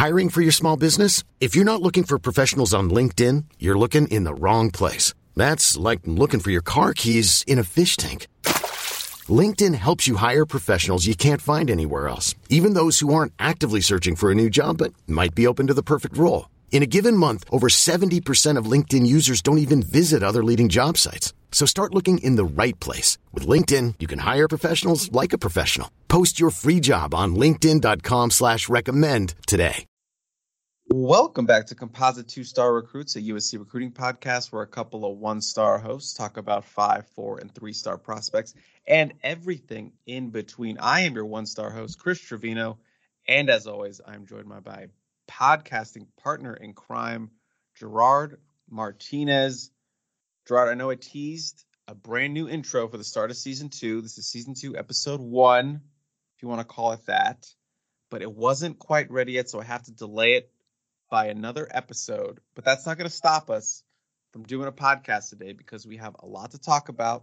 Hiring for your small business? If you're not looking for professionals on LinkedIn, you're looking in the wrong place. That's like looking for your car keys in a fish tank. LinkedIn helps you hire professionals you can't find anywhere else, even those who aren't actively searching for a new job but might be open to the perfect role. In a given month, over 70% of LinkedIn users don't even visit other leading job sites. So start looking in the right place. With LinkedIn, you can hire professionals like a professional. Post your free job on linkedin.com/recommend today. Welcome back to Composite 2-Star Recruits, a USC recruiting podcast where a couple of 1-star hosts talk about 5, 4, and 3-star prospects and everything in between. I am your 1-star host, Chris Trevino, and as always, I'm joined by podcasting partner in crime, Gerard Martinez. Gerard, I know I teased a brand new intro for the start of season 2. This is season 2, episode 1, if you want to call it that. But it wasn't quite ready yet, so I have to delay it by another episode. But that's not going to stop us from doing a podcast today because we have a lot to talk about.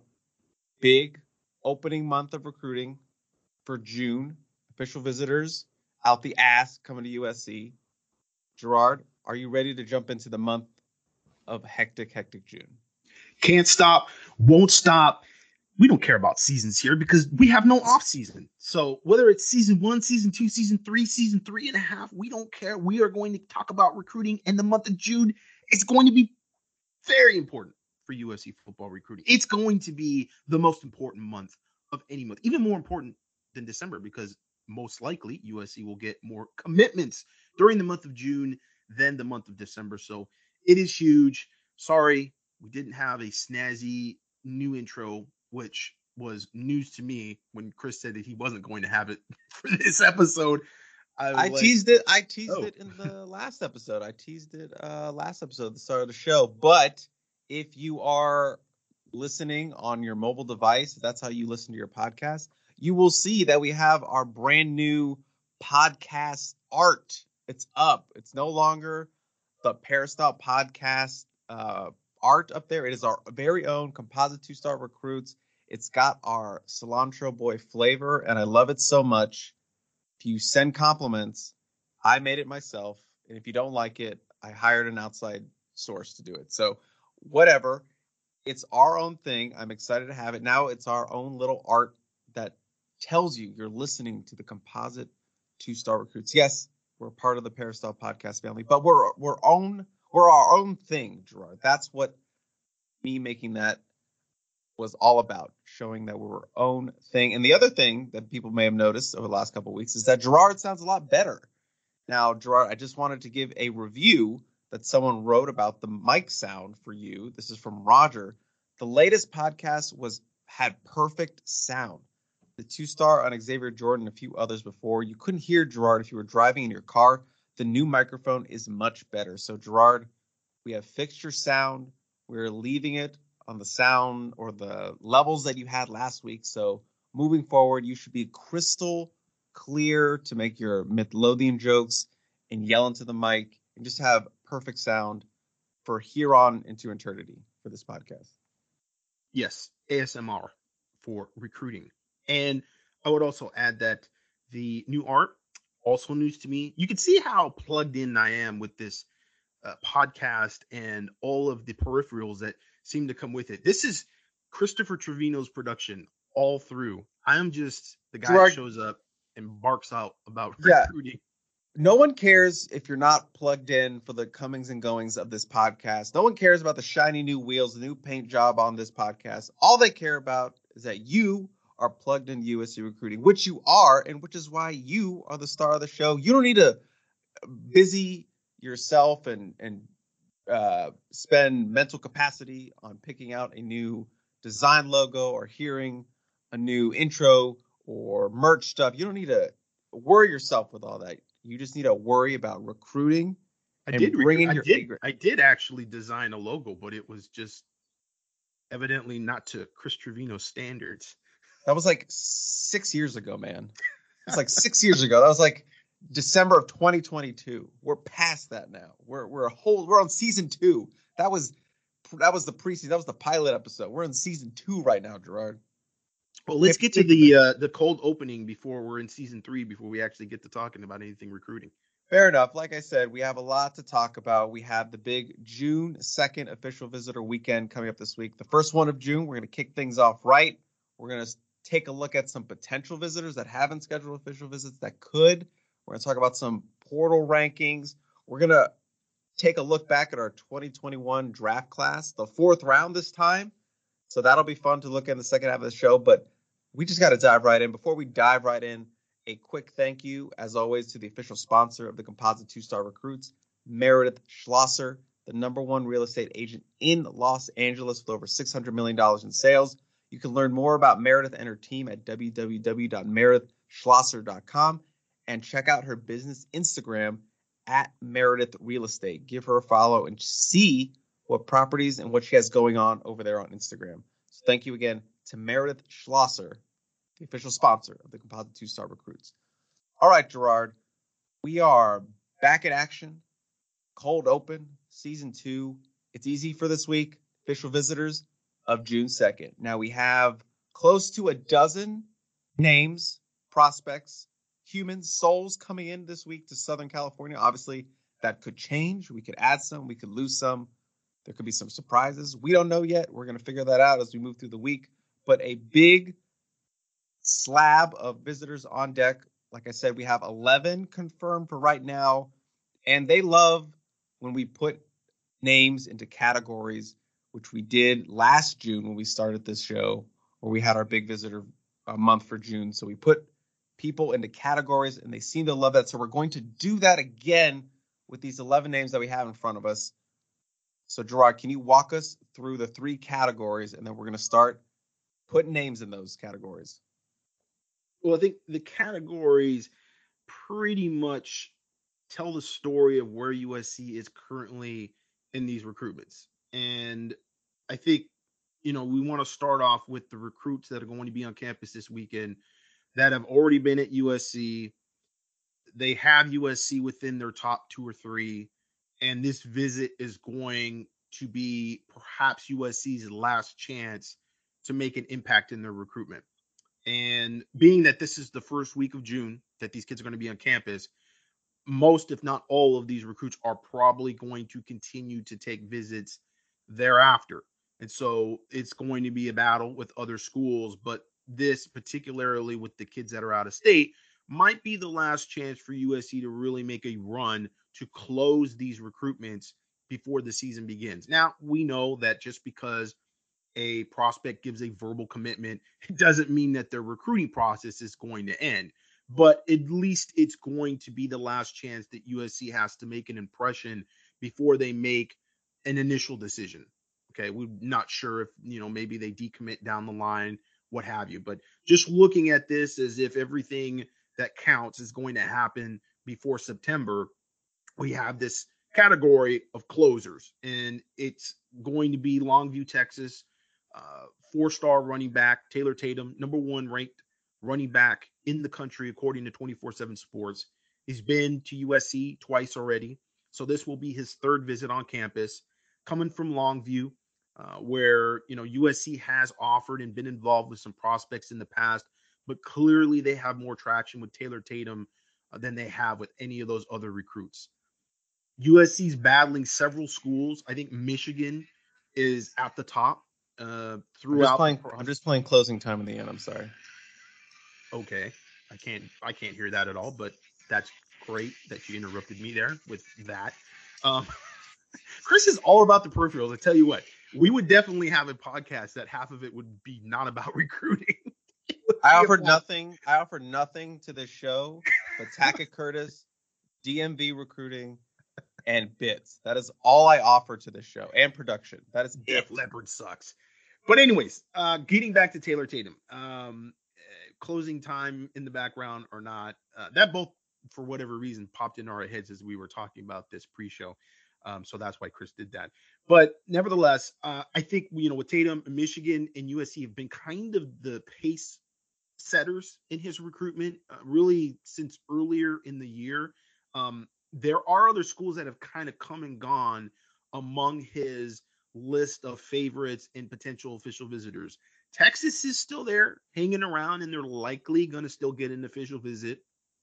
Big opening month of recruiting for June. Official visitors out the ass coming to USC. Gerard, are you ready to jump into the month of hectic June? Can't stop, won't stop. We don't care about seasons here because we have no off season. So whether it's season 1, season 2, season 3, season 3.5, we don't care. We are going to talk about recruiting in the month of June. It's going to be very important for USC football recruiting. It's going to be the most important month of any month, even more important than December, because most likely USC will get more commitments during the month of June than the month of December. So it is huge. Sorry, we didn't have a snazzy new intro, which was news to me when Chris said that he wasn't going to have it for this episode. I teased it in the last episode. I teased it last episode, the start of the show. But if you are listening on your mobile device, that's how you listen to your podcast, you will see that we have our brand new podcast art. It's up. It's no longer the Peristyle podcast art up there. It is our very own Composite 2-Star Recruits. It's got our cilantro boy flavor, and I love it so much. If you send compliments, I made it myself. And if you don't like it, I hired an outside source to do it. So whatever. It's our own thing. I'm excited to have it. Now it's our own little art that tells you you're listening to the Composite 2-Star Recruits. Yes, we're part of the Peristyle podcast family, but we're our own thing, Gerard. That's what me making that was all about, showing that we're our own thing. And the other thing that people may have noticed over the last couple of weeks is that Gerard sounds a lot better. Now, Gerard, I just wanted to give a review that someone wrote about the mic sound for you. This is from Roger. The latest podcast had perfect sound. The 2-star on Xavier Jordan and a few others before. You couldn't hear Gerard if you were driving in your car. The new microphone is much better. So, Gerard, we have fixed your sound. We're leaving it on the sound or the levels that you had last week. So, moving forward, you should be crystal clear to make your Midlothian jokes and yell into the mic and just have perfect sound for here on into eternity for this podcast. Yes, ASMR for recruiting. And I would also add that the new art, also news to me. You can see how plugged in I am with this podcast and all of the peripherals that seem to come with it. This is Christopher Trevino's production all through. I am just the guy that shows up and barks out about recruiting. No one cares if you're not plugged in for the comings and goings of this podcast. No one cares about the shiny new wheels, the new paint job on this podcast. All they care about is that you are plugged into USC recruiting, which you are, and which is why you are the star of the show. You don't need to busy yourself and spend mental capacity on picking out a new design logo or hearing a new intro or merch stuff. You don't need to worry yourself with all that. You just need to worry about recruiting. I did actually design a logo, but it was just evidently not to Chris Trevino standards. That was like 6 years ago, man. It's like 6 years ago. That was like December of 2022. We're past that now. We're on season 2. That was the preseason. That was the pilot episode. We're in season 2 right now, Gerard. Well, let's get to the cold opening before we're in season 3, before we actually get to talking about anything recruiting. Fair enough. Like I said, we have a lot to talk about. We have the big June 2nd official visitor weekend coming up this week. The first one of June, we're going to kick things off right. We're going to take a look at some potential visitors that haven't scheduled official visits that could. We're going to talk about some portal rankings. We're going to take a look back at our 2021 draft class, the fourth round this time. So that'll be fun to look at in the second half of the show. But we just got to dive right in. Before we dive right in, a quick thank you, as always, to the official sponsor of the Composite 2-Star Recruits, Meredith Schlosser, the #1 real estate agent in Los Angeles with over $600 million in sales. You can learn more about Meredith and her team at www.meredithschlosser.com and check out her business Instagram at Meredith Real Estate. Give her a follow and see what properties and what she has going on over there on Instagram. So thank you again to Meredith Schlosser, the official sponsor of the Composite 2-Star Recruits. All right, Gerard, we are back in action. Cold open, season 2. It's easy for this week. Official visitors of June 2nd. Now we have close to a dozen names, prospects, humans, souls coming in this week to Southern California. Obviously, that could change. We could add some. We could lose some. There could be some surprises. We don't know yet. We're going to figure that out as we move through the week. But a big slab of visitors on deck. Like I said, we have 11 confirmed for right now. And they love when we put names into categories, which we did last June when we started this show, where we had our big visitor month for June. So we put people into categories, and they seem to love that. So we're going to do that again with these 11 names that we have in front of us. So, Gerard, can you walk us through the 3 categories, and then we're going to start putting names in those categories? Well, I think the categories pretty much tell the story of where USC is currently in these recruitments. And I think, we want to start off with the recruits that are going to be on campus this weekend that have already been at USC. They have USC within their top 2 or 3. And this visit is going to be perhaps USC's last chance to make an impact in their recruitment. And being that this is the first week of June that these kids are going to be on campus, most, if not all, of these recruits are probably going to continue to take visits thereafter. And so it's going to be a battle with other schools. But this, particularly with the kids that are out of state, might be the last chance for USC to really make a run to close these recruitments before the season begins. Now, we know that just because a prospect gives a verbal commitment, it doesn't mean that their recruiting process is going to end. But at least it's going to be the last chance that USC has to make an impression before they make an initial decision. Okay, we're not sure if, maybe they decommit down the line, what have you. But just looking at this as if everything that counts is going to happen before September, we have this category of closers. And it's going to be Longview, Texas, 4-star running back, Taylor Tatum, #1 ranked running back in the country, according to 24/7 Sports. He's been to USC twice already. So this will be his 3rd visit on campus, coming from Longview, where, USC has offered and been involved with some prospects in the past, but clearly they have more traction with Taylor Tatum than they have with any of those other recruits. USC's battling several schools. I think Michigan is at the top. Throughout. I'm just playing closing time in the end. I'm sorry. Okay. I can't hear that at all, but that's great that you interrupted me there with that. Chris is all about the peripherals. I tell you what, we would definitely have a podcast that half of it would be not about recruiting. I offered nothing to this show but Tackett Curtis, DMV recruiting, and bits. That is all I offer to this show, and production. That is Def Leppard sucks. But anyways, getting back to Taylor Tatum, closing time in the background or not, that both, for whatever reason, popped in our heads as we were talking about this pre-show. So that's why Chris did that. But nevertheless, I think, with Tatum, Michigan and USC have been kind of the pace setters in his recruitment, really since earlier in the year. There are other schools that have kind of come and gone among his list of favorites and potential official visitors. Texas is still there hanging around, and they're likely going to still get an official visit.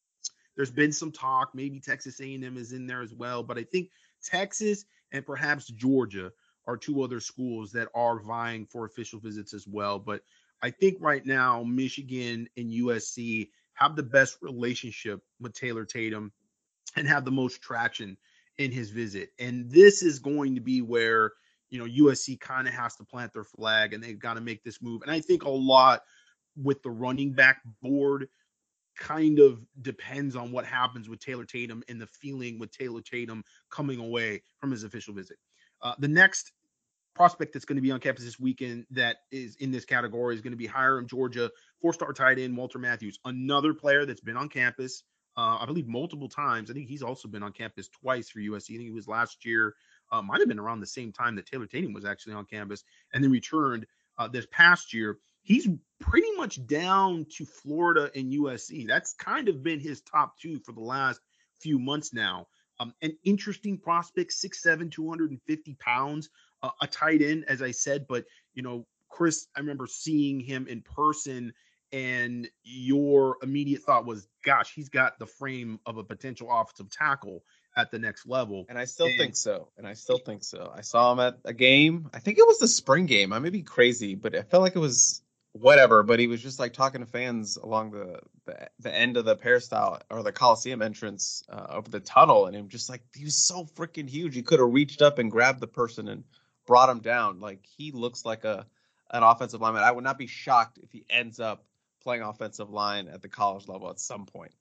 There's been some talk. Maybe Texas A&M is in there as well. But I think Texas and perhaps Georgia are two other schools that are vying for official visits as well. But I think right now, Michigan and USC have the best relationship with Taylor Tatum and have the most traction in his visit. And this is going to be where, USC kind of has to plant their flag and they've got to make this move. And I think a lot with the running back board kind of depends on what happens with Taylor Tatum and the feeling with Taylor Tatum coming away from his official visit. The next prospect that's going to be on campus this weekend that is in this category is going to be Hiram, Georgia, 4-star tight end Walter Matthews, another player that's been on campus, I believe multiple times. I think he's also been on campus twice for USC. I think he was last year, might have been around the same time that Taylor Tatum was actually on campus, and then returned this past year. He's pretty much down to Florida and USC. That's kind of been his top two for the last few months now. An interesting prospect, 6'7", 250 pounds, a tight end, as I said. But, Chris, I remember seeing him in person, and your immediate thought was, gosh, he's got the frame of a potential offensive tackle at the next level. And I still think so. I saw him at a game. I think it was the spring game. I may be crazy, but I felt like it was whatever. But he was just like talking to fans along the end of the peristyle or the Coliseum entrance over the tunnel. And he was so freaking huge. He could have reached up and grabbed the person and brought him down. Like, he looks like an offensive lineman. I would not be shocked if he ends up playing offensive line at the college level at some point.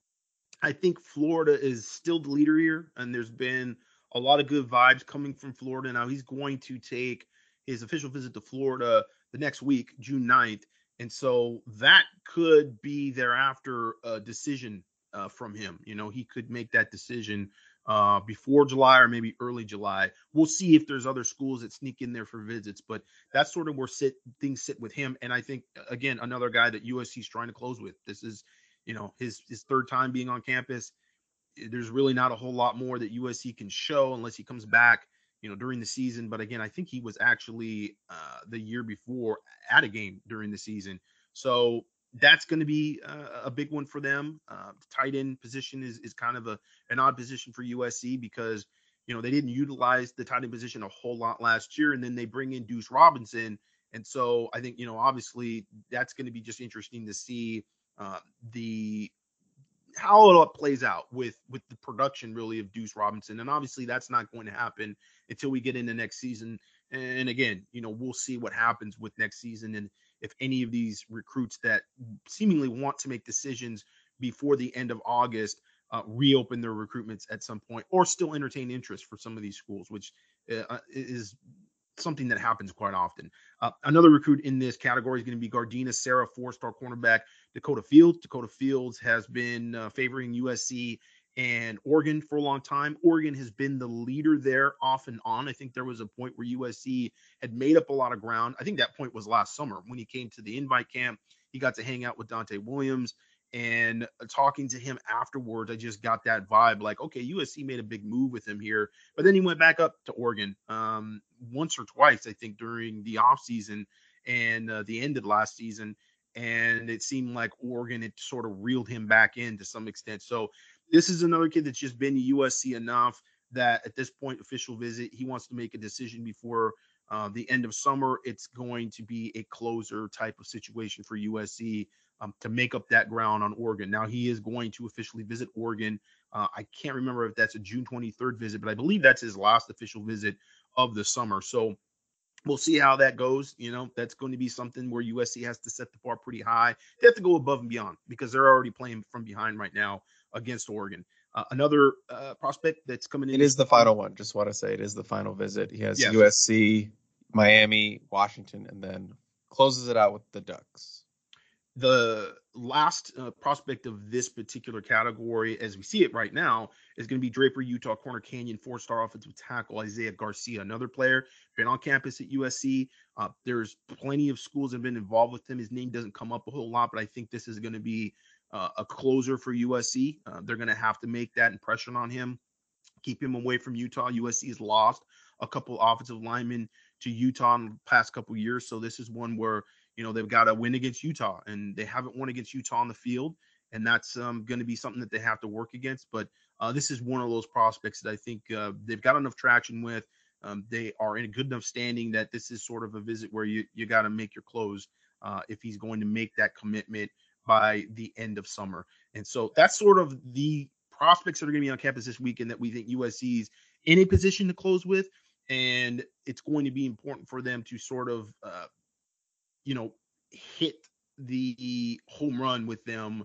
I think Florida is still the leader here, and there's been a lot of good vibes coming from Florida. Now he's going to take his official visit to Florida the next week, June 9th. And so that could be thereafter a decision from him. He could make that decision before July or maybe early July. We'll see if there's other schools that sneak in there for visits, but that's sort of where things sit with him. And I think, again, another guy that USC is trying to close with. This is, his third time being on campus. There's really not a whole lot more that USC can show unless he comes back, during the season. But again, I think he was actually the year before at a game during the season. So that's going to be a big one for them. The tight end position is kind of an odd position for USC because, they didn't utilize the tight end position a whole lot last year, and then they bring in Deuce Robinson. And so I think, obviously that's going to be just interesting to see how it plays out with the production really of Deuce Robinson. And obviously that's not going to happen until we get into next season. And again, we'll see what happens with next season. And if any of these recruits that seemingly want to make decisions before the end of August reopen their recruitments at some point, or still entertain interest for some of these schools, which is something that happens quite often. Another recruit in this category is going to be Gardena Sarah, 4-star cornerback Dakota Fields. Dakota Fields has been favoring USC and Oregon for a long time. Oregon has been the leader there off and on. I think there was a point where USC had made up a lot of ground. I think that point was last summer when he came to the invite camp. He got to hang out with Dante Williams, and talking to him afterwards, I just got that vibe like, okay, USC made a big move with him here. But then he went back up to Oregon once or twice, I think, during the offseason and the end of last season. And it seemed like Oregon had sort of reeled him back in to some extent. So this is another kid that's just been to USC enough that at this point, official visit, he wants to make a decision before the end of summer. It's going to be a closer type of situation for USC to make up that ground on Oregon. Now, he is going to officially visit Oregon. I can't remember if that's a June 23rd visit, but I believe that's his last official visit of the summer. So we'll see how that goes. That's going to be something where USC has to set the bar pretty high. They have to go above and beyond because they're already playing from behind right now against Oregon. Another prospect that's coming in. It is the final one. Just want to say it is the final visit. He has USC, Miami, Washington, and then closes it out with the Ducks. The last prospect of this particular category, as we see it right now, is going to be Draper, Utah, Corner Canyon, 4-star offensive tackle Isaiah Garcia, another player, been on campus at USC. There's plenty of schools that have been involved with him. His name doesn't come up a whole lot, but I think this is going to be a closer for USC. They're going to have to make that impression on him, keep him away from Utah. USC has lost a couple offensive linemen to Utah in the past couple years, so this is one where they've got to win against Utah, and they haven't won against Utah on the field. and that's going to be something that they have to work against. But this is one of those prospects that I think they've got enough traction with. They are in a good enough standing that this is sort of a visit where you got to make your close if he's going to make that commitment by the end of summer. And so that's sort of the prospects that are going to be on campus this weekend that we think USC's in a position to close with. And it's going to be important for them to sort of, hit the home run with them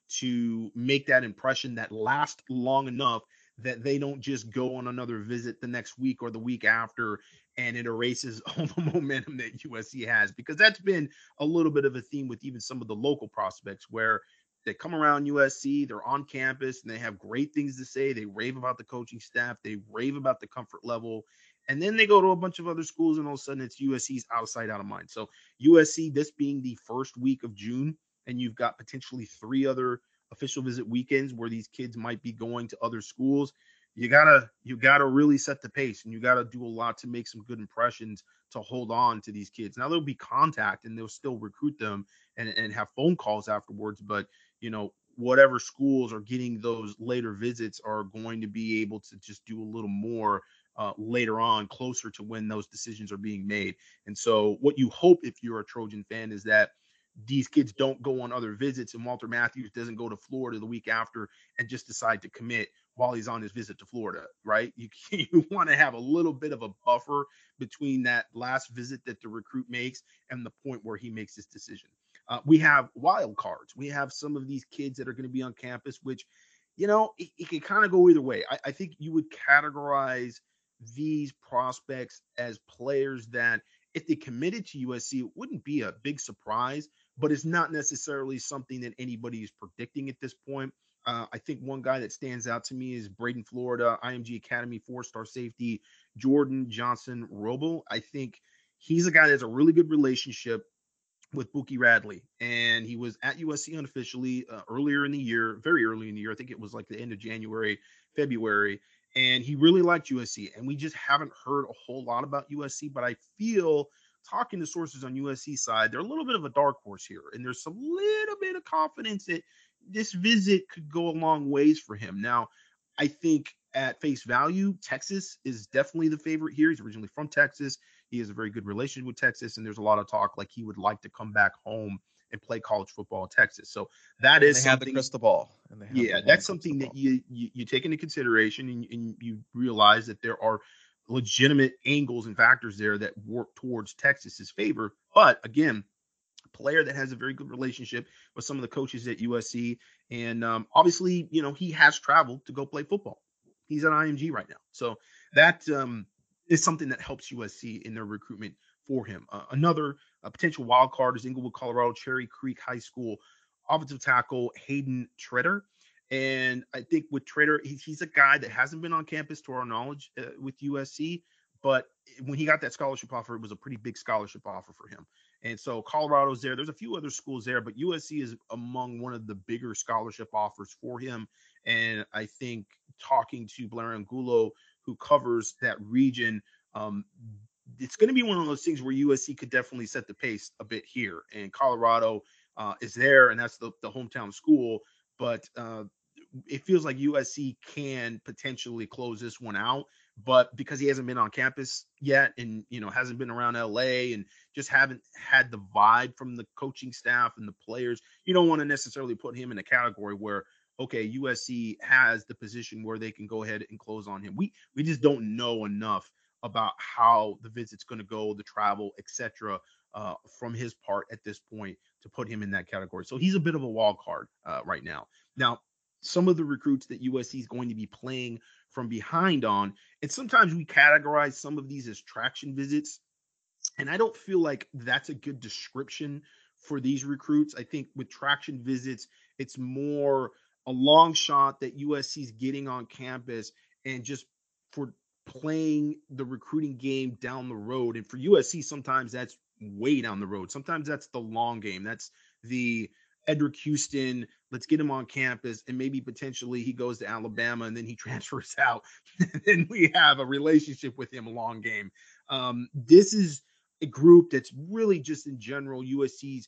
to make that impression that lasts long enough that they don't just go on another visit the next week or the week after and it erases all the momentum that USC has, because that's been a little bit of a theme with even some of the local prospects where they come around USC, they're on campus, and they have great things to say. They rave about the coaching staff, they rave about the comfort level, and then they go to a bunch of other schools, and all of a sudden it's USC's out of sight, out of mind. So USC, this being the first week of June, and you've got potentially 3 other official visit weekends where these kids might be going to other schools. You gotta really set the pace, and you gotta do a lot to make some good impressions to hold on to these kids. Now there'll be contact, and they'll still recruit them and have phone calls afterwards. But whatever schools are getting those later visits are going to be able to just do a little more later on, closer to when those decisions are being made. And so what you hope if you're a Trojan fan is that these kids don't go on other visits and Walter Matthews doesn't go to Florida the week after and just decide to commit while he's on his visit to Florida, right? You want to have a little bit of a buffer between that last visit that the recruit makes and the point where he makes his decision. We have wild cards. We have some of these kids that are going to be on campus, which, it can kind of go either way. I think you would categorize these prospects as players that if they committed to USC, it wouldn't be a big surprise, but it's not necessarily something that anybody is predicting at this point. I think one guy that stands out to me is Braden Florida, IMG Academy 4-star safety, Jordan Johnson Robo. I think he's a guy that has a really good relationship with Buki Radley, and he was at USC unofficially earlier in the year, very early in the year. I think it was like the end of January, February, and he really liked USC. And we just haven't heard a whole lot about USC, but I feel, talking to sources on USC side, they're a little bit of a dark horse here, and there's a little bit of confidence that this visit could go a long ways for him. Now, I think at face value, Texas is definitely the favorite here. He's originally from Texas. He has a very good relationship with Texas, and there's a lot of talk like he would like to come back home and play college football in Texas. So that is something. Have the crystal ball. Yeah, that's something that you take into consideration, and you realize that there are legitimate angles and factors there that work towards Texas's favor. But again, a player that has a very good relationship with some of the coaches at USC, and obviously, he has traveled to go play football. He's at IMG right now, so that is something that helps USC in their recruitment for him. Another potential wild card is Inglewood, Colorado, Cherry Creek High School offensive tackle Hayden Treader. And I think with Treader, he's a guy that hasn't been on campus to our knowledge with USC, but when he got that scholarship offer, it was a pretty big scholarship offer for him. And so Colorado's there. There's a few other schools there, but USC is among one of the bigger scholarship offers for him. And I think talking to Blair Angulo, who covers that region, it's going to be one of those things where USC could definitely set the pace a bit here. And Colorado is there, and that's the hometown school. But it feels like USC can potentially close this one out. But because he hasn't been on campus yet and, hasn't been around LA and just haven't had the vibe from the coaching staff and the players, you don't want to necessarily put him in a category where, okay, USC has the position where they can go ahead and close on him. We just don't know enough about how the visit's going to go, the travel, etc., from his part at this point to put him in that category. So he's a bit of a wild card right now. Now, some of the recruits that USC is going to be playing from behind on, and sometimes we categorize some of these as traction visits, and I don't feel like that's a good description for these recruits. I think with traction visits, it's more a long shot that USC is getting on campus and just for playing the recruiting game down the road. And for USC, sometimes that's way down the road. Sometimes that's the long game. That's the Edric Houston, let's get him on campus, and maybe potentially he goes to Alabama and then he transfers out. And then we have a relationship with him, a long game. This is a group that's really just in general USC's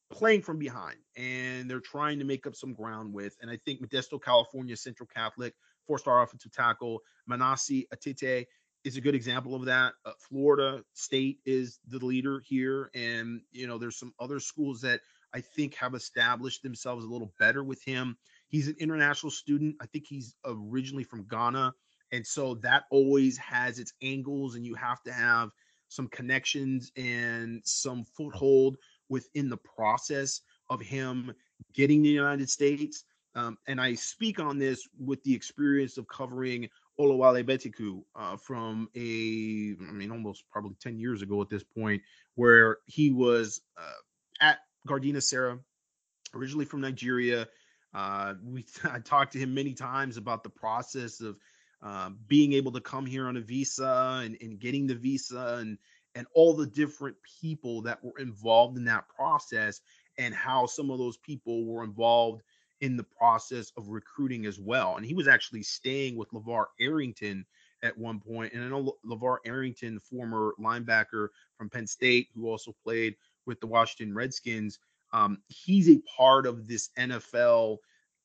playing from behind, and they're trying to make up some ground with. And I think Modesto, California Central Catholic, 4-star offensive tackle Manasi Atite is a good example of that. Florida State is the leader here, and there's some other schools that I think have established themselves a little better with him. He's an international student. I think he's originally from Ghana, and so that always has its angles, and you have to have some connections and some foothold within the process of him getting the United States. And I speak on this with the experience of covering Olawale Betiku from almost probably 10 years ago at this point, where he was at Gardena Sarah, originally from Nigeria. I talked to him many times about the process of being able to come here on a visa and getting the visa and all the different people that were involved in that process, and how some of those people were involved in the process of recruiting as well. And he was actually staying with LeVar Arrington at one point. And I know LeVar Arrington, former linebacker from Penn State, who also played with the Washington Redskins, he's a part of this NFL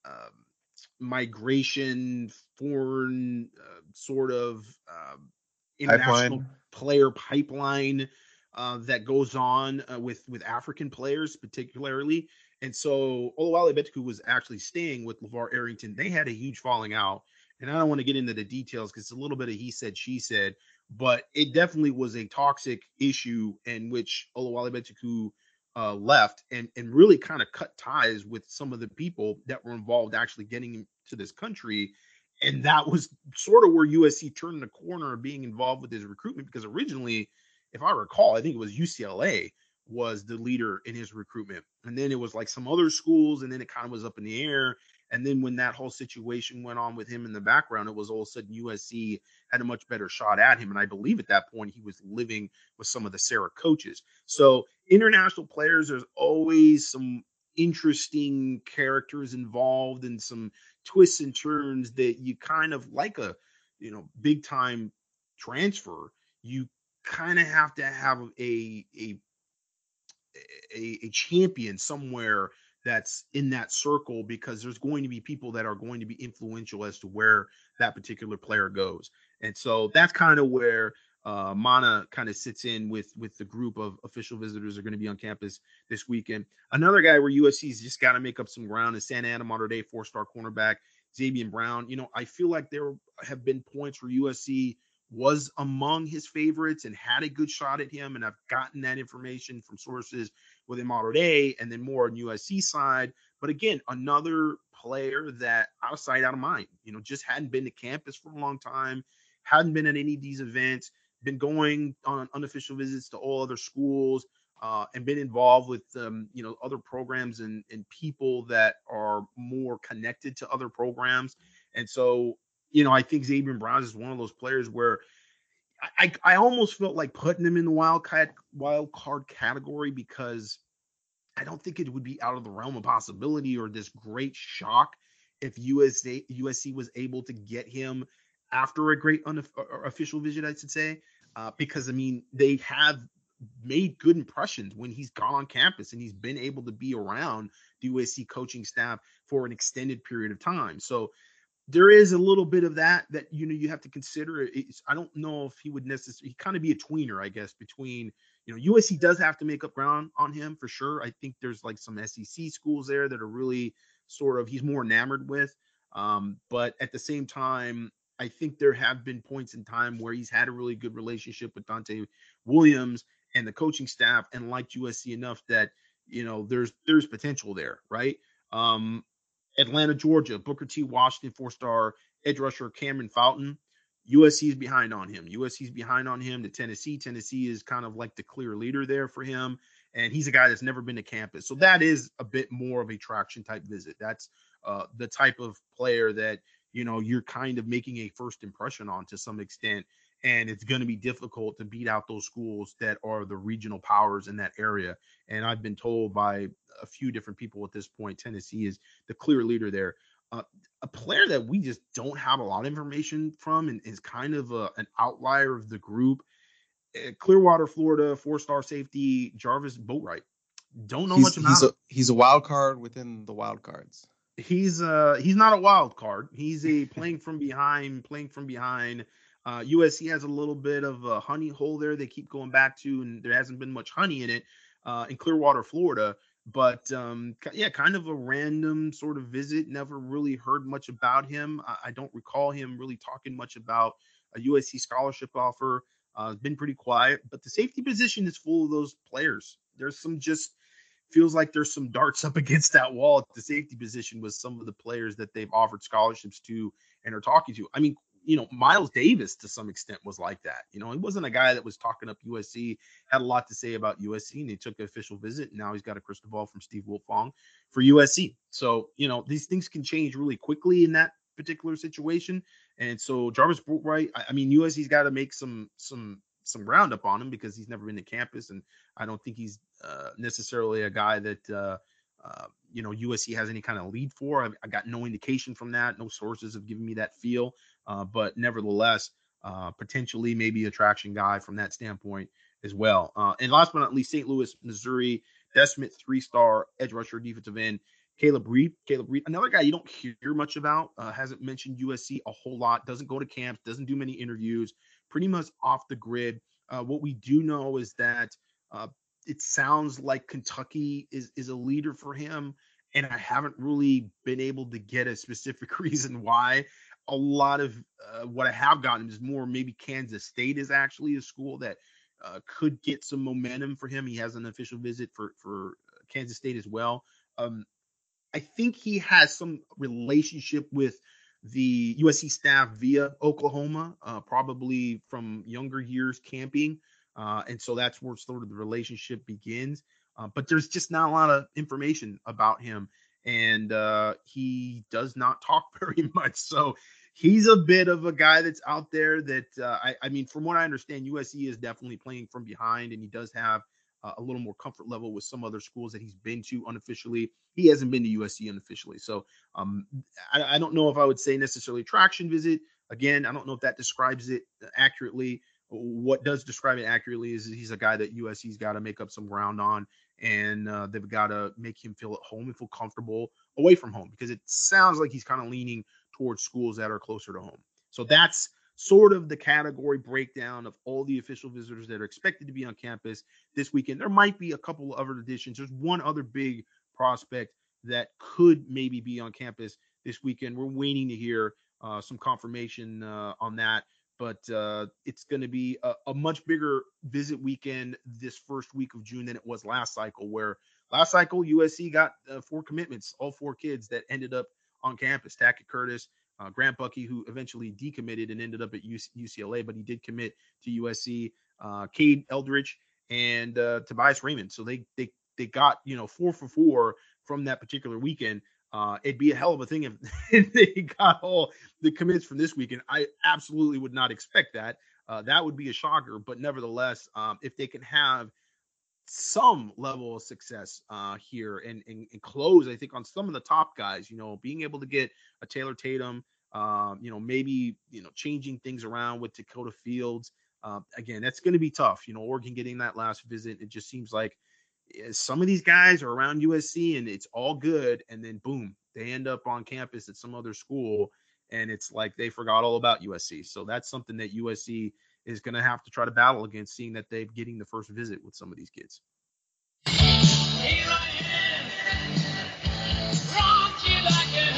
migration, foreign sort of international player pipeline that goes on with African players particularly. And so Olawale Betiku was actually staying with LeVar Arrington. They had a huge falling out, and I don't want to get into the details because it's a little bit of he said, she said, but it definitely was a toxic issue in which Olawale Betiku left and really kind of cut ties with some of the people that were involved actually getting him to this country. And that was sort of where USC turned the corner of being involved with his recruitment, because originally, if I recall, I think it was UCLA was the leader in his recruitment. And then it was like some other schools, and then it kind of was up in the air. And then when that whole situation went on with him in the background, it was all of a sudden USC had a much better shot at him. And I believe at that point he was living with some of the Sarah coaches. So international players, there's always some interesting characters involved and some twists and turns that you kind of like a, big time transfer. You kind of have to have a champion somewhere that's in that circle, because there's going to be people that are going to be influential as to where that particular player goes. And so that's kind of where Mana kind of sits in with the group of official visitors that are going to be on campus this weekend. Another guy where USC's just got to make up some ground is Santa Ana Mater Dei 4-star cornerback Xavier Brown. I feel like there have been points where USC was among his favorites and had a good shot at him. And I've gotten that information from sources within Mater Dei and then more on USC side. But again, another player that out of sight, out of mind, just hadn't been to campus for a long time, hadn't been at any of these events, been going on unofficial visits to all other schools, and been involved with, other programs and people that are more connected to other programs. And so, I think Xavier Brown is one of those players where I almost felt like putting him in the wild card category, because I don't think it would be out of the realm of possibility or this great shock if USC was able to get him after a great unofficial visit, I should say, because they have made good impressions when he's gone on campus and he's been able to be around the USC coaching staff for an extended period of time. So there is a little bit of that you have to consider. I don't know if he would necessarily kind of be a tweener, I guess, between, USC does have to make up ground on him for sure. I think there's like some SEC schools there that are really sort of, he's more enamored with. But at the same time, I think there have been points in time where he's had a really good relationship with Dante Williams and the coaching staff and liked USC enough that, there's potential there. Right. Atlanta, Georgia, Booker T. Washington, 4-star edge rusher Cameron Fountain. USC is behind on him. USC is behind on him to Tennessee. Tennessee is kind of like the clear leader there for him. And he's a guy that's never been to campus. So that is a bit more of a traction type visit. That's the type of player that, you're kind of making a first impression on to some extent. And it's going to be difficult to beat out those schools that are the regional powers in that area. And I've been told by a few different people at this point, Tennessee is the clear leader there. A player that we just don't have a lot of information from and is kind of an outlier of the group, Clearwater, Florida, 4-star safety Jarvis Boatwright. Don't know much about him. He's a wild card within the wild cards. He's not a wild card. He's playing from behind. USC has a little bit of a honey hole there they keep going back to, and there hasn't been much honey in it in Clearwater, Florida. But kind of a random sort of visit. Never really heard much about him. I don't recall him really talking much about a USC scholarship offer. Been pretty quiet, but the safety position is full of those players. There's some feels like there's some darts up against that wall at the safety position with some of the players that they've offered scholarships to and are talking to. I mean, Miles Davis to some extent was like that. He wasn't a guy that was talking up USC, had a lot to say about USC, and they took an official visit. And now he's got a crystal ball from Steve Wiltfong for USC. So, these things can change really quickly in that particular situation. And so Jarvis Boatwright, I mean, USC's got to make some ground up on him because he's never been to campus, and I don't think he's necessarily a guy that USC has any kind of lead for. I got no indication from that. No sources have given me that feel, but nevertheless, potentially maybe a traction guy from that standpoint as well. And last but not least, St. Louis, Missouri, Des Smith, 3-star edge rusher, defensive end, Caleb Reed, another guy you don't hear much about, hasn't mentioned USC a whole lot, doesn't go to camps, doesn't do many interviews, pretty much off the grid. What we do know is that it sounds like Kentucky is a leader for him, and I haven't really been able to get a specific reason why. A lot of what I have gotten is more maybe Kansas State is actually a school that could get some momentum for him. He has an official visit for Kansas State as well. I think he has some relationship with the USC staff via Oklahoma, probably from younger years camping. And so that's where sort of the relationship begins. But there's just not a lot of information about him. And he does not talk very much. So he's a bit of a guy that's out there that, I mean, from what I understand, USC is definitely playing from behind, and he does have a little more comfort level with some other schools that he's been to unofficially. He hasn't been to USC unofficially. So I don't know if I would say necessarily traction visit. Again, I don't know if that describes it accurately. What does describe it accurately is he's a guy that USC's got to make up some ground on, and they've got to make him feel at home and feel comfortable away from home, because it sounds like he's kind of leaning towards schools that are closer to home. So that's sort of the category breakdown of all the official visitors that are expected to be on campus this weekend. There might be a couple of other additions. There's one other big prospect that could maybe be on campus this weekend. We're waiting to hear some confirmation on that, but it's going to be a much bigger visit weekend this first week of June than it was last cycle, where last cycle USC got 4 commitments, all 4 kids that ended up on campus. Tackett Curtis, Grant Bucky, who eventually decommitted and ended up at UCLA, but he did commit to USC, Cade Eldridge, and Tobias Raymond. So they got 4 for 4 from that particular weekend. It'd be a hell of a thing if they got all the commits from this weekend. I absolutely would not expect that. That would be a shocker. But nevertheless, if they can have some level of success here and close, I think, on some of the top guys, being able to get a Taylor Tatum, maybe, changing things around with Dakota Fields. Again, that's going to be tough. Oregon getting that last visit, it just seems like some of these guys are around USC and it's all good. And then boom, they end up on campus at some other school, and it's like they forgot all about USC. So that's something that USC is going to have to try to battle against, seeing that they're getting the first visit with some of these kids. Here I am, rock you like a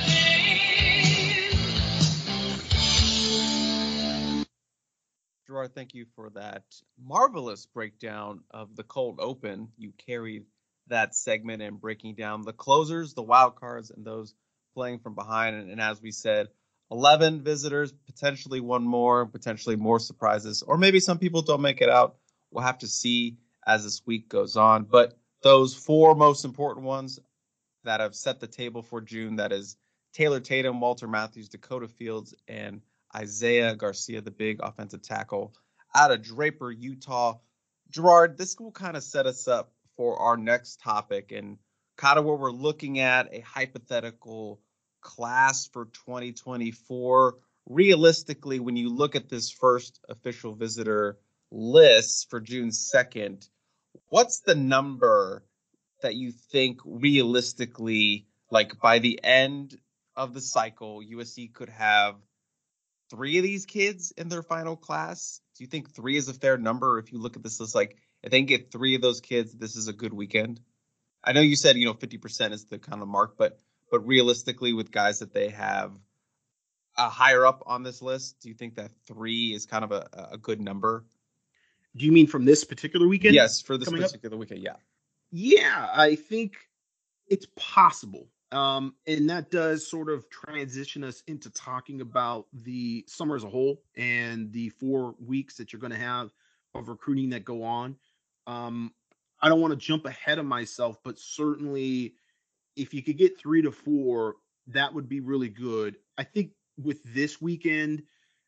hurricane. Gerard, thank you for that marvelous breakdown of the cold open. You carried that segment in breaking down the closers, the wild cards, and those playing from behind. And as we said, 11 visitors, potentially one more, potentially more surprises, or maybe some people don't make it out. We'll have to see as this week goes on. But those 4 most important ones that have set the table for June, that is Taylor Tatum, Walter Matthews, Dakota Fields, and Isaiah Garcia, the big offensive tackle out of Draper, Utah. Gerard, this will kind of set us up for our next topic, and kind of where we're looking at a hypothetical class for 2024. Realistically, when you look at this first official visitor list for June 2nd, what's the number that you think realistically, like by the end of the cycle, USC could have 3 of these kids in their final class? Do you think 3 is a fair number? If you look at this list, like if they can get 3 of those kids, this is a good weekend. I know you said 50% is the kind of mark, but realistically, with guys that they have higher up on this list, do you think that 3 is kind of a good number? Do you mean from this particular weekend? Yes, for this particular weekend, yeah. Yeah, I think it's possible. And that does sort of transition us into talking about the summer as a whole and the 4 weeks that you're going to have of recruiting that go on. I don't want to jump ahead of myself, but certainly if you could get 3 to 4, that would be really good. I think with this weekend,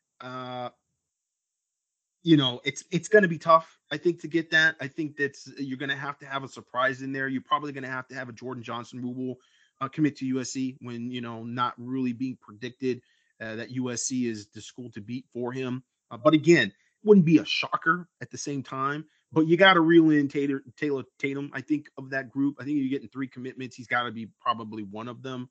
it's going to be tough, I think, to get that. I think you're going to have a surprise in there. You're probably going to have a Jordan Johnson who will commit to USC when, not really being predicted that USC is the school to beat for him. But again, wouldn't be a shocker at the same time. But you got to reel in Taylor Tatum, I think, of that group. I think you're getting 3 commitments. He's got to be probably one of them.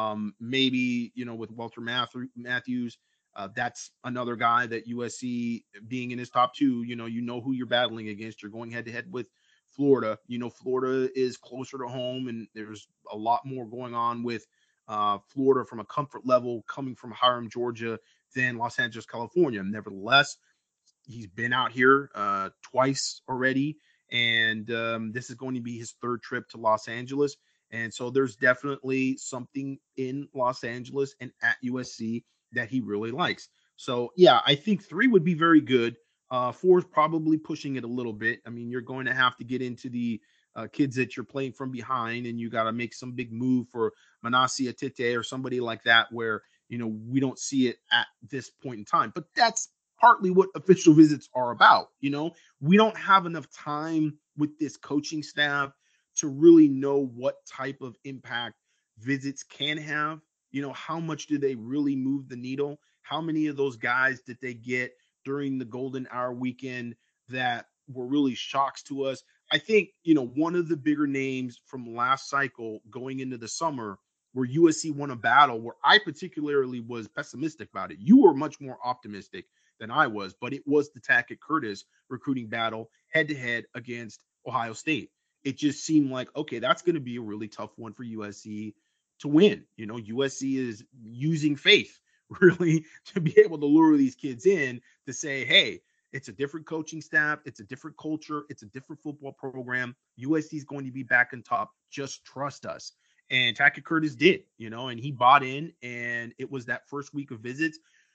Maybe, with Walter Matthews. That's another guy that USC being in his top 2, you know who you're battling against. You're going head to head with Florida. Florida is closer to home, and there's a lot more going on with Florida from a comfort level coming from Hiram, Georgia, than Los Angeles, California. Nevertheless, he's been out here twice already, and this is going to be his 3rd trip to Los Angeles. And so there's definitely something in Los Angeles and at USC that he really likes. So, yeah, I think 3 would be very good. 4 is probably pushing it a little bit. I mean, you're going to have to get into the kids that you're playing from behind, and you got to make some big move for Manasseh Atite or somebody like that where, we don't see it at this point in time. But that's partly what official visits are about. We don't have enough time with this coaching staff to really know what type of impact visits can have. How much do they really move the needle? How many of those guys did they get during the Golden Hour weekend that were really shocks to us? I think, one of the bigger names from last cycle going into the summer where USC won a battle where I particularly was pessimistic about it. You were much more optimistic than I was, but it was the Tackett Curtis recruiting battle head-to-head against Ohio State. It just seemed like, okay, that's going to be a really tough one for USC to win. USC is using faith really to be able to lure these kids in to say, hey, it's a different coaching staff. It's a different culture. It's a different football program. USC is going to be back on top. Just trust us. And Tackett Curtis did, and he bought in, and it was that first week of visits.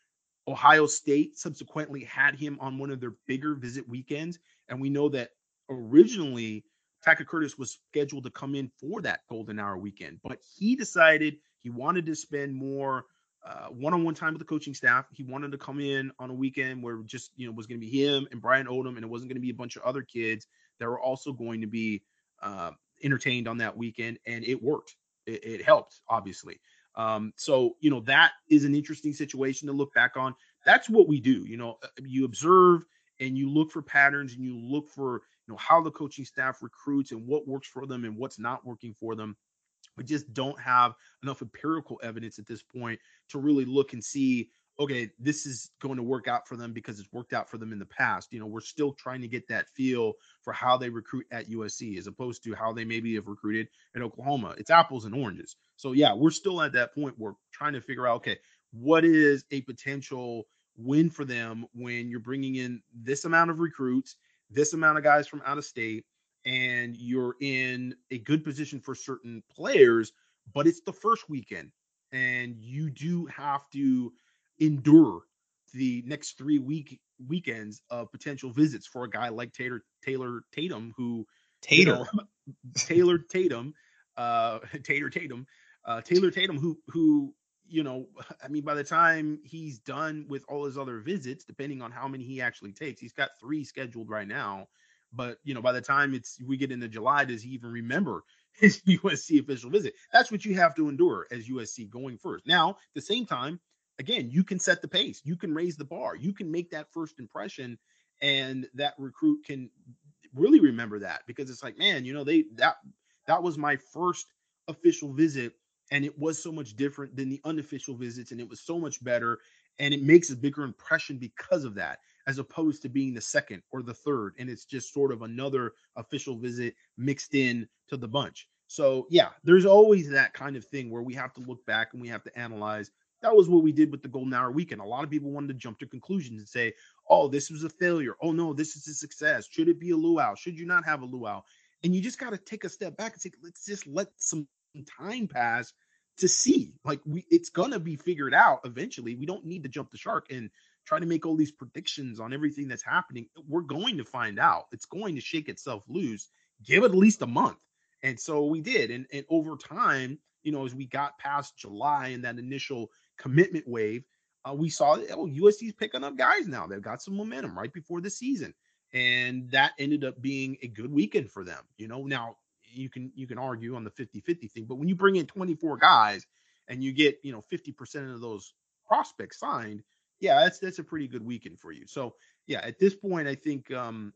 Ohio State subsequently had him on one of their bigger visit weekends. And we know that originally Tackett Curtis was scheduled to come in for that Golden Hour weekend, but he decided he wanted to spend more one-on-one time with the coaching staff. He wanted to come in on a weekend where just, was going to be him and Brian Odom, and it wasn't going to be a bunch of other kids that were also going to be entertained on that weekend. And it worked. It helped, obviously. So, that is an interesting situation to look back on. That's what we do. You observe and you look for patterns, and you look for, how the coaching staff recruits and what works for them and what's not working for them. We just don't have enough empirical evidence at this point to really look and see, okay, this is going to work out for them because it's worked out for them in the past. We're still trying to get that feel for how they recruit at USC as opposed to how they maybe have recruited at Oklahoma. It's apples and oranges. So, yeah, we're still at that point where we're trying to figure out, okay, what is a potential win for them when you're bringing in this amount of recruits, this amount of guys from out of state, and you're in a good position for certain players, but it's the first weekend, and you do have to endure the next 3 weekends of potential visits for a guy like Taylor Tatum, who Taylor Tatum, who I mean, by the time he's done with all his other visits, depending on how many he actually takes, he's got 3 scheduled right now. But, by the time we get into July, does he even remember his USC official visit? That's what you have to endure as USC going first. Now, at the same time, again, you can set the pace. You can raise the bar. You can make that first impression, and that recruit can really remember that, because it's like, man, That was my first official visit, and it was so much different than the unofficial visits, and it was so much better, and it makes a bigger impression because of that, as opposed to being the second or the third, and it's just sort of another official visit mixed in to the bunch. So yeah, there's always that kind of thing where we have to look back and we have to analyze. That was what we did with the Golden Hour weekend. A lot of people wanted to jump to conclusions and say, oh, this was a failure. Oh no, this is a success. Should it be a luau? Should you not have a luau? And you just got to take a step back and say, let's just let some time pass to see. Like, it's gonna be figured out eventually. We don't need to jump the shark and try to make all these predictions on everything that's happening. We're going to find out. It's going to shake itself loose. Give it at least a month. And so we did. And over time, as we got past July and that initial commitment wave, we saw USC's picking up guys now. They've got some momentum right before the season. And that ended up being a good weekend for them. Now you can argue on the 50-50 thing, but when you bring in 24 guys and you get 50% of those prospects signed, yeah, that's a pretty good weekend for you. So yeah, at this point, I think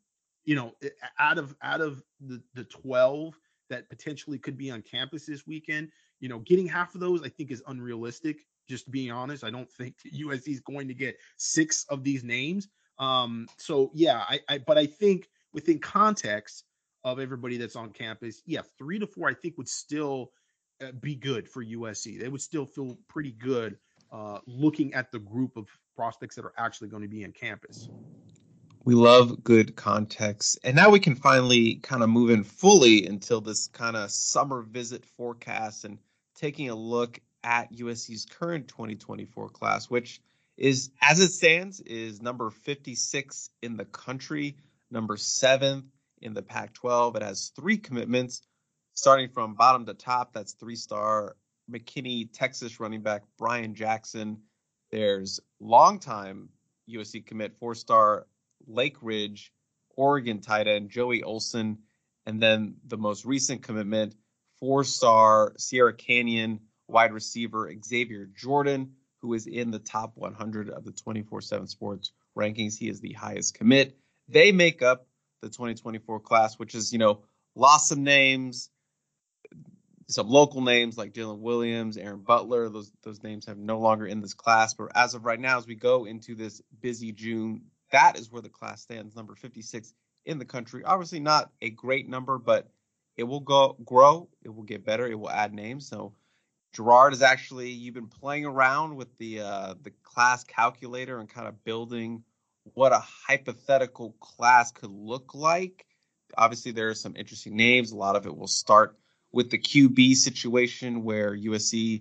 out of the 12 that potentially could be on campus this weekend, getting half of those I think is unrealistic. Just being honest, I don't think USC is going to get 6 of these names. So yeah, but I think within context of everybody that's on campus, yeah, 3 to 4 I think would still be good for USC. They would still feel pretty good looking at the group of prospects that are actually going to be on campus. We love good context. And now we can finally kind of move in fully until this kind of summer visit forecast and taking a look at USC's current 2024 class, which is, as it stands, is number 56 in the country, number 7th in the Pac-12. It has 3 commitments, starting from bottom to top. That's 3-star McKinney, Texas running back Brian Jackson. There's longtime USC commit, 4-star Lake Ridge, Oregon tight end Joey Olson, and then the most recent commitment, 4-star Sierra Canyon wide receiver Xavier Jordan, who is in the top 100 of the 24/7 Sports rankings. He is the highest commit. They make up the 2024 class, which is, lost some names, some local names like Jalen Williams, Aaron Butler. Those names have no longer in this class. But as of right now, as we go into this busy June, that is where the class stands, number 56 in the country. Obviously not a great number, but it will grow. It will get better. It will add names. So Gerard is actually, you've been playing around with the class calculator and kind of building what a hypothetical class could look like. Obviously, there are some interesting names. A lot of it will start with the QB situation where USC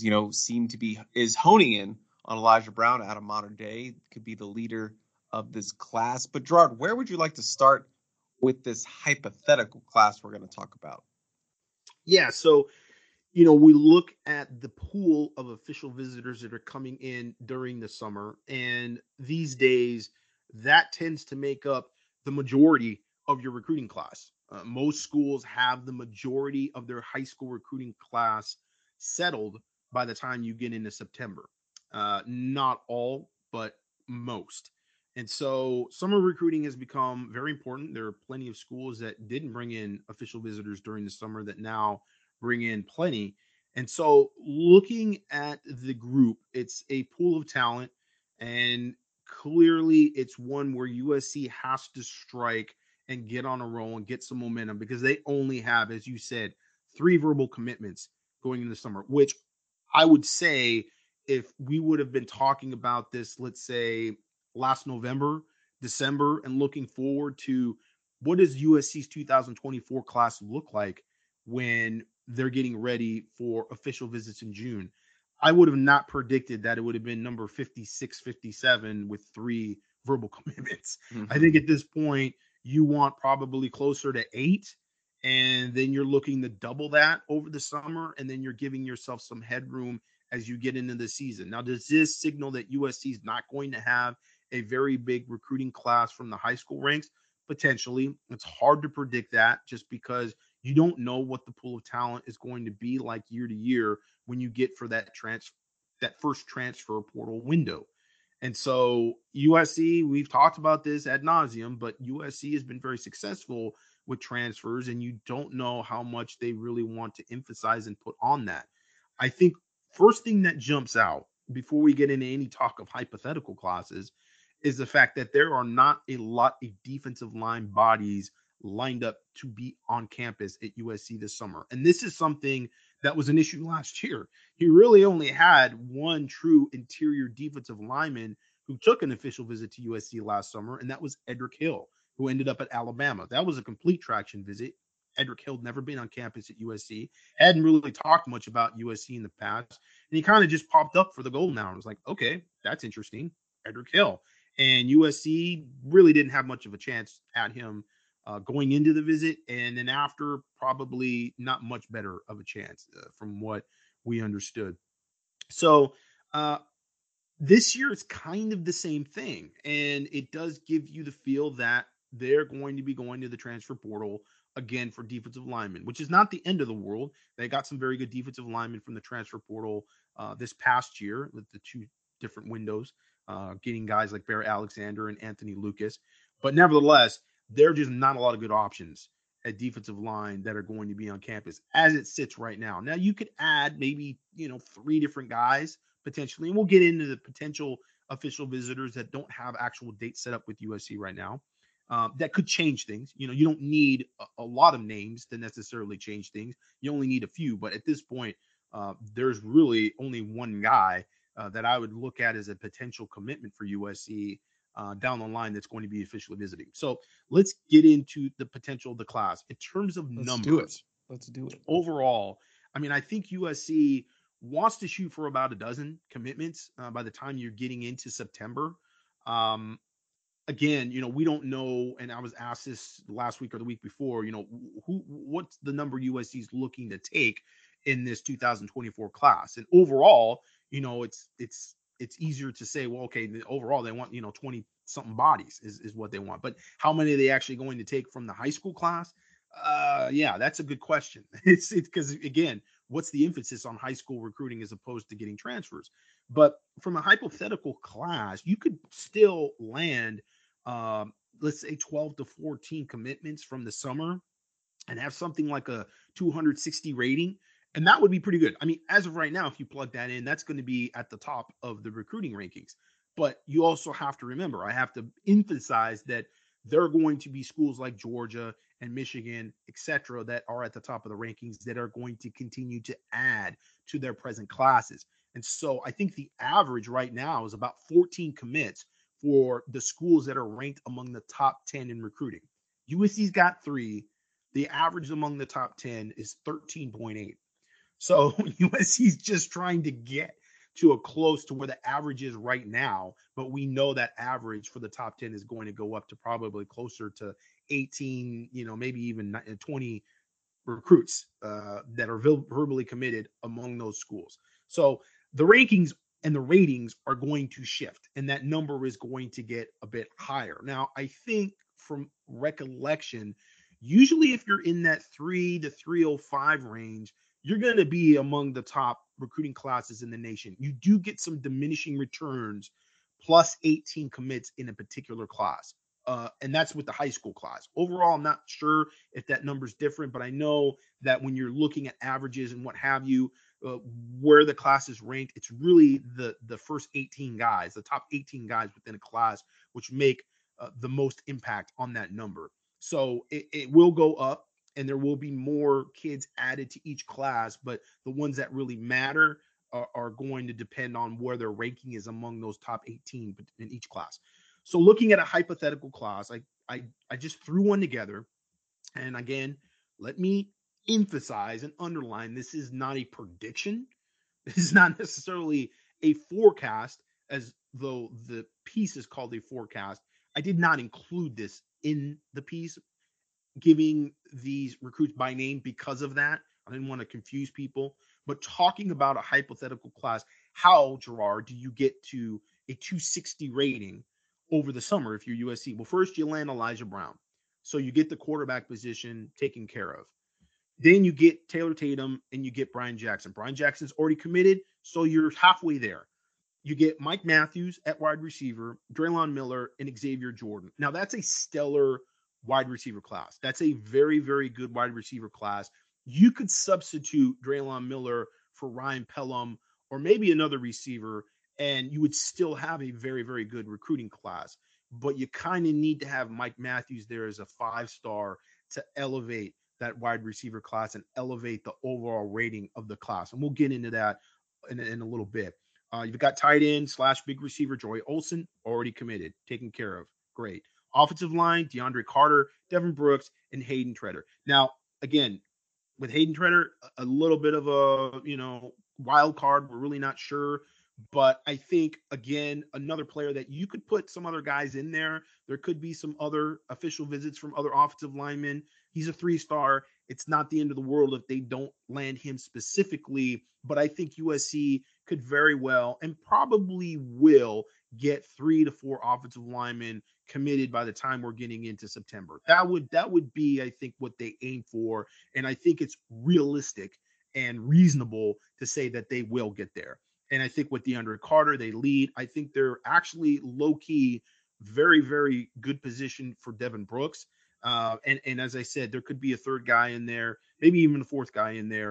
is honing in on Elijah Brown out of Modern Day, could be the leader of this class. But Gerard, where would you like to start with this hypothetical class we're going to talk about? Yeah, so we look at the pool of official visitors that are coming in during the summer, and these days that tends to make up the majority of your recruiting class. Most schools have the majority of their high school recruiting class settled by the time you get into September. Not all, but most. And so summer recruiting has become very important. There are plenty of schools that didn't bring in official visitors during the summer that now bring in plenty. And so looking at the group, it's a pool of talent, and clearly it's one where USC has to strike and get on a roll and get some momentum, because they only have, as you said, 3 verbal commitments going into the summer, which I would say if we would have been talking about this, let's say last November, December, and looking forward to what does USC's 2024 class look like when they're getting ready for official visits in June, I would have not predicted that it would have been number 56, 57 with 3 verbal commitments. Mm-hmm. I think at this point, you want probably closer to 8, and then you're looking to double that over the summer, and then you're giving yourself some headroom as you get into the season. Now, does this signal that USC is not going to have a very big recruiting class from the high school ranks? Potentially. It's hard to predict that just because you don't know what the pool of talent is going to be like year to year when you get for that first transfer portal window. And so USC, we've talked about this ad nauseum, but USC has been very successful with transfers, and you don't know how much they really want to emphasize and put on that. I think first thing that jumps out before we get into any talk of hypothetical classes is the fact that there are not a lot of defensive line bodies lined up to be on campus at USC this summer. And this is something that was an issue last year. He really only had one true interior defensive lineman who took an official visit to USC last summer, and that was Edric Hill, who ended up at Alabama. That was a complete traction visit. Edric Hill never been on campus at USC, hadn't really talked much about USC in the past, and he kind of just popped up for the Golden Hour. It was like, okay, that's interesting, Edric Hill. And USC really didn't have much of a chance at him going into the visit, and then after, probably not much better of a chance from what we understood. So this year it's kind of the same thing, and it does give you the feel that they're going to be going to the transfer portal again for defensive linemen, which is not the end of the world. They got some very good defensive linemen from the transfer portal this past year with the two different windows, getting guys like Bear Alexander and Anthony Lucas. But nevertheless, there are just not a lot of good options at defensive line that are going to be on campus as it sits right now. Now you could add maybe, 3 different guys potentially, and we'll get into the potential official visitors that don't have actual dates set up with USC right now. That could change things. You don't need a lot of names to necessarily change things. You only need a few, but at this point, there's really only one guy that I would look at as a potential commitment for USC down the line that's going to be officially visiting. So let's get into the potential of the class. In terms of numbers, Let's do it. Overall, I mean, I think USC wants to shoot for about a dozen commitments by the time you're getting into September. Again, we don't know, and I was asked this last week or the week before, what's the number USC is looking to take in this 2024 class. And overall, it's easier to say, well, okay, overall they want, 20 something bodies is what they want. But how many are they actually going to take from the high school class? Yeah, that's a good question. It's because, again, what's the emphasis on high school recruiting as opposed to getting transfers? But from a hypothetical class, you could still land, let's say 12 to 14 commitments from the summer and have something like a 260 rating. And that would be pretty good. I mean, as of right now, if you plug that in, that's going to be at the top of the recruiting rankings. But you also have to remember, I have to emphasize that there are going to be schools like Georgia and Michigan, et cetera, that are at the top of the rankings that are going to continue to add to their present classes. And so I think the average right now is about 14 commits for the schools that are ranked among the top 10 in recruiting. USC's got 3. The average among the top 10 is 13.8. So USC's just trying to get to a close to where the average is right now, but we know that average for the top 10 is going to go up to probably closer to 18, maybe even 20 recruits that are verbally committed among those schools. So the rankings and the ratings are going to shift, and that number is going to get a bit higher. Now, I think from recollection, usually if you're in that 3 to 305 range, you're going to be among the top recruiting classes in the nation. You do get some diminishing returns plus 18 commits in a particular class. And that's with the high school class. Overall, I'm not sure if that number's different, but I know that when you're looking at averages and what have you, where the class is ranked, it's really the first 18 guys, the top 18 guys within a class, which make the most impact on that number. So it will go up, and there will be more kids added to each class, but the ones that really matter are going to depend on where their ranking is among those top 18 in each class. So looking at a hypothetical class, I just threw one together. And again, let me emphasize and underline, this is not a prediction. This is not necessarily a forecast, as though the piece is called a forecast. I did not include this in the piece, giving these recruits by name because of that. I didn't want to confuse people, but talking about a hypothetical class, how, Gerard, do you get to a 260 rating over the summer if you're USC? Well, first you land Elijah Brown. So you get the quarterback position taken care of. Then you get Taylor Tatum and you get Brian Jackson. Brian Jackson's already committed, so you're halfway there. You get Mike Matthews at wide receiver, Draylon Miller, and Xavier Jordan. Now, that's a stellar wide receiver class. That's a very, very good wide receiver class. You could substitute Draylon Miller for Ryan Pelham or maybe another receiver, and you would still have a very, very good recruiting class. But you kind of need to have Mike Matthews there as a 5-star to elevate that wide receiver class and elevate the overall rating of the class. And we'll get into that in a little bit. You've got tight end / big receiver Joey Olsen, already committed, taken care of. Great. Offensive line, DeAndre Carter, Devin Brooks, and Hayden Treader. Now, again, with Hayden Treader, a little bit of a, wild card. We're really not sure. But I think, again, another player that you could put some other guys in there. There could be some other official visits from other offensive linemen. He's a 3-star. It's not the end of the world if they don't land him specifically. But I think USC could very well and probably will get 3 to 4 offensive linemen committed by the time we're getting into September. That would be, I think, what they aim for. And I think it's realistic and reasonable to say that they will get there. And I think with DeAndre Carter, they lead. I think they're actually low-key very, very good position for Devin Brooks. And as I said, there could be a third guy in there, maybe even a fourth guy in there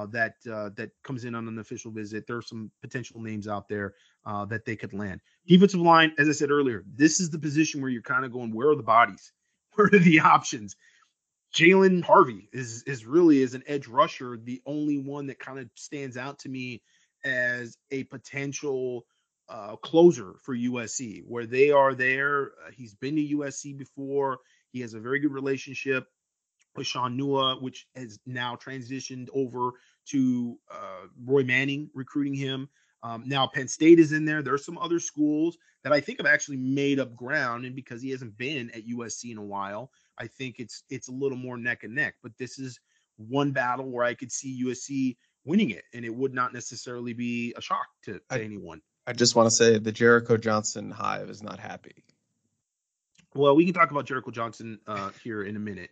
that comes in on an official visit. There are some potential names out there that they could land. Defensive line, as I said earlier, this is the position where you're kind of going, where are the bodies? Where are the options? Jalen Harvey is really, as an edge rusher, the only one that kind of stands out to me as a potential closer for USC, where they are there. He's been to USC before. He has a very good relationship with Sean Nua, which has now transitioned over to Roy Manning recruiting him. Now Penn State is in there. There are some other schools that I think have actually made up ground, and because he hasn't been at USC in a while, I think it's a little more neck and neck. But this is one battle where I could see USC winning it, and it would not necessarily be a shock to anyone. I just want to say the Jericho Johnson Hive is not happy. Well, we can talk about Jericho Johnson here in a minute.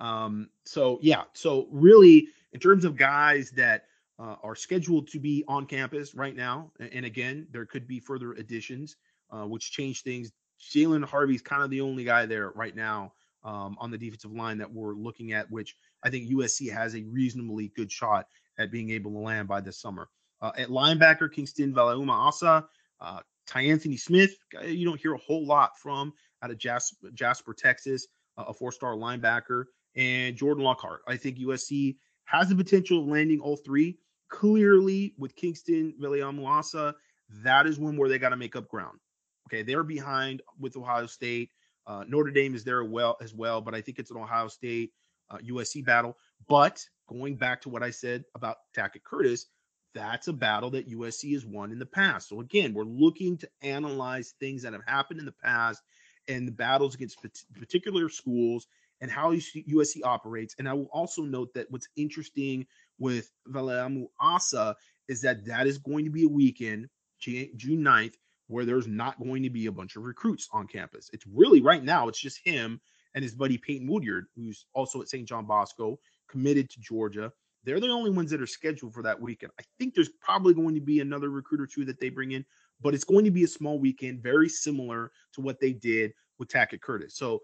So really, in terms of guys that are scheduled to be on campus right now, and again, there could be further additions, which change things. Jalen Harvey's kind of the only guy there right now on the defensive line that we're looking at, which I think USC has a reasonably good shot at being able to land by this summer. At linebacker, Kingston Valauma-Asa, Tyanthony Smith, you don't hear a whole lot from out of Jasper, Texas, a 4-star linebacker, and Jordan Lockhart. I think USC has the potential of landing all three. Clearly, with Kingston Valauma-Asa, that is one where they got to make up ground. Okay, they're behind with Ohio State. Notre Dame is there as well, but I think it's an Ohio State USC battle. But going back to what I said about Tackett Curtis, that's a battle that USC has won in the past. So again, we're looking to analyze things that have happened in the past and the battles against particular schools and how USC operates. And I will also note that what's interesting with Valauma-Asa is that is going to be a weekend, June 9th, where there's not going to be a bunch of recruits on campus. It's really, right now, it's just him and his buddy Peyton Woodyard, who's also at St. John Bosco, committed to Georgia. They're the only ones that are scheduled for that weekend. I think there's probably going to be another recruit or two that they bring in, but it's going to be a small weekend, very similar to what they did with Tackett Curtis. So,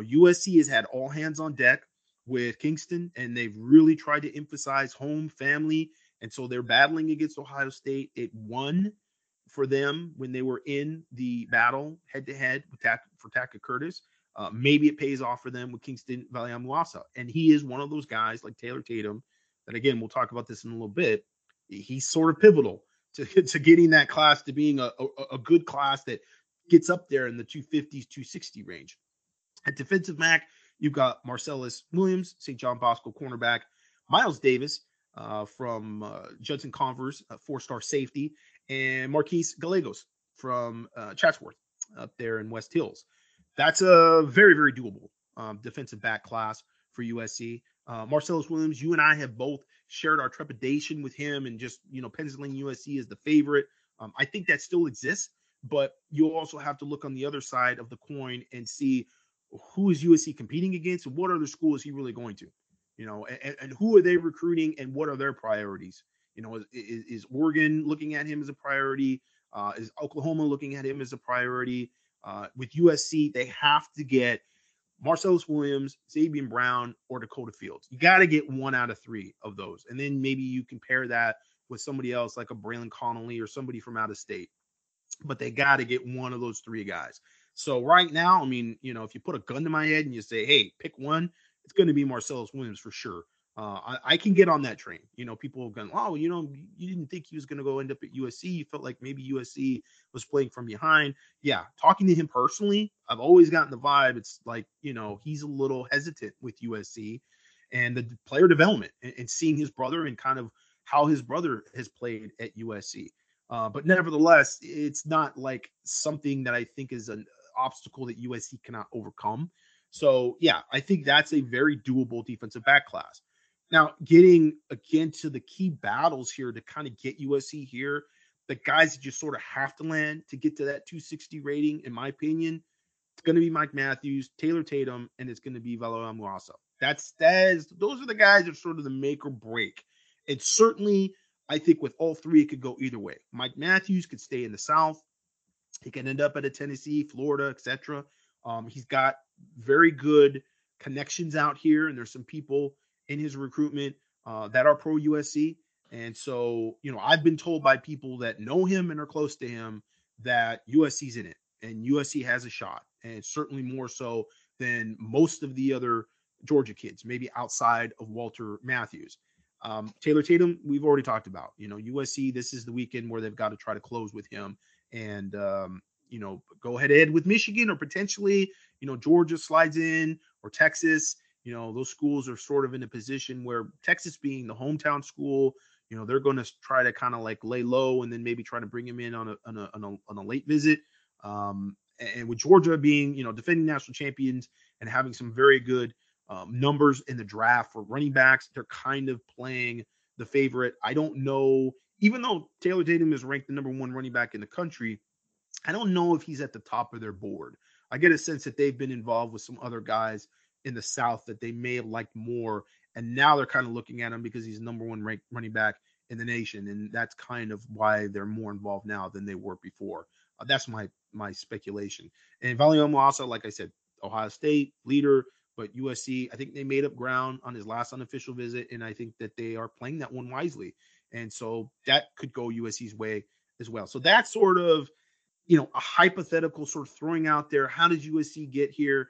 USC has had all hands on deck with Kingston, and they've really tried to emphasize home, family, and so they're battling against Ohio State. It won for them when they were in the battle head-to-head for Tackett Curtis. Maybe it pays off for them with Kingston Valauma-Asa. And he is one of those guys like Taylor Tatum that, again, we'll talk about this in a little bit. He's sort of pivotal to getting that class to being a good class that gets up there in the 250s, 260 range. At defensive back, you've got Marcellus Williams, St. John Bosco cornerback, Miles Davis from Judson Converse, a 4-star safety, and Marquise Gallegos from Chatsworth up there in West Hills. That's a very, very doable defensive back class for USC. Marcellus Williams, you and I have both shared our trepidation with him and just, penciling USC as the favorite. I think that still exists, but you also have to look on the other side of the coin and see who is USC competing against and what other school is he really going to, and who are they recruiting and what are their priorities? Is Oregon looking at him as a priority? Is Oklahoma looking at him as a priority? With USC, they have to get Marcellus Williams, Xavier Brown, or Dakota Fields. You got to get one out of three of those. And then maybe you compare that with somebody else like a Braylon Connolly or somebody from out of state. But they got to get one of those three guys. So right now, I mean, if you put a gun to my head and you say, hey, pick one, it's going to be Marcellus Williams for sure. I can get on that train. People have gone, oh, you didn't think he was going to go end up at USC. You felt like maybe USC was playing from behind. Yeah, talking to him personally, I've always gotten the vibe. It's like, he's a little hesitant with USC and the player development and seeing his brother and kind of how his brother has played at USC. But nevertheless, it's not like something that I think is an obstacle that USC cannot overcome. So, yeah, I think that's a very doable defensive back class. Now, getting again to the key battles here to kind of get USC here, the guys that you sort of have to land to get to that 260 rating, in my opinion, it's going to be Mike Matthews, Taylor Tatum, and it's going to be Valo Amuasa. Those are the guys that are sort of the make or break. It's certainly, I think with all three, it could go either way. Mike Matthews could stay in the South. He can end up at a Tennessee, Florida, etc. He's got very good connections out here, and there's some people in his recruitment that are pro USC. And so, I've been told by people that know him and are close to him that USC's in it and USC has a shot, and certainly more so than most of the other Georgia kids, maybe outside of Walter Matthews. Taylor Tatum, we've already talked about. USC, this is the weekend where they've got to try to close with him and, go head-to-head with Michigan or potentially, Georgia slides in or Texas. Those schools are sort of in a position where Texas being the hometown school, they're going to try to kind of like lay low and then maybe try to bring him in on a late visit. And with Georgia being, defending national champions and having some very good numbers in the draft for running backs, they're kind of playing the favorite. I don't know, even though Taylor Tatum is ranked the number one running back in the country, I don't know if he's at the top of their board. I get a sense that they've been involved with some other guys in the South that they may have liked more. And now they're kind of looking at him because he's number one ranked running back in the nation. And that's kind of why they're more involved now than they were before. That's my speculation. And Valium also, like I said, Ohio State leader, but USC, I think they made up ground on his last unofficial visit. And I think that they are playing that one wisely. And so that could go USC's way as well. So that's sort of, a hypothetical sort of throwing out there. How did USC get here?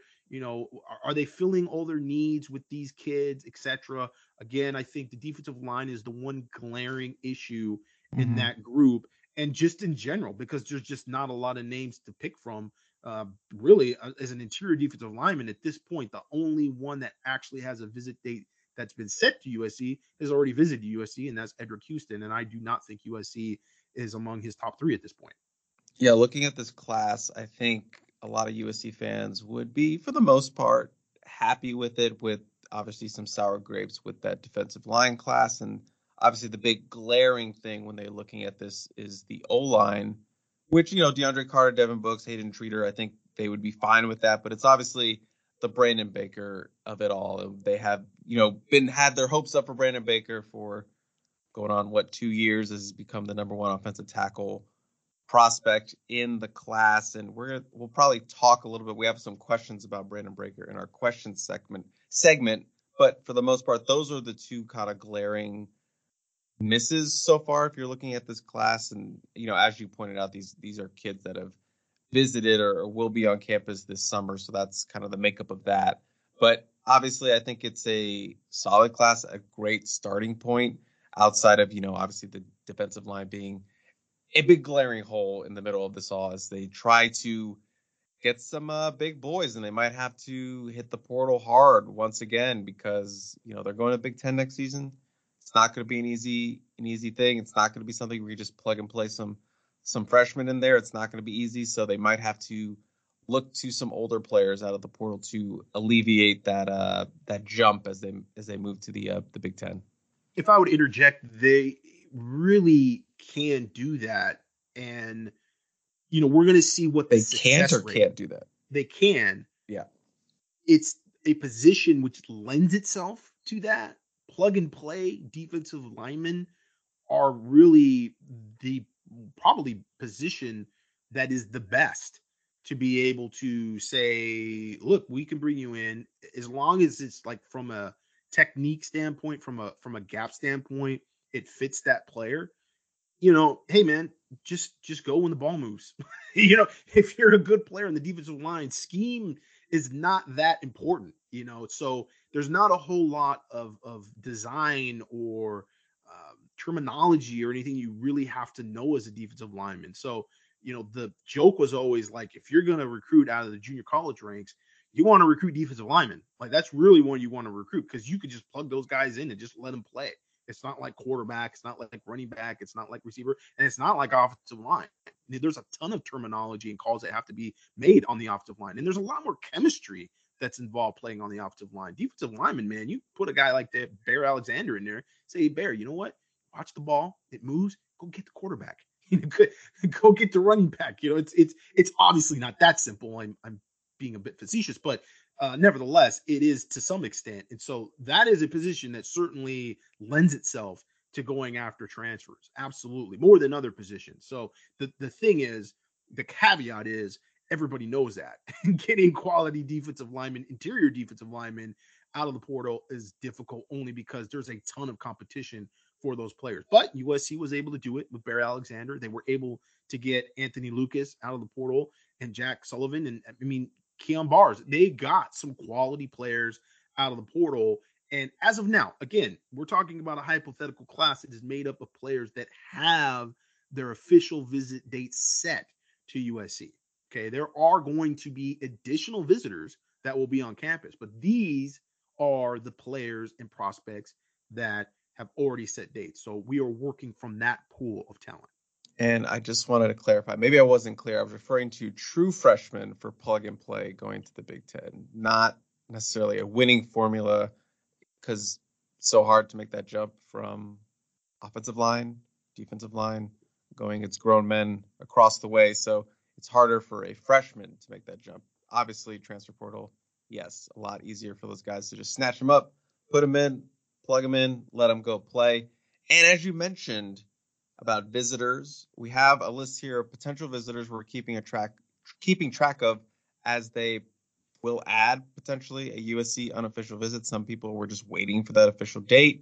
Are they filling all their needs with these kids, etc.? Again, I think the defensive line is the one glaring issue in that group, and just in general, because there's just not a lot of names to pick from. Really, as an interior defensive lineman at this point, the only one that actually has a visit date that's been set to USC has already visited USC, and that's Edric Houston. And I do not think USC is among his top three at this point. Yeah, looking at this class, I think a lot of USC fans would be, for the most part, happy with it, with obviously some sour grapes with that defensive line class. And obviously the big glaring thing when they're looking at this is the O-line, which, DeAndre Carter, Devin Books, Hayden Treater, I think they would be fine with that. But it's obviously the Brandon Baker of it all. They have, had their hopes up for Brandon Baker for going on, 2 years, as he's become the number one offensive tackle prospect in the class. And we'll probably talk a little bit. We have some questions about Brandon Baker in our questions segment, but for the most part, those are the two kind of glaring misses so far if you're looking at this class. And as you pointed out, these are kids that have visited or will be on campus this summer, so that's kind of the makeup of that. But obviously I think it's a solid class, a great starting point outside of obviously the defensive line being a big glaring hole in the middle of this all as they try to get some big boys, and they might have to hit the portal hard once again because they're going to Big Ten next season. It's not going to be an easy thing. It's not going to be something where you just plug and play some freshmen in there. It's not going to be easy, so they might have to look to some older players out of the portal to alleviate that jump as they move to the Big Ten. If I would interject, they really can do that, and we're going to see what they can't do that. They can. Yeah, it's a position which lends itself to that. Plug and play defensive linemen are really the probably position that is the best to be able to say, look, we can bring you in as long as it's like from a technique standpoint, from a gap standpoint, it fits that player. Hey man, just go when the ball moves. If you're a good player in the defensive line, scheme is not that important. So there's not a whole lot of design or terminology or anything you really have to know as a defensive lineman. So the joke was always like, if you're going to recruit out of the junior college ranks, you want to recruit defensive linemen. Like that's really what you want to recruit, because you could just plug those guys in and just let them play. It's not like quarterback. It's not like running back. It's not like receiver. And it's not like offensive line. There's a ton of terminology and calls that have to be made on the offensive line. And there's a lot more chemistry that's involved playing on the offensive line. Defensive lineman, man, you put a guy like that, Bear Alexander, in there, say, hey, Bear, you know what? Watch the ball. It moves. Go get the quarterback. Go get the running back. It's obviously not that simple. I'm being a bit facetious, but nevertheless, it is to some extent. And so that is a position that certainly lends itself to going after transfers. Absolutely. More than other positions. So the thing is, the caveat is, everybody knows that getting quality defensive linemen, interior defensive linemen out of the portal is difficult, only because there's a ton of competition for those players. But USC was able to do it with Bear Alexander. They were able to get Anthony Lucas out of the portal and Jack Sullivan. And I mean, Keon Bars, they got some quality players out of the portal. And as of now, again, we're talking about a hypothetical class that is made up of players that have their official visit dates set to USC. Okay, there are going to be additional visitors that will be on campus, but these are the players and prospects that have already set dates. So we are working from that pool of talent. And I just wanted to clarify, maybe I wasn't clear. I was referring to true freshmen for plug and play going to the Big Ten, not necessarily a winning formula, because it's so hard to make that jump from offensive line, defensive line, going it's grown men across the way. So it's harder for a freshman to make that jump. Obviously, transfer portal, yes, a lot easier for those guys to just snatch them up, put them in, plug them in, let them go play. And as you mentioned about visitors, we have a list here of potential visitors we're keeping track of, as they will add potentially a USC unofficial visit. Some people were just waiting for that official date.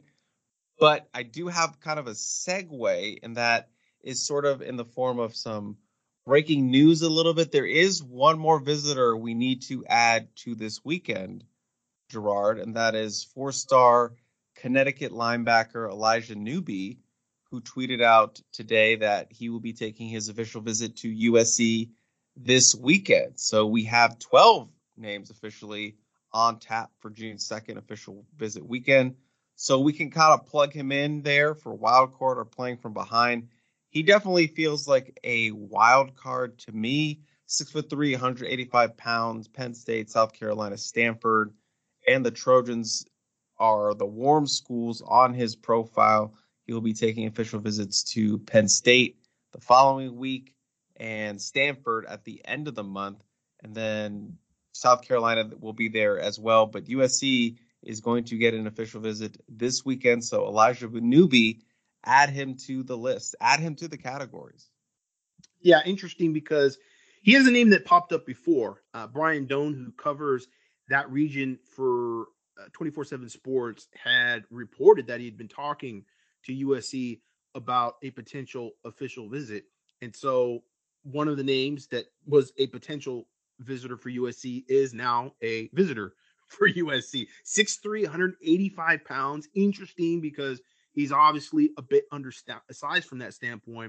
But I do have kind of a segue, and that is sort of in the form of some breaking news a little bit. There is one more visitor we need to add to this weekend, Gerard, and that is 4-star Connecticut linebacker Elijah Newby, who tweeted out today that he will be taking his official visit to USC this weekend. So we have 12 names officially on tap for June 2nd official visit weekend. So we can kind of plug him in there for wild card or playing from behind. He definitely feels like a wild card to me. 6'3", 185 pounds, Penn State, South Carolina, Stanford, and the Trojans are the warm schools on his profile. He will be taking official visits to Penn State the following week and Stanford at the end of the month. And then South Carolina will be there as well. But USC is going to get an official visit this weekend. So Elijah Newby, add him to the list, add him to the categories. Yeah, interesting, because he has a name that popped up before. Brian Doan, who covers that region for 24/7 Sports, had reported that he had been talking to USC about a potential official visit. And so one of the names that was a potential visitor for USC is now a visitor for USC. 6'3", 185 pounds. Interesting, because he's obviously a bit undersized from that standpoint.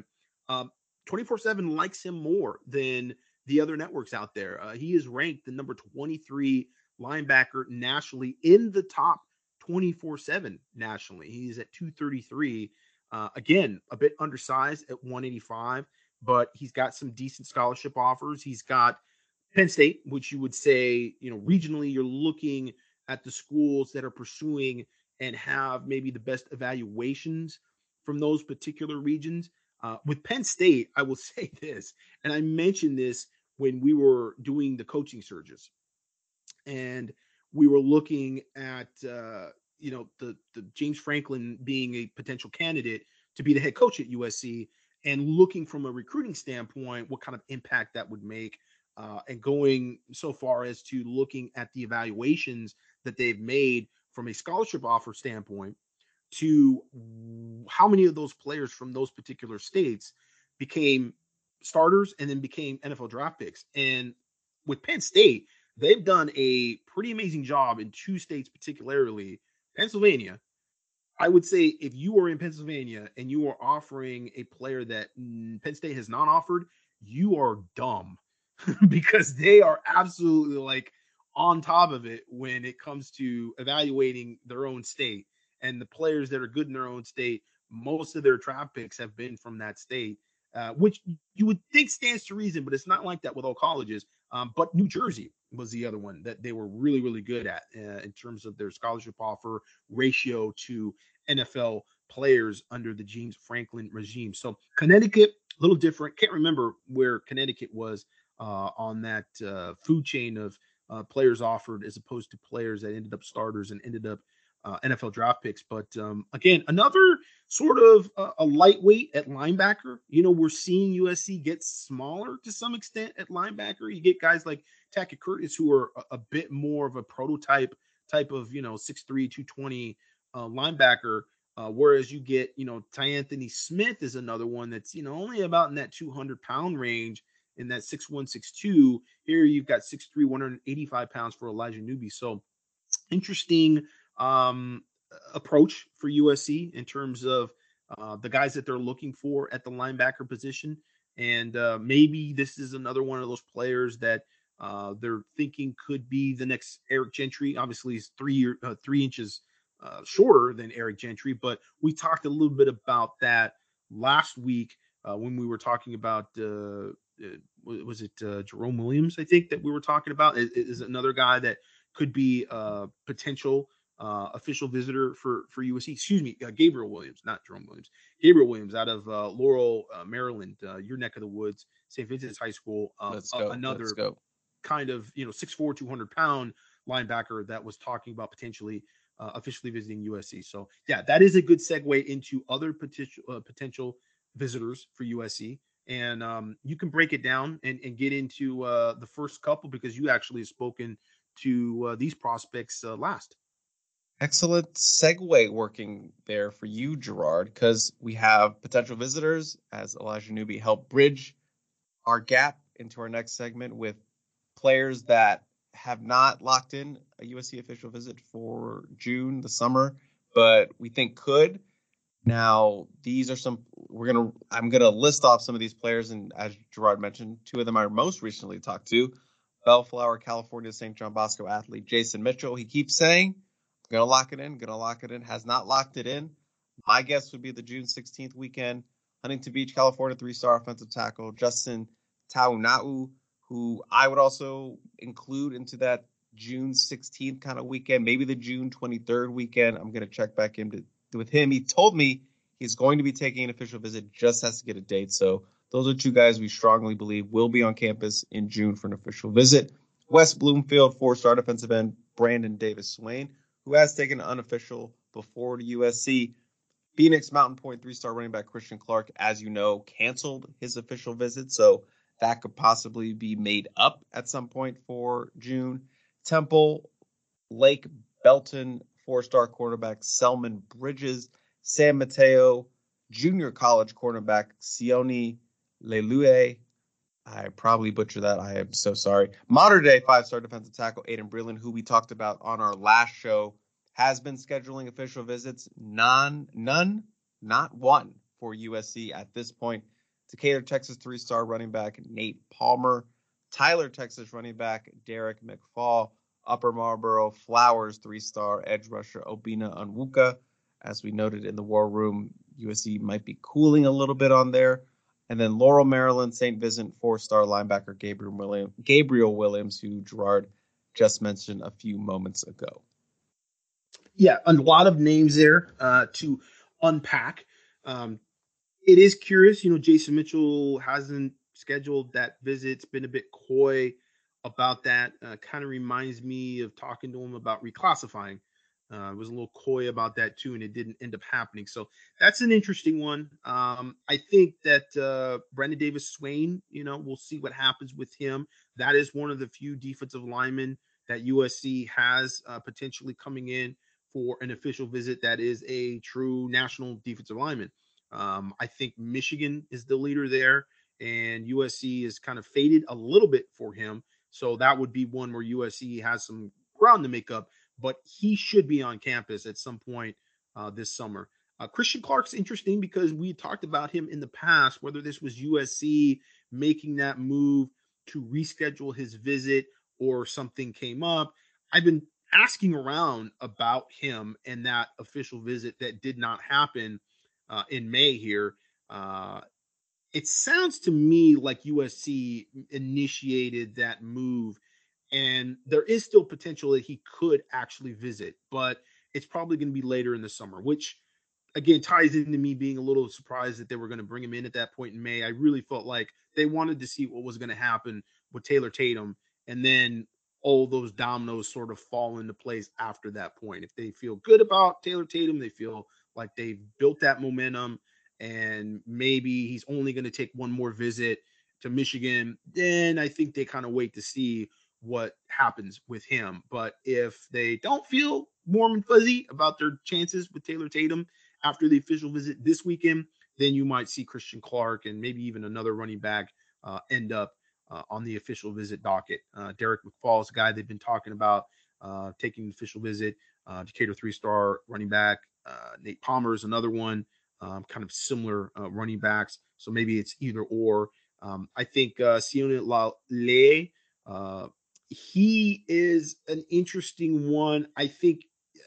24/7 likes him more than the other networks out there. He is ranked the number 23 linebacker nationally, in the top 24/7 nationally. He's at 233. Again, a bit undersized at 185, but he's got some decent scholarship offers. He's got Penn State, which you would say, regionally, you're looking at the schools that are pursuing and have maybe the best evaluations from those particular regions. With Penn State, I will say this, and I mentioned this when we were doing the coaching searches, and we were looking at, the James Franklin being a potential candidate to be the head coach at USC, and looking from a recruiting standpoint, what kind of impact that would make. and going so far as to looking at the evaluations that they've made from a scholarship offer standpoint to how many of those players from those particular states became starters and then became NFL draft picks. And with Penn State, they've done a pretty amazing job in two states, particularly Pennsylvania. I would say if you are in Pennsylvania and you are offering a player that Penn State has not offered, you are dumb because they are absolutely like on top of it when it comes to evaluating their own state and the players that are good in their own state. Most of their draft picks have been from that state, which you would think stands to reason, but it's not like that with all colleges. But New Jersey was the other one that they were really, really good at in terms of their scholarship offer ratio to NFL players under the James Franklin regime. So Connecticut, a little different. Can't remember where Connecticut was on that food chain of players offered as opposed to players that ended up starters and ended up NFL draft picks. But again, another sort of a lightweight at linebacker. You know, we're seeing USC get smaller to some extent at linebacker. You get guys like Tackett Curtis, who are a bit more of a prototype type of, 6'3", 220 linebacker. Whereas you get, Tyanthony Smith is another one that's, only about in that 200-pound range, in that 6'1", 6'2". Here you've got 6'3", 185 pounds for Elijah Newby. So interesting approach for USC in terms of the guys that they're looking for at the linebacker position. And maybe this is another one of those players that they're thinking could be the next Eric Gentry. Obviously, he's 3 inches shorter than Eric Gentry, but we talked a little bit about that last week when we were talking about was it Jerome Williams, I think, that we were talking about is another guy that could be a potential official visitor for USC. Excuse me, Gabriel Williams, not Jerome Williams. Gabriel Williams out of Laurel, Maryland, your neck of the woods, St. Vincent's High School. Another kind of 6'4", 200-pound linebacker that was talking about potentially officially visiting USC. So yeah, that is a good segue into other potential visitors for USC. And you can break it down and get into the first couple because you actually have spoken to these prospects last. Excellent segue working there for you, Gerard, because we have potential visitors as Elijah Newby helped bridge our gap into our next segment with players that have not locked in a USC official visit for June, the summer, but we think could. Now, these are I'm going to list off some of these players. And as Gerard mentioned, two of them I most recently talked to. Bellflower, California, St. John Bosco athlete Jason Mitchell. He keeps saying, going to lock it in, has not locked it in. My guess would be the June 16th weekend. Huntington Beach, California, 3-star offensive tackle Justin Taunau, who I would also include into that June 16th kind of weekend, maybe the June 23rd weekend. I'm going to check back in with him. He told me he's going to be taking an official visit, just has to get a date. So those are two guys we strongly believe will be on campus in June for an official visit. West Bloomfield, 4-star defensive end Brandon Davis Swain, who has taken an unofficial before to USC. Phoenix Mountain Point 3-star running back Christian Clark, as you know, canceled his official visit, so that could possibly be made up at some point for June. Temple, Lake Belton, 4-star cornerback Selman Bridges, San Mateo, junior college cornerback Sione Lelue. I probably butchered that. I am so sorry. Modern day 5-star defensive tackle Aiden Breland, who we talked about on our last show, has been scheduling official visits. Not one for USC at this point. Decatur, Texas 3-star running back Nate Palmer. Tyler, Texas running back Derek McFall. Upper Marlboro Flowers 3-star edge rusher Obina Onwuka. As we noted in the War Room, USC might be cooling a little bit on there. And then Laurel, Maryland, St. Vincent 4-star linebacker Gabriel Williams, who Gerard just mentioned a few moments ago. Yeah, a lot of names there to unpack. It is curious, Jason Mitchell hasn't scheduled that visit. It's been a bit coy about that. Kind of reminds me of talking to him about reclassifying Was a little coy about that too, and it didn't end up happening. So that's an interesting one. I think that Brandon Davis Swain, we'll see what happens with him. That is one of the few defensive linemen that USC has potentially coming in for an official visit. That is a true national defensive lineman. I think Michigan is the leader there, and USC is kind of faded a little bit for him. So that would be one where USC has some ground to make up, but he should be on campus at some point this summer. Christian Clark's interesting because we talked about him in the past, whether this was USC making that move to reschedule his visit or something came up. I've been asking around about him and that official visit that did not happen in May here. It sounds to me like USC initiated that move, and there is still potential that he could actually visit, but it's probably going to be later in the summer, which again ties into me being a little surprised that they were going to bring him in at that point in May. I really felt like they wanted to see what was going to happen with Taylor Tatum, and then all those dominoes sort of fall into place after that point. If they feel good about Taylor Tatum, they feel like they've built that momentum, and maybe he's only going to take one more visit to Michigan, then I think they kind of wait to see what happens with him. But if they don't feel warm and fuzzy about their chances with Taylor Tatum after the official visit this weekend, then you might see Christian Clark and maybe even another running back end up on the official visit docket. Derek McFall is a guy they've been talking about taking the official visit. Decatur 3-star running back. Nate Palmer is another one. Kind of similar running backs. So maybe it's either or. I think Sione Laule, he is an interesting one. I think,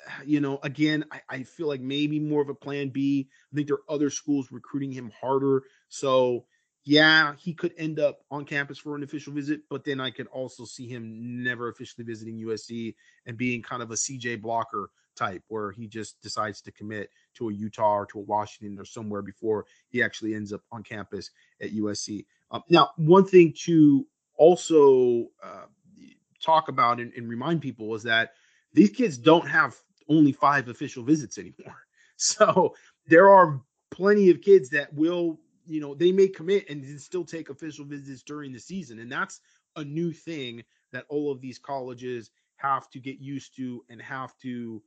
again, I feel like maybe more of a plan B. I think there are other schools recruiting him harder. So, yeah, he could end up on campus for an official visit, but then I could also see him never officially visiting USC and being kind of a CJ Blocker type where he just decides to commit to a Utah or to a Washington or somewhere before he actually ends up on campus at USC. Now, one thing to also talk about and remind people is that these kids don't have only 5 official visits anymore. So there are plenty of kids that will, they may commit and still take official visits during the season. And that's a new thing that all of these colleges have to get used to and have to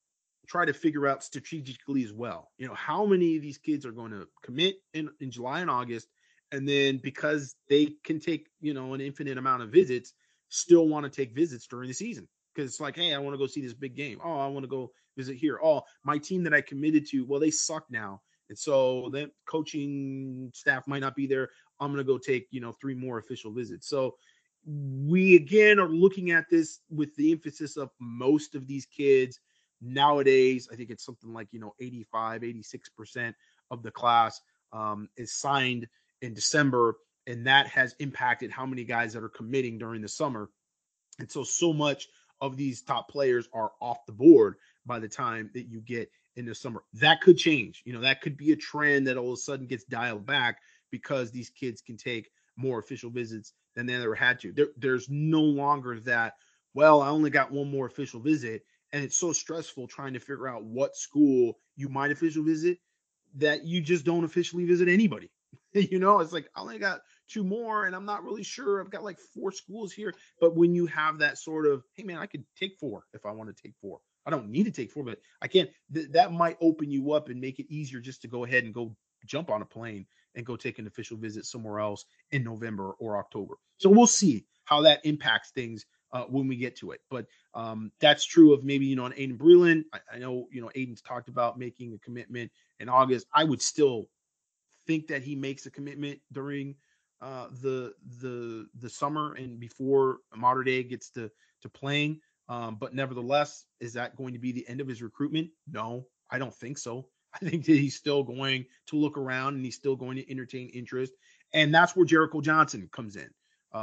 try to figure out strategically as well. How many of these kids are going to commit in July and August, and then because they can take, an infinite amount of visits, still want to take visits during the season. Because it's like, hey, I want to go see this big game. Oh, I want to go visit here. Oh, my team that I committed to, well, they suck now. And so the coaching staff might not be there. I'm going to go take, 3 more official visits. So we, again, are looking at this with the emphasis of most of these kids nowadays. I think it's something like, 85, 86% of the class is signed in December. And that has impacted how many guys that are committing during the summer. And so much of these top players are off the board by the time that you get in the summer. That could change. That could be a trend that all of a sudden gets dialed back because these kids can take more official visits than they ever had to. There's no longer that, well, I only got one more official visit. And it's so stressful trying to figure out what school you might official visit that you just don't officially visit anybody. It's like, I only got 2 more and I'm not really sure. I've got like 4 schools here. But when you have that sort of, hey man, I could take 4 if I want to take 4. I don't need to take 4, but I can't. That might open you up and make it easier just to go ahead and go jump on a plane and go take an official visit somewhere else in November or October. So we'll see how that impacts things when we get to it. But that's true of maybe, an Aiden Breland. I know, Aiden's talked about making a commitment in August. I would still think that he makes a commitment during the summer and before Mater Dei gets to playing. But nevertheless, is that going to be the end of his recruitment? No, I don't think so. I think that he's still going to look around and he's still going to entertain interest. And that's where Jericho Johnson comes in.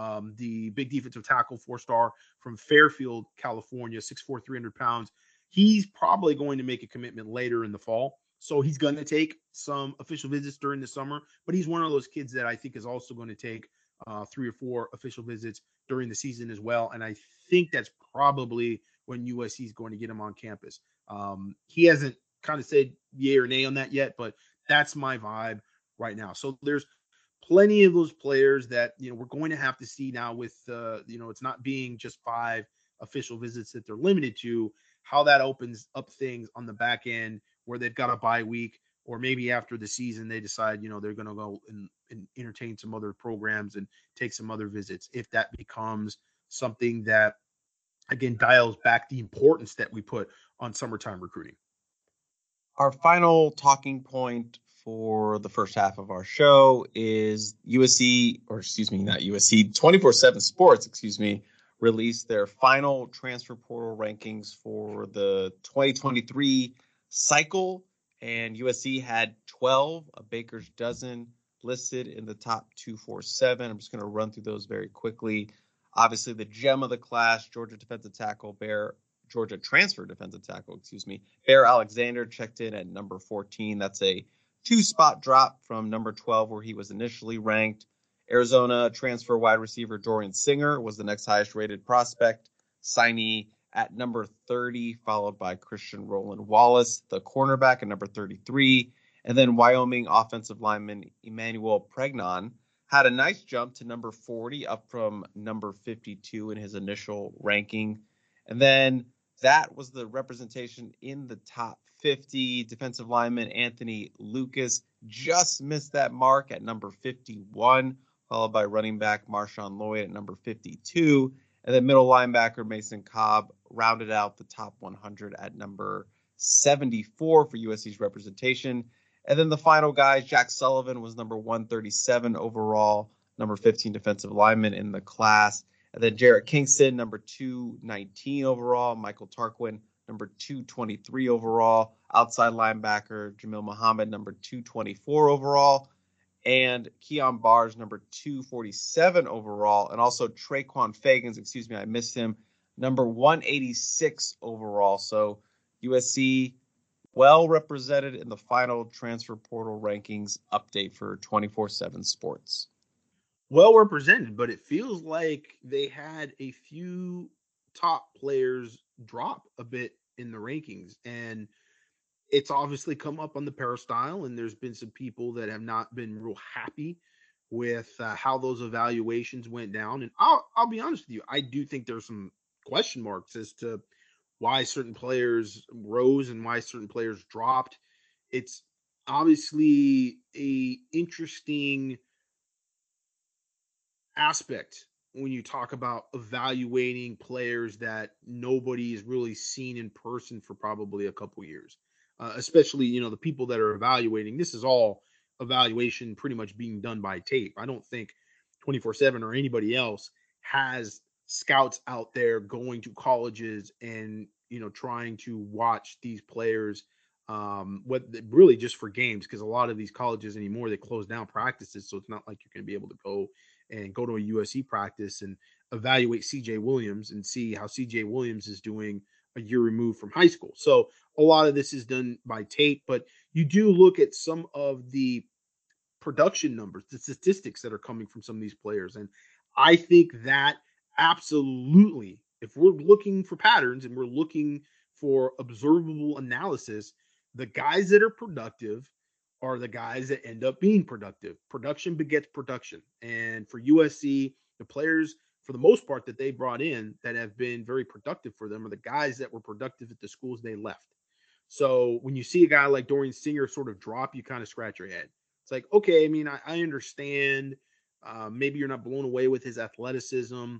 The big defensive tackle, 4-star from Fairfield, California, 6'4", 300 pounds. He's probably going to make a commitment later in the fall. So he's going to take some official visits during the summer, but he's one of those kids that I think is also going to take 3 or 4 official visits during the season as well. And I think that's probably when USC is going to get him on campus. He hasn't kind of said yay or nay on that yet, but that's my vibe right now. So there's plenty of those players that, we're going to have to see now with, it's not being just 5 official visits that they're limited to, how that opens up things on the back end where they've got a bye week, or maybe after the season they decide, they're going to go and entertain some other programs and take some other visits. If that becomes something that, again, dials back the importance that we put on summertime recruiting. Our final talking point for the first half of our show is USC, or excuse me, not USC, 24/7 Sports, released their final transfer portal rankings for the 2023 cycle, and USC had 12, a baker's dozen, listed in the top 247. I'm just going to run through those very quickly. Obviously, the gem of the class, Georgia transfer defensive tackle, Bear Alexander checked in at number 14. That's a 2-spot drop from number 12, where he was initially ranked. Arizona transfer wide receiver Dorian Singer was the next highest rated prospect signee at number 30, followed by Christian Roland Wallace, the cornerback, at number 33. And then Wyoming offensive lineman Emmanuel Pregnon had a nice jump to number 40, up from number 52 in his initial ranking. And then that was the representation in the top 50. Defensive lineman Anthony Lucas just missed that mark at number 51, followed by running back Marshawn Lloyd at number 52. And then middle linebacker Mason Cobb rounded out the top 100 at number 74 for USC's representation. And then the final guy, Jack Sullivan, was number 137 overall, number 15 defensive lineman in the class. And then Jarrett Kingston, number 219 overall. Michael Tarquin, number 223 overall. Outside linebacker Jamil Muhammad, number 224 overall. And Keon Bars, number 247 overall. And also Traquan Fagans, I missed him, number 186 overall. So USC well represented in the final transfer portal rankings update for 24/7 Sports. Well represented, but it feels like they had a few top players drop a bit in the rankings, and it's obviously come up on the peristyle, and there's been some people that have not been real happy with how those evaluations went down. And I'll be honest with you, I do think there's some question marks as to why certain players rose and why certain players dropped. It's obviously a interesting aspect when you talk about evaluating players that nobody has really seen in person for probably a couple years. Especially, the people that are evaluating. This is all evaluation pretty much being done by tape. I don't think 24/7 or anybody else has scouts out there going to colleges and, trying to watch these players, what really just for games, because a lot of these colleges anymore, they close down practices. So it's not like you're going to be able to go to a USC practice and evaluate CJ Williams and see how CJ Williams is doing a year removed from high school. So a lot of this is done by tape, but you do look at some of the production numbers, the statistics that are coming from some of these players. And I think that absolutely, if we're looking for patterns and we're looking for observable analysis, the guys that are productive are the guys that end up being productive. Production begets production. And for USC, the players, for the most part, that they brought in that have been very productive for them are the guys that were productive at the schools they left. So when you see a guy like Dorian Singer sort of drop, you kind of scratch your head. It's like, okay, I mean, I understand. Maybe you're not blown away with his athleticism.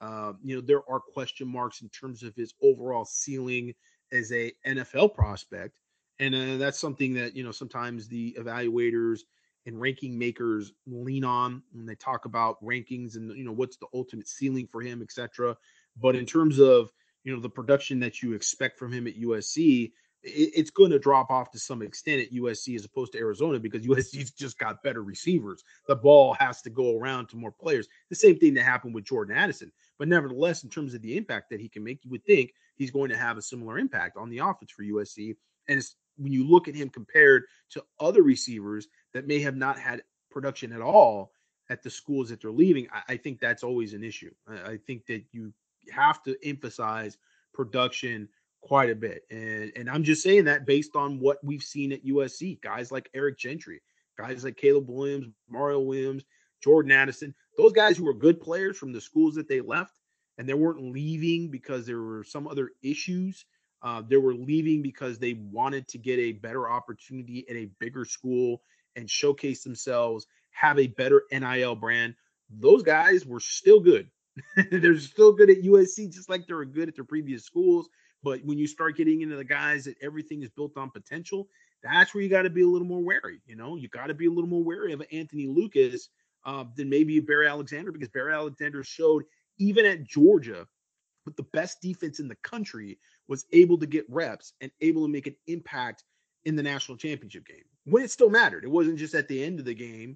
There are question marks in terms of his overall ceiling as a NFL prospect. And that's something that, sometimes the evaluators and ranking makers lean on when they talk about rankings and, what's the ultimate ceiling for him, etc. But in terms of, the production that you expect from him at USC, it's going to drop off to some extent at USC as opposed to Arizona, because USC's just got better receivers. The ball has to go around to more players. The same thing that happened with Jordan Addison. But nevertheless, in terms of the impact that he can make, you would think he's going to have a similar impact on the offense for USC. And it's, when you look at him compared to other receivers that may have not had production at all at the schools that they're leaving, I think that's always an issue. I think that you have to emphasize production quite a bit. And I'm just saying that based on what we've seen at USC. Guys like Eric Gentry, guys like Caleb Williams, Mario Williams, Jordan Addison, those guys who were good players from the schools that they left, and they weren't leaving because there were some other issues. They were leaving because they wanted to get a better opportunity at a bigger school and showcase themselves, have a better NIL brand. Those guys were still good. They're still good at USC, just like they were good at their previous schools. But when you start getting into the guys that everything is built on potential, that's where you got to be a little more wary. You got to be a little more wary of Anthony Lucas than maybe Barry Alexander, because Barry Alexander showed even at Georgia, with the best defense in the country, was able to get reps and able to make an impact in the national championship game when it still mattered. It wasn't just at the end of the game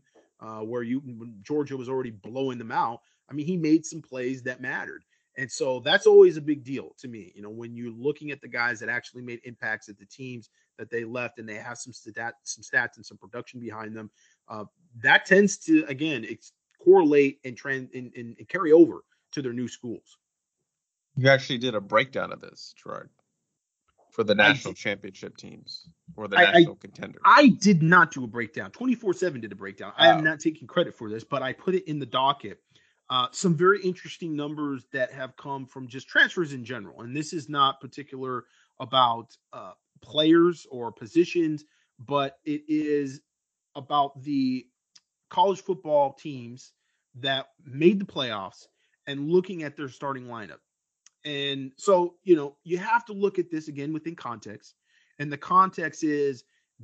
when Georgia was already blowing them out. I mean, he made some plays that mattered. And so that's always a big deal to me, when you're looking at the guys that actually made impacts at the teams that they left and they have some stats and some production behind them. That tends to, again, correlate and trend and carry over to their new schools. You actually did a breakdown of this, Gerard, for the national championship teams or the national contenders. I did not do a breakdown. 24/7 did a breakdown. I am not taking credit for this, but I put it in the docket. Some very interesting numbers that have come from just transfers in general. And this is not particular about players or positions, but it is about the college football teams that made the playoffs and looking at their starting lineup. And so, you have to look at this again within context. And the context is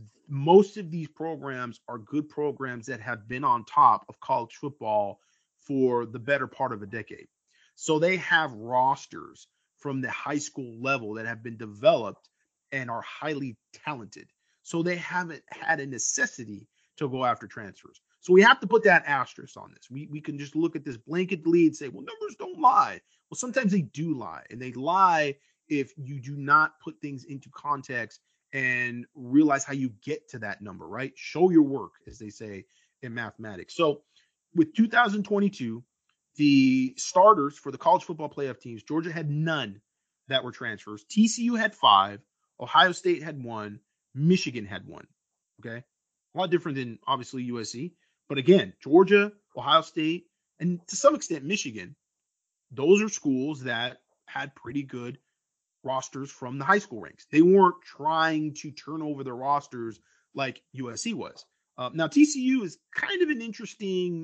most of these programs are good programs that have been on top of college football for the better part of a decade. So they have rosters from the high school level that have been developed and are highly talented. So they haven't had a necessity to go after transfers. So we have to put that asterisk on this. We can just look at this blanket lead and say, well, numbers don't lie. Well, sometimes they do lie. And they lie if you do not put things into context and realize how you get to that number, right? Show your work, as they say in mathematics. So with 2022, the starters for the college football playoff teams, Georgia had none that were transfers. TCU had 5. Ohio State had 1. Michigan had 1. Okay. A lot different than obviously USC. But again, Georgia, Ohio State, and to some extent Michigan, those are schools that had pretty good rosters from the high school ranks. They weren't trying to turn over their rosters like USC was. Now, TCU is kind of an interesting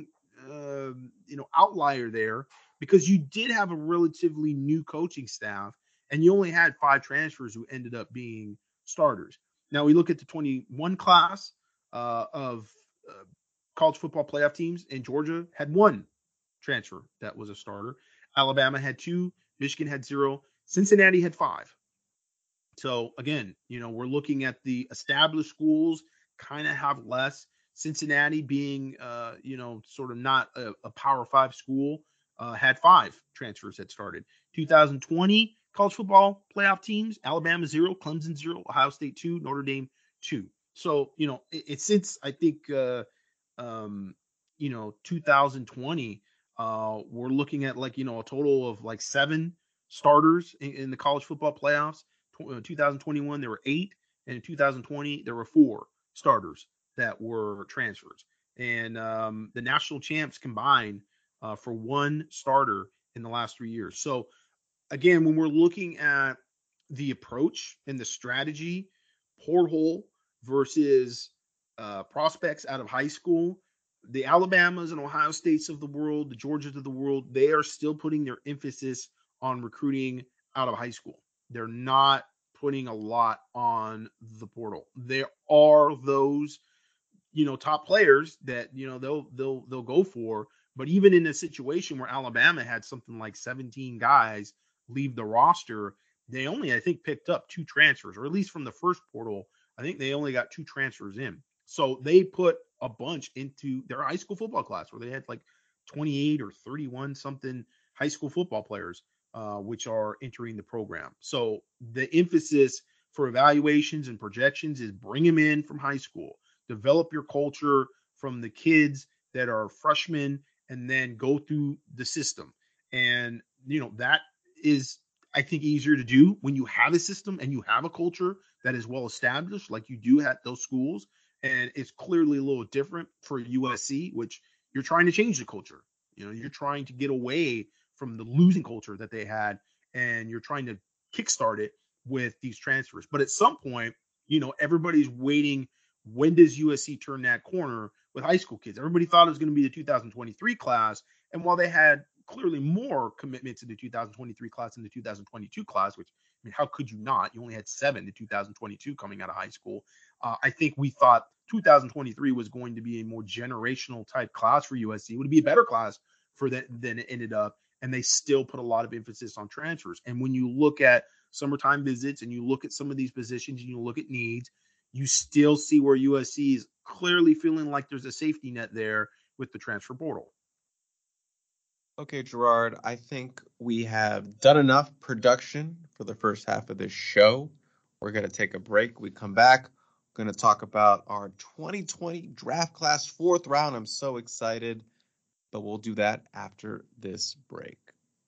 outlier there, because you did have a relatively new coaching staff and you only had 5 transfers who ended up being starters. Now we look at the 21 class of college football playoff teams, and Georgia had 1 transfer that was a starter. Alabama had 2, Michigan had 0, Cincinnati had 5. So again, we're looking at the established schools kind of have less. Cincinnati being, sort of not a Power 5 school, had 5 transfers that started. 2020 college football playoff teams, Alabama 0, Clemson 0, Ohio State 2, Notre Dame 2. So, it's since I think, 2020, we're looking at a total of 7 starters in the college football playoffs. 2021, there were 8, and in 2020, there were 4 starters that were transfers. And the national champs combined for 1 starter in the last 3 years. So again, when we're looking at the approach and the strategy, portal versus prospects out of high school, the Alabamas and Ohio States of the world, the Georgias of the world, they are still putting their emphasis on recruiting out of high school. They're not putting a lot on the portal. There are those, top players that, they'll go for. But even in a situation where Alabama had something like 17 guys leave the roster, they only, I think, picked up 2 transfers, or at least from the first portal, I think they only got 2 transfers in. So they put a bunch into their high school football class where they had 28 or 31 something high school football players, which are entering the program. So the emphasis for evaluations and projections is bring them in from high school, develop your culture from the kids that are freshmen, and then go through the system. And, that is, I think, easier to do when you have a system and you have a culture that is well established, like you do at those schools. And it's clearly a little different for USC, which you're trying to change the culture. You're trying to get away from the losing culture that they had, and you're trying to kickstart it with these transfers. But at some point, everybody's waiting. When does USC turn that corner with high school kids? Everybody thought it was going to be the 2023 class. And while they had clearly more commitment to the 2023 class than the 2022 class, which, I mean, how could you not? You only had 7 to 2022 coming out of high school. I think we thought 2023 was going to be a more generational type class for USC. It would be a better class for that than it ended up. And they still put a lot of emphasis on transfers. And when you look at summertime visits and you look at some of these positions and you look at needs, you still see where USC is clearly feeling like there's a safety net there with the transfer portal. Okay, Gerard, I think we have done enough production for the first half of this show. We're going to take a break. We come back. We're going to talk about our 2020 draft class 4th round. I'm so excited, but we'll do that after this break.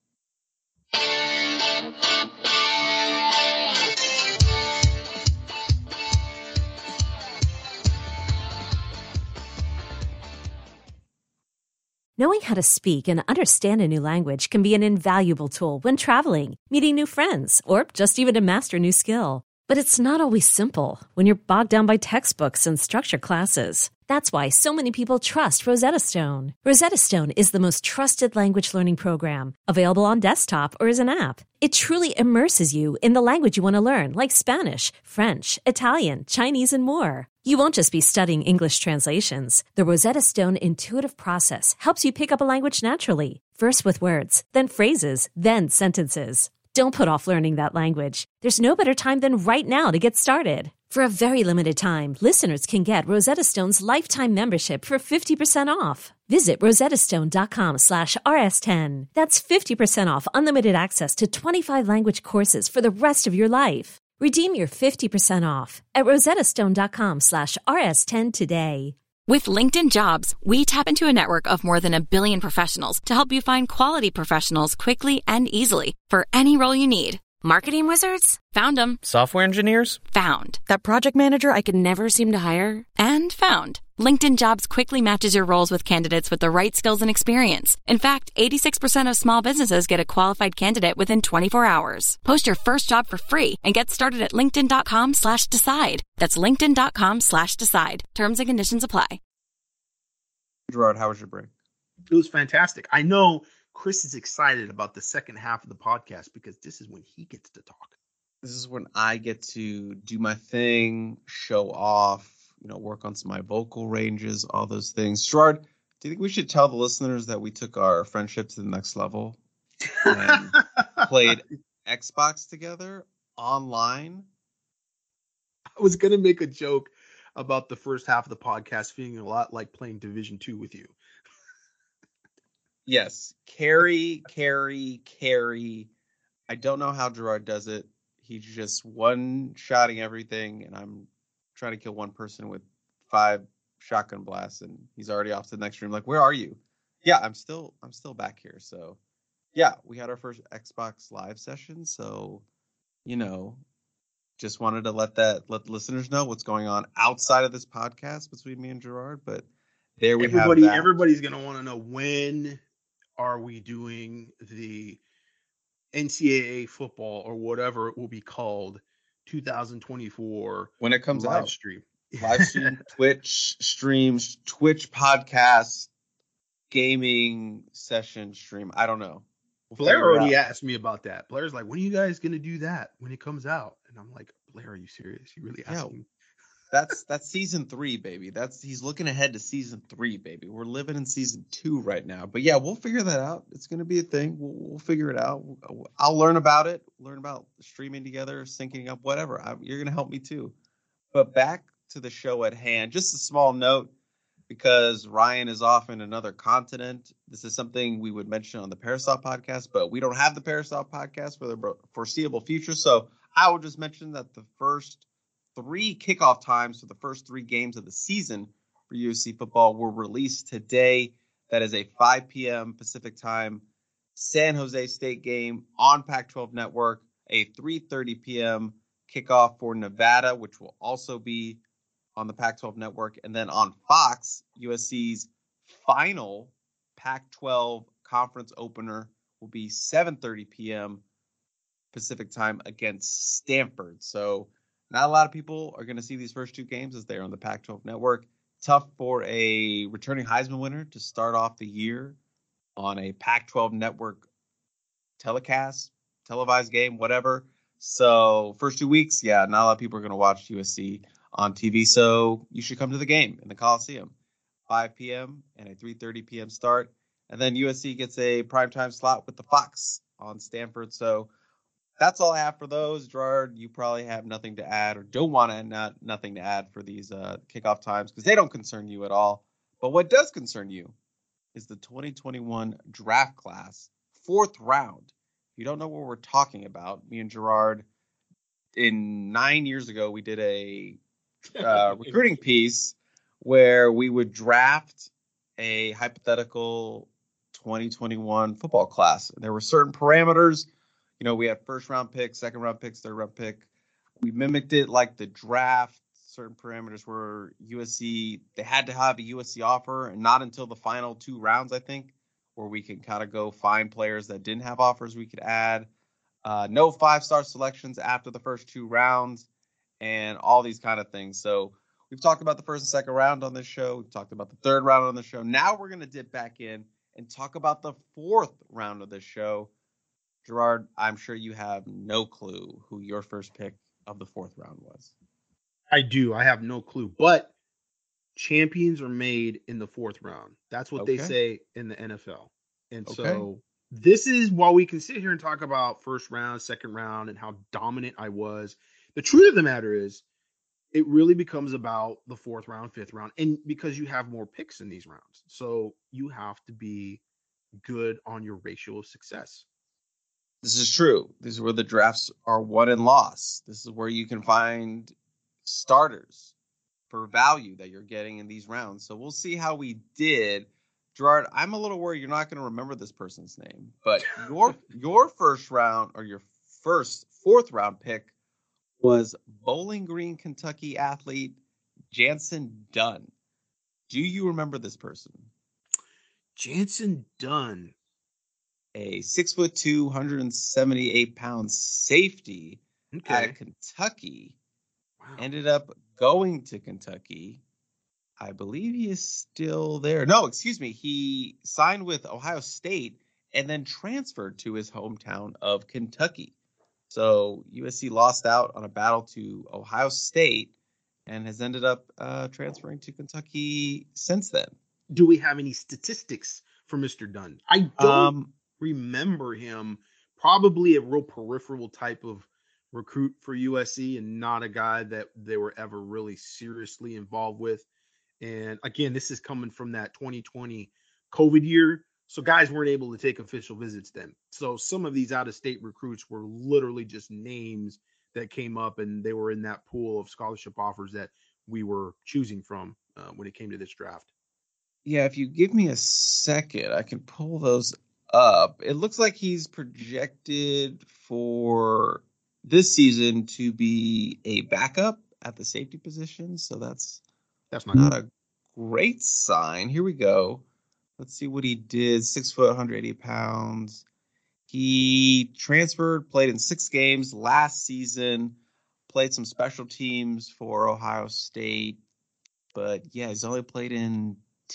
Knowing how to speak and understand a new language can be an invaluable tool when traveling, meeting new friends, or just even to master a new skill. But it's not always simple when you're bogged down by textbooks and structured classes. That's why so many people trust Rosetta Stone. Rosetta Stone is the most trusted language learning program, available on desktop or as an app. It truly immerses you in the language you want to learn, like Spanish, French, Italian, Chinese, and more. You won't just be studying English translations. The Rosetta Stone intuitive process helps you pick up a language naturally, first with words, then phrases, then sentences. Don't put off learning that language. There's no better time than right now to get started. For a very limited time, listeners can get Rosetta Stone's lifetime membership for 50% off. Visit rosettastone.com/rs10. That's 50% off unlimited access to 25 language courses for the rest of your life. Redeem your 50% off at rosettastone.com/rs10 today. With LinkedIn Jobs, we tap into a network of more than 1 billion professionals to help you find quality professionals quickly and easily for any role you need. Marketing wizards? Found them. Software engineers? Found. That project manager I could never seem to hire? And found. LinkedIn Jobs quickly matches your roles with candidates with the right skills and experience. In fact, 86% of small businesses get a qualified candidate within 24 hours. Post your first job for free and get started at linkedin.com/decide. That's linkedin.com/decide. Terms and conditions apply. Gerard, how was your break? It was fantastic. I know Chris is excited about the second half of the podcast because this is when he gets to talk. This is when I get to do my thing, show off, work on my vocal ranges, all those things. Gerard, do you think we should tell the listeners that we took our friendship to the next level and played Xbox together online? I was going to make a joke about the first half of the podcast feeling a lot like playing Division 2 with you. Yes. Carry. I don't know how Gerard does it. He's just one-shotting everything, and I'm trying to kill one person with 5 shotgun blasts, and he's already off to the next room. Like, where are you? Yeah, I'm still back here. So, yeah, we had our first Xbox Live session. So, just wanted to let the listeners know what's going on outside of this podcast between me and Gerard. But there we have that. Everybody's going to want to know, when are we doing the NCAA football or whatever it will be called 2024 when it comes live out? Stream. Live stream, Twitch streams, Twitch podcast, gaming session stream. I don't know. Blair already asked me about that. Blair's like, when are you guys going to do that when it comes out? And I'm like, Blair, are you serious? You really asked me? That's season 3, baby. He's looking ahead to season 3, baby. We're living in season 2 right now. But yeah, we'll figure that out. It's going to be a thing. We'll figure it out. I'll learn about it, learn about streaming together, syncing up, whatever. You're going to help me too. But back to the show at hand, just a small note, because Ryan is off in another continent. This is something we would mention on the Parasoft podcast, but we don't have the Parasoft podcast for the foreseeable future. So I will just mention that the first 3 kickoff times for the first 3 games of the season for USC football were released today. That is a 5 p.m. Pacific time, San Jose State game on Pac-12 Network, a 3:30 p.m. kickoff for Nevada, which will also be on the Pac-12 Network. And then on Fox, USC's final Pac-12 conference opener will be 7:30 p.m. Pacific time against Stanford. So not a lot of people are going to see these first two games as they're on the Pac-12 Network. Tough for a returning Heisman winner to start off the year on a Pac-12 Network telecast, televised game, whatever. So first 2 weeks, not a lot of people are going to watch USC on TV. So you should come to the game in the Coliseum, 5 p.m. and a 3:30 p.m. start. And then USC gets a primetime slot with the Fox on Stanford. So that's all I have for those. Gerard, you probably have nothing to add or don't want to nothing to add for these kickoff times because they don't concern you at all. But what does concern you is the 2021 draft class, 4th round. If you don't know what we're talking about, me and Gerard, 9 years ago, we did a recruiting piece where we would draft a hypothetical 2021 football class. There were certain parameters. You know, we had 1st round picks, 2nd round picks, 3rd round pick. We mimicked it like the draft. Certain parameters were USC. They had to have a USC offer, and not until the final 2 rounds, I think, where we can kind of go find players that didn't have offers we could add. No 5-star selections after the first 2 rounds, and all these kind of things. So we've talked about the 1st and 2nd round on this show. We've talked about the 3rd round on the show. Now we're going to dip back in and talk about the 4th round of this show. Gerard, I'm sure you have no clue who your first pick of the 4th round was. I do. I have no clue. But champions are made in the 4th round. That's what they say in the NFL. And so this is while we can sit here and talk about 1st round, 2nd round, and how dominant I was. The truth of the matter is it really becomes about the 4th round, 5th round, and because you have more picks in these rounds. So you have to be good on your ratio of success. This is true. This is where the drafts are won and lost. This is where you can find starters for value that you're getting in these rounds. So we'll see how we did. Gerard, I'm a little worried you're not going to remember this person's name, but your 1st round or your 4th round pick was Bowling Green, Kentucky athlete Jansen Dunn. Do you remember this person? Jansen Dunn. A 6'2", 178-pound safety out of Kentucky. Wow. Ended up going to Kentucky. I believe he is still there. No, excuse me. He signed with Ohio State and then transferred to his hometown of Kentucky. So USC lost out on a battle to Ohio State and has ended up transferring to Kentucky since then. Do we have any statistics for Mr. Dunn? I don't remember him. Probably a real peripheral type of recruit for USC and not a guy that they were ever really seriously involved with. And again, this is coming from that 2020 COVID year. So guys weren't able to take official visits then. So some of these out-of-state recruits were literally just names that came up, and they were in that pool of scholarship offers that we were choosing from when it came to this draft. Yeah, if you give me a second, I can pull those up. It looks like he's projected for this season to be a backup at the safety position. So that's not a great sign. Here we go. Let's see what he did. 6 foot, 180 pounds. He transferred, played in 6 games last season, played some special teams for Ohio State. But yeah, he's only played in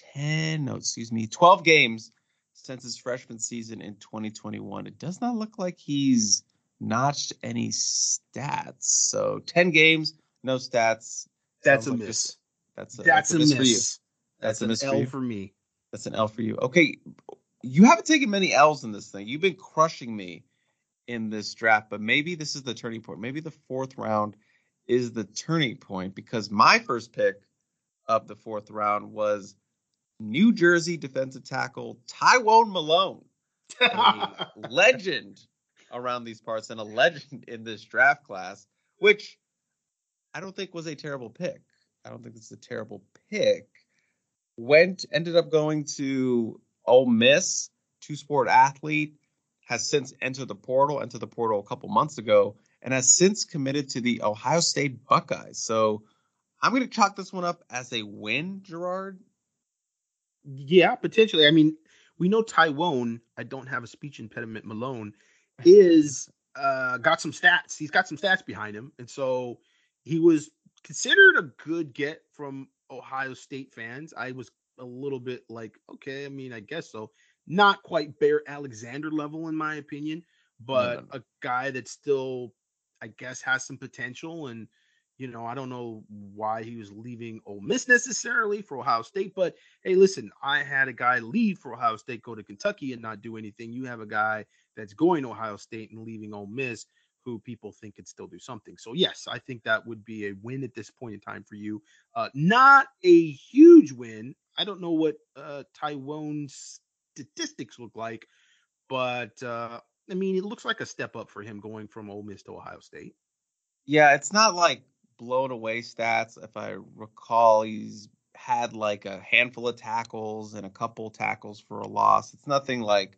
12 games since his freshman season in 2021. It does not look like he's notched any stats. So 10 games, no stats. That's a miss. That's a miss for you. That's a miss for you. For me. That's an L for you. Okay, you haven't taken many L's in this thing. You've been crushing me in this draft, but maybe this is the turning point. Maybe the 4th round is the turning point, because my first pick of the 4th round was New Jersey defensive tackle Tywone Malone, a legend around these parts and a legend in this draft class, which I don't think was a terrible pick. I don't think it's a terrible pick. Ended up going to Ole Miss, 2-sport athlete, has since entered the portal a couple months ago, and has since committed to the Ohio State Buckeyes. So I'm going to chalk this one up as a win, Gerard. Yeah, potentially. I mean, we know Tywone, I don't have a speech impediment, Malone, is got some stats. He's got some stats behind him. And so he was considered a good get from Ohio State fans. I was a little bit like, okay, I mean, I guess so. Not quite Bear Alexander level, in my opinion, but No. a guy that still, I guess, has some potential. And, I don't know why he was leaving Ole Miss necessarily for Ohio State, but hey, listen, I had a guy leave for Ohio State, go to Kentucky and not do anything. You have a guy that's going to Ohio State and leaving Ole Miss who people think could still do something. So yes, I think that would be a win at this point in time for you. Not a huge win. I don't know what Tywone's statistics look like, but I mean, it looks like a step up for him going from Ole Miss to Ohio State. Yeah, it's not like blown away stats. If I recall, he's had like a handful of tackles and a couple tackles for a loss. It's nothing like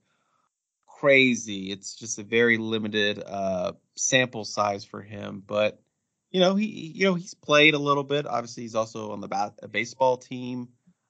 crazy. It's just a very limited sample size for him. But he's played a little bit. Obviously, he's also on the baseball team.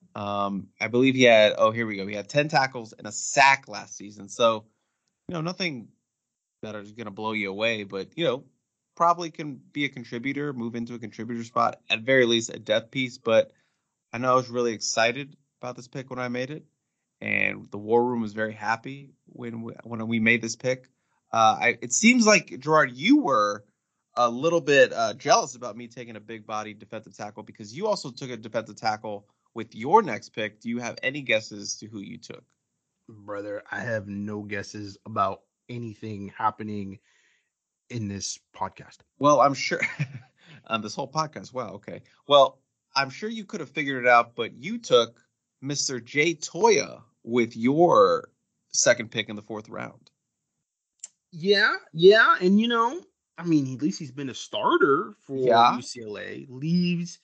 I believe he had. Oh, here we go. He had 10 tackles and a sack last season. So nothing that is going to blow you away. But probably can be a contributor, move into a contributor spot, at very least a depth piece. But I know I was really excited about this pick when I made it, and the War Room was very happy when we made this pick. It seems like, Gerard, you were a little bit jealous about me taking a big body defensive tackle because you also took a defensive tackle with your next pick. Do you have any guesses to who you took? Brother, I have no guesses about anything happening in this podcast. Well, I'm sure on this whole podcast. Wow. Okay. Well, I'm sure you could have figured it out, but you took Mr. Jay Toya with your second pick in the 4th round. Yeah. And, I mean, at least he's been a starter for UCLA, leaves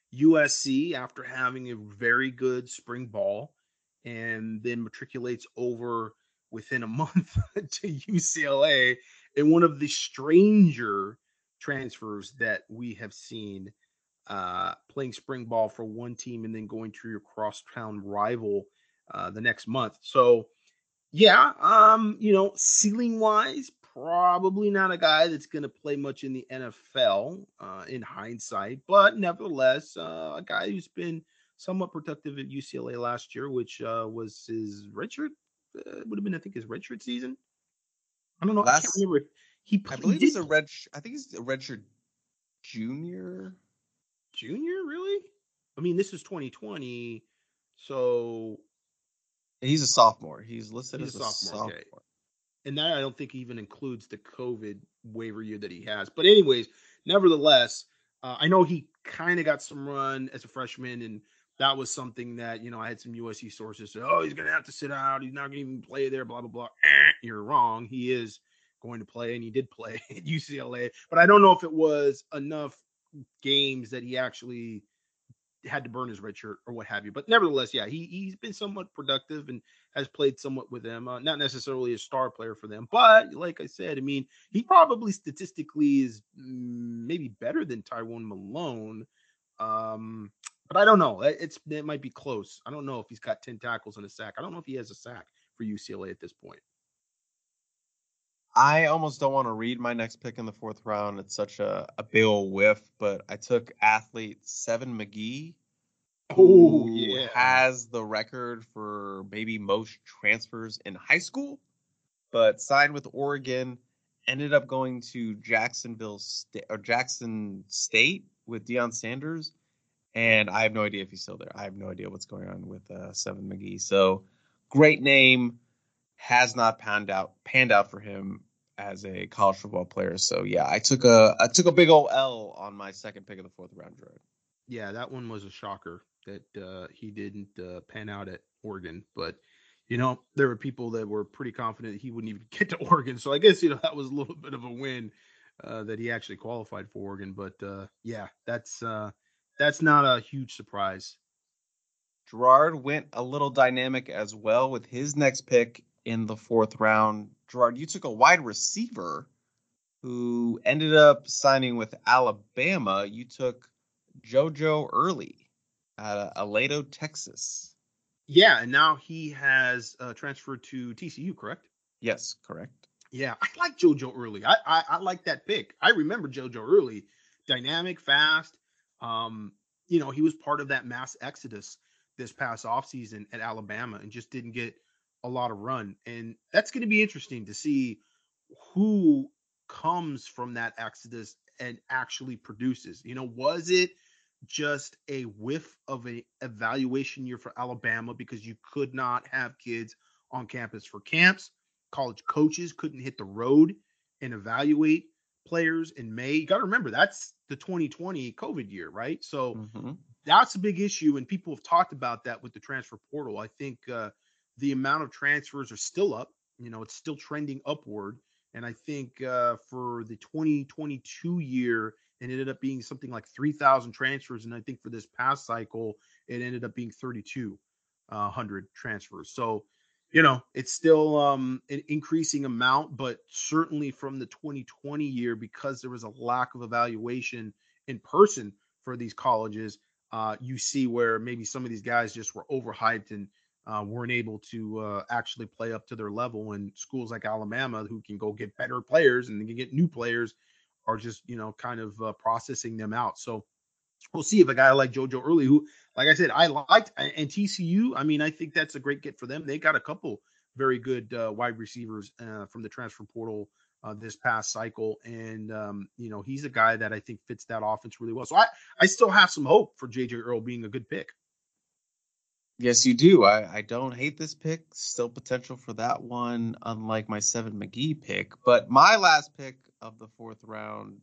USC after having a very good spring ball, and then matriculates over within a month to UCLA in one of the stranger transfers that we have seen, playing spring ball for one team and then going to your crosstown rival the next month. So, yeah, ceiling wise, probably not a guy that's going to play much in the NFL in hindsight, but nevertheless, a guy who's been somewhat productive at UCLA last year, which was his redshirt. Would have been, I think, his redshirt season. I don't know. I can't remember. I believe he's a red. I think he's a redshirt junior. Junior, really? I mean, this is 2020, so he's a sophomore. He's listed as a sophomore. Okay. And that I don't think even includes the COVID waiver year that he has. But anyways, nevertheless, I know he kind of got some run as a freshman, and that was something that, I had some USC sources say, oh, he's going to have to sit out. He's not going to even play there, blah, blah, blah. You're wrong. He is going to play, and he did play at UCLA. But I don't know if it was enough games that he actually had to burn his red shirt or what have you. But nevertheless, yeah, he's been somewhat productive and has played somewhat with them. Not necessarily a star player for them, but like I said, I mean, he probably statistically is maybe better than Tywone Malone. But I don't know. It might be close. I don't know if he's got 10 tackles and a sack. I don't know if he has a sack for UCLA at this point. I almost don't want to read my next pick in the 4th round. It's such a big old whiff, but I took athlete Seven McGee, who has the record for maybe most transfers in high school, but signed with Oregon, ended up going to Jackson State with Deion Sanders, and I have no idea if he's still there. I have no idea what's going on with Seven McGee. So great name. Has not panned out for him as a college football player. So yeah, I took a big old L on my second pick of the 4th round, Jared. Yeah, that one was a shocker that he didn't pan out at Oregon. But there were people that were pretty confident he wouldn't even get to Oregon. So I guess that was a little bit of a win that he actually qualified for Oregon. But yeah, that's not a huge surprise. Gerard went a little dynamic as well with his next pick in the 4th round. Gerard, you took a wide receiver who ended up signing with Alabama. You took JoJo Early out of Aledo, Texas. Yeah, and now he has transferred to TCU, correct? Yes, correct. Yeah, I like JoJo Early. I like that pick. I remember JoJo Early, dynamic, fast. He was part of that mass exodus this past offseason at Alabama and just didn't get a lot of run. And that's going to be interesting to see who comes from that exodus and actually produces. Was it just a whiff of a evaluation year for Alabama because you could not have kids on campus for camps? College coaches couldn't hit the road and evaluate players in May. You got to remember, that's the 2020 COVID year, right? So that's a big issue, and people have talked about that with the transfer portal. I think the amount of transfers are still up. It's still trending upward, and I think for the 2022 year, it ended up being something like 3,000 transfers, and I think for this past cycle, it ended up being 3,200 transfers. So it's still an increasing amount, but certainly from the 2020 year, because there was a lack of evaluation in person for these colleges, you see where maybe some of these guys just were overhyped and weren't able to actually play up to their level. And schools like Alabama, who can go get better players and they can get new players, are just, kind of processing them out. So we'll see if a guy like JoJo Early, who, like I said, I liked, and TCU, I mean, I think that's a great get for them. They got a couple very good wide receivers from the transfer portal this past cycle. And, he's a guy that I think fits that offense really well. So I still have some hope for JJ Earl being a good pick. Yes, you do. I don't hate this pick. Still potential for that one, unlike my Seven McGee pick. But my last pick of the fourth round,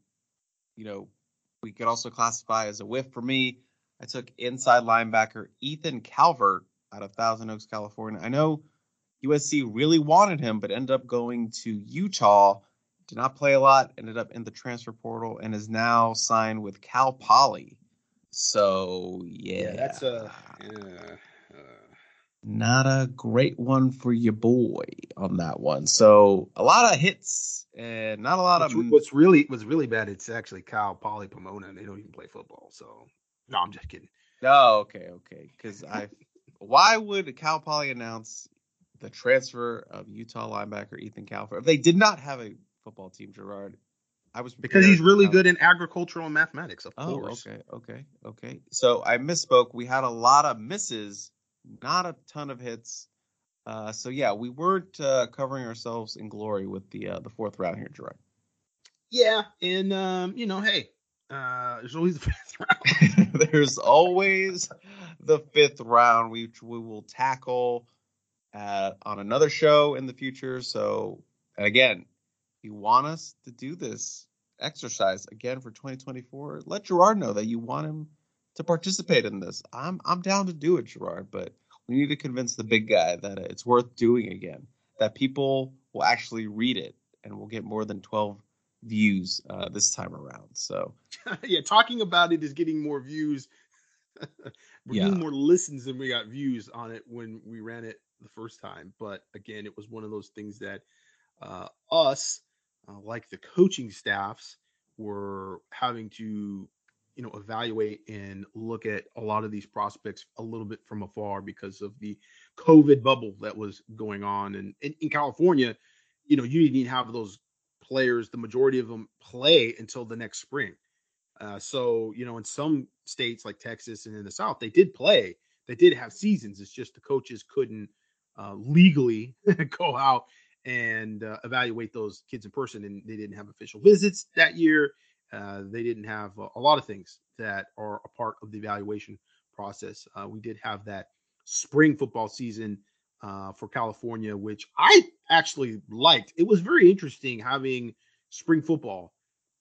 we could also classify as a whiff for me. I took inside linebacker Ethan Calvert out of Thousand Oaks, California. I know USC really wanted him, but ended up going to Utah. Did not play a lot, ended up in the transfer portal, and is now signed with Cal Poly. So, yeah. That's not a great one for your boy on that one. So a lot of hits and not a lot of. What's really bad. It's actually Cal Poly Pomona, and they don't even play football. So no, I'm just kidding. Oh, okay. Because why would Cal Poly announce the transfer of Utah linebacker Ethan Calvert if they did not have a football team, Gerard? Because he's really good in agricultural and mathematics, of course. Okay. So I misspoke. We had a lot of misses. Not a ton of hits. So, yeah, we weren't covering ourselves in glory with the fourth round here, Gerard. Yeah, and, hey, there's always the fifth round. There's always the fifth round, which we will tackle on another show in the future. So, again, if you want us to do this exercise again for 2024, let Gerard know that you want him to participate in this. I'm down to do it, Gerard, but we need to convince the big guy that it's worth doing again, that people will actually read it and we'll get more than 12 views this time around. So yeah, talking about it is getting more views. We're getting more listens than we got views on it when we ran it the first time. But again, it was one of those things that us, like the coaching staffs, were having to evaluate and look at a lot of these prospects a little bit from afar because of the COVID bubble that was going on. And in California, you didn't even have those players, the majority of them, play until the next spring. So, in some states like Texas and in the South, they did play. They did have seasons. It's just the coaches couldn't legally go out and evaluate those kids in person, and they didn't have official visits that year. They didn't have a lot of things that are a part of the evaluation process. We did have that spring football season for California, which I actually liked. It was very interesting having spring football,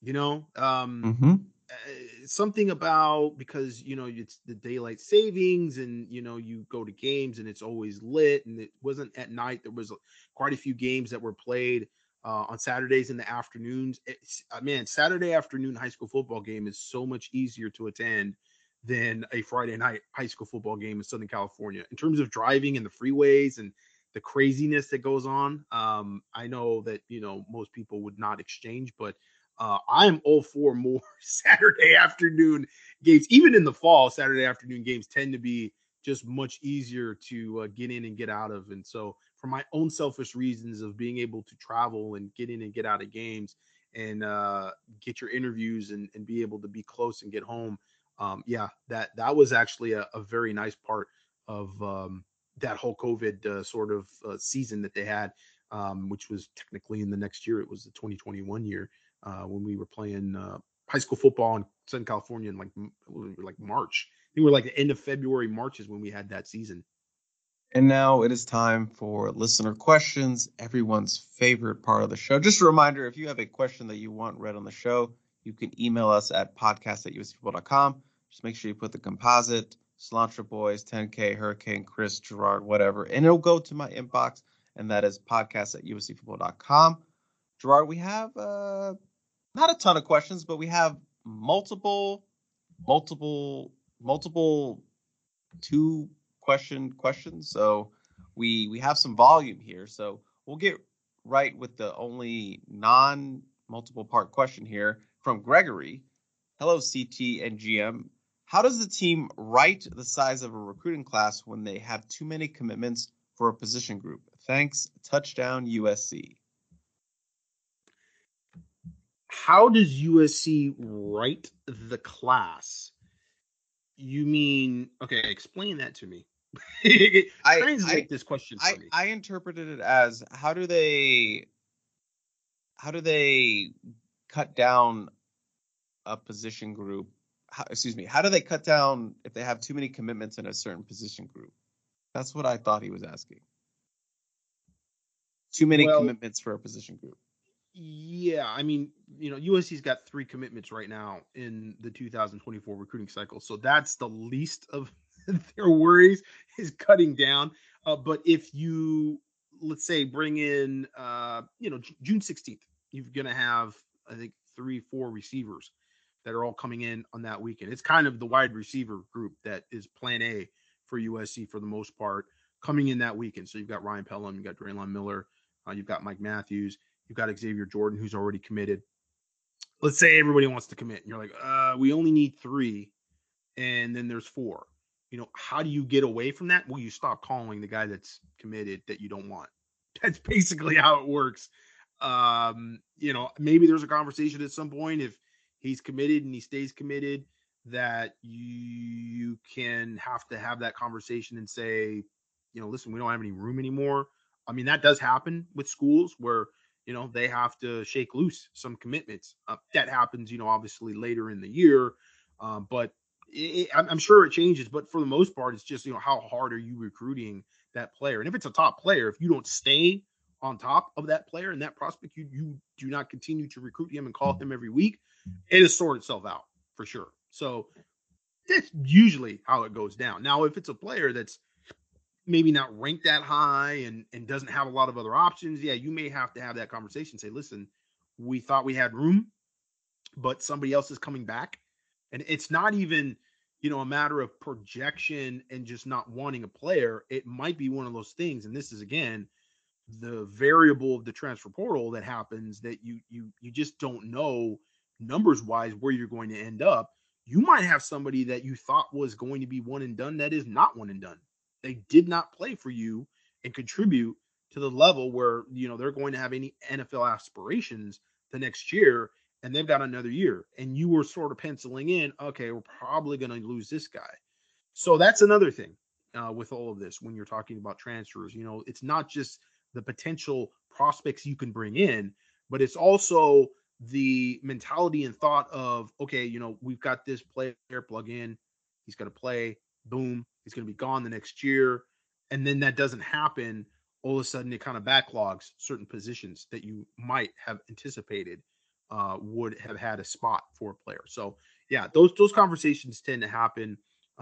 something about, because, it's the daylight savings and, you go to games and it's always lit, and it wasn't at night. There was quite a few games that were played on Saturdays in the afternoons. Saturday afternoon high school football game is so much easier to attend than a Friday night high school football game in Southern California in terms of driving and the freeways and the craziness that goes on. I know that, most people would not exchange, but I am all for more Saturday afternoon games. Even in the fall, Saturday afternoon games tend to be just much easier to get in and get out of. And so for my own selfish reasons of being able to travel and get in and get out of games and get your interviews and be able to be close and get home. That was actually a very nice part of that whole COVID sort of season that they had, which was technically in the next year. It was the 2021 year when we were playing high school football in Southern California in like March. I think we're like the end of February, March is when we had that season. And now it is time for listener questions, everyone's favorite part of the show. Just a reminder, if you have a question that you want read on the show, you can email us at podcast@usfootball.com. Just make sure you put the composite, Cilantro Boys, 10K, Hurricane, Chris, Gerard, whatever, and it'll go to my inbox, and that is podcast@usfootball.com. Gerard, we have not a ton of questions, but we have multiple questions. So we have some volume here. So we'll get right with the only non-multiple part question here from Gregory. Hello, CT and GM. How does the team write the size of a recruiting class when they have too many commitments for a position group? Thanks, touchdown USC. How does USC write the class? You mean, okay, explain that to me. Translate this question for me. I interpreted it as how do they cut down a position group? How do they cut down if they have too many commitments in a certain position group? That's what I thought he was asking. Too many commitments for a position group. Yeah, I mean, USC's got 3 commitments right now in the 2024 recruiting cycle. So that's the least of their worries, is cutting down. But if you, let's say, bring in, June 16th, you're going to have, I think, 3-4 receivers that are all coming in on that weekend. It's kind of the wide receiver group that is plan A for USC for the most part coming in that weekend. So you've got Ryan Pelham, you've got Draylon Miller, you've got Mike Matthews, you've got Xavier Jordan, who's already committed. Let's say everybody wants to commit, and you're like, we only need 3, and then there's 4. How do you get away from that? Well, you stop calling the guy that's committed that you don't want. That's basically how it works. Maybe there's a conversation at some point if he's committed and he stays committed that you can have to have that conversation and say, listen, we don't have any room anymore. I mean, that does happen with schools where, they have to shake loose some commitments. That happens, obviously later in the year. But I'm sure it changes. But for the most part, it's just, how hard are you recruiting that player? And if it's a top player, if you don't stay on top of that player and that prospect, you do not continue to recruit him and call him every week, it has sorted itself out for sure. So that's usually how it goes down. Now, if it's a player that's maybe not ranked that high and doesn't have a lot of other options, yeah, you may have to have that conversation. Say, listen, we thought we had room, but somebody else is coming back. And it's not even, a matter of projection and just not wanting a player. It might be one of those things. And this is, again, the variable of the transfer portal that happens that you just don't know numbers wise where you're going to end up. You might have somebody that you thought was going to be one and done that is not one and done. They did not play for you and contribute to the level where, they're going to have any NFL aspirations the next year, and they've got another year. And you were sort of penciling in, okay, we're probably going to lose this guy. So that's another thing with all of this when you're talking about transfers. It's not just the potential prospects you can bring in, but it's also the mentality and thought of, okay, we've got this player plug in, he's going to play, boom, he's going to be gone the next year. And then that doesn't happen. All of a sudden it kind of backlogs certain positions that you might have anticipated would have had a spot for a player. So yeah, those conversations tend to happen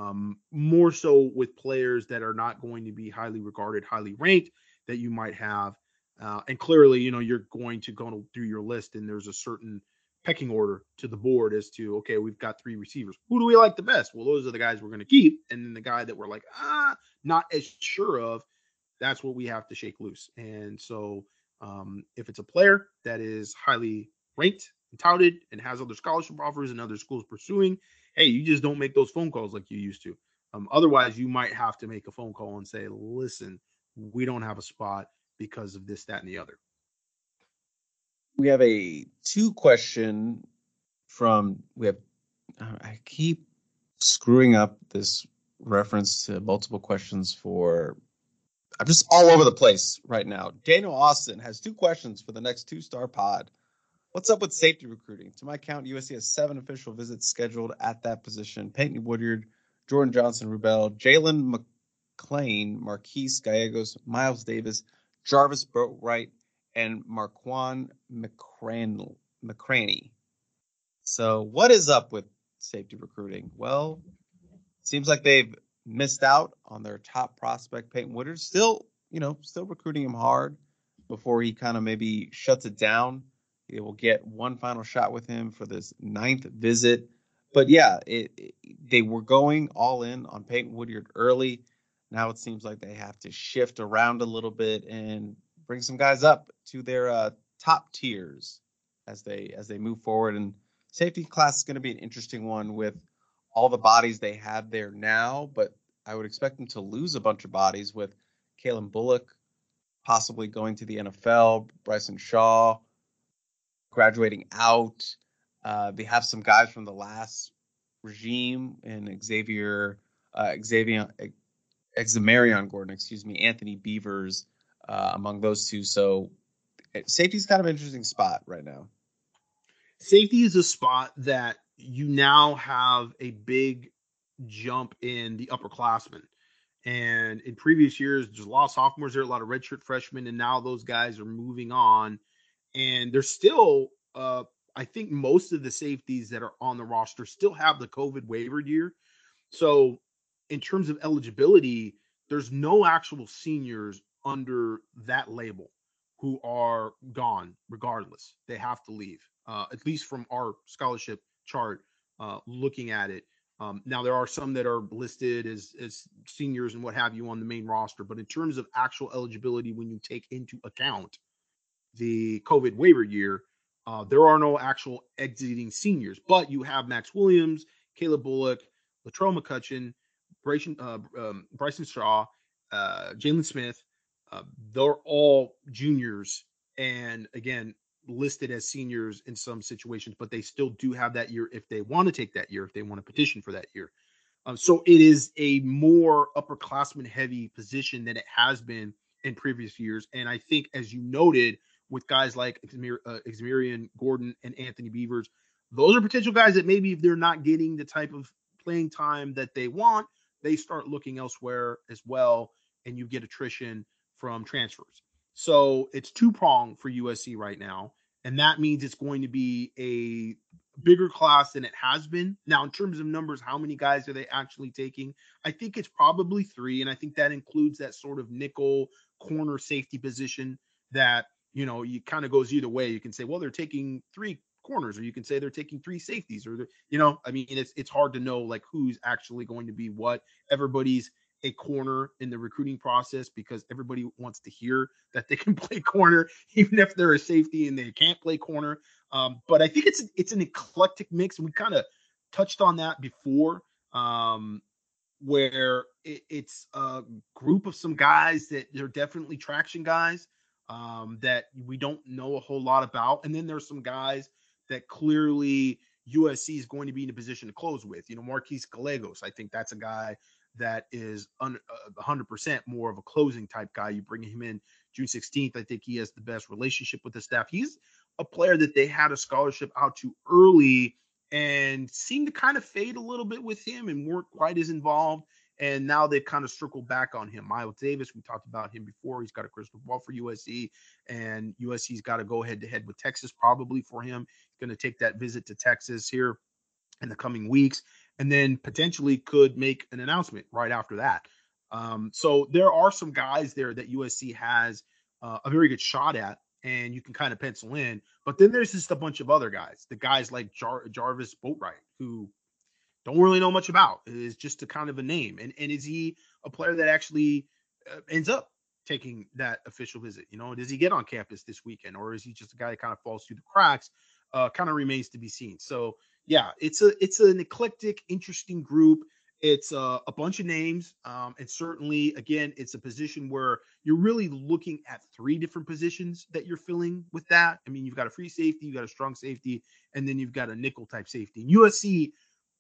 more so with players that are not going to be highly regarded, highly ranked that you might have. And clearly, you're going to go through your list and there's a certain pecking order to the board as to, okay, we've got 3 receivers. Who do we like the best? Well, those are the guys we're going to keep. And then the guy that we're like, not as sure of, That's what we have to shake loose. And so if it's a player that is highly ranked and touted and has other scholarship offers and other schools pursuing, hey, you just don't make those phone calls like you used to. Otherwise, you might have to make a phone call and say, listen, we don't have a spot because of this, that, and the other. We have a 2-question I keep screwing up this reference to multiple questions I'm just all over the place right now. Daniel Austin has 2 questions for the next 2-star pod. What's up with safety recruiting? To my count, USC has 7 official visits scheduled at that position. Peyton Woodyard, Jordan Johnson-Rubel, Jalen McClain, Marquise Gallegos, Miles Davis, Jarvis Boatwright, and Marquand McCraney. So what is up with safety recruiting? Well, seems like they've missed out on their top prospect, Peyton Woodyard. Still recruiting him hard before he kind of maybe shuts it down. They will get one final shot with him for this 9th visit. But yeah, they were going all in on Peyton Woodyard early. Now it seems like they have to shift around a little bit and bring some guys up to their top tiers as they move forward. And safety class is going to be an interesting one with all the bodies they have there now, but I would expect them to lose a bunch of bodies with Kalen Bullock possibly going to the NFL, Bryson Shaw graduating out. They have some guys from the last regime in Examarion Gordon, Anthony Beavers among those two. So safety's kind of an interesting spot right now. Safety is a spot that you now have a big jump in the upperclassmen. And in previous years, there's a lot of sophomores there, a lot of redshirt freshmen, and now those guys are moving on. And there's still, I think most of the safeties that are on the roster still have the COVID waiver year. So in terms of eligibility, there's no actual seniors under that label who are gone regardless. They have to leave, at least from our scholarship chart, looking at it. Now, there are some that are listed as seniors and what have you on the main roster. But in terms of actual eligibility, when you take into account the COVID waiver year, there are no actual exiting seniors. But you have Max Williams, Caleb Bullock, Latrell McCutcheon, Bryson Shaw, Jalen Smith. They're all juniors. And again, listed as seniors in some situations, but they still do have that year if they want to take that year, if they want to petition for that year. So it is a more upperclassman heavy position than it has been in previous years. And I think, as you noted, with guys like Examarion Gordon and Anthony Beavers, those are potential guys that maybe if they're not getting the type of playing time that they want, they start looking elsewhere as well, and you get attrition from transfers. So it's 2-pronged for USC right now. And that means it's going to be a bigger class than it has been. Now, in terms of numbers, how many guys are they actually taking? I think it's probably 3. And I think that includes that sort of nickel corner safety position that, you kind of goes either way. You can say, well, they're taking 3 corners, or you can say they're taking 3 safeties, or, it's hard to know like who's actually going to be what. Everybody's a corner in the recruiting process because everybody wants to hear that they can play corner, even if they're a safety and they can't play corner. But I think it's an eclectic mix. And we kind of touched on that before, where it's a group of some guys that they're definitely traction guys that we don't know a whole lot about. And then there's some guys that clearly USC is going to be in a position to close with. Marquise Gallegos, I think that's a guy that is 100% more of a closing type guy. You bring him in June 16th. I think he has the best relationship with the staff. He's a player that they had a scholarship out to early and seemed to kind of fade a little bit with him and weren't quite as involved. And now they've kind of circled back on him. Miles Davis, we talked about him before. He's got a crystal ball for USC, and USC's got to go head-to-head with Texas probably for him. He's going to take that visit to Texas here in the coming weeks, and then potentially could make an announcement right after that. So there are some guys there that USC has a very good shot at, and you can kind of pencil in. But then there's just a bunch of other guys, the guys like Jarvis Boatwright, who don't really know much about. It is just a kind of a name. And is he a player that actually ends up taking that official visit? Does he get on campus this weekend, or is he just a guy that kind of falls through the cracks? Kind of remains to be seen. So yeah, it's an eclectic, interesting group. It's a bunch of names, and certainly, again, it's a position where you're really looking at 3 different positions that you're filling with that. I mean, you've got a free safety, you've got a strong safety, and then you've got a nickel type safety. And USC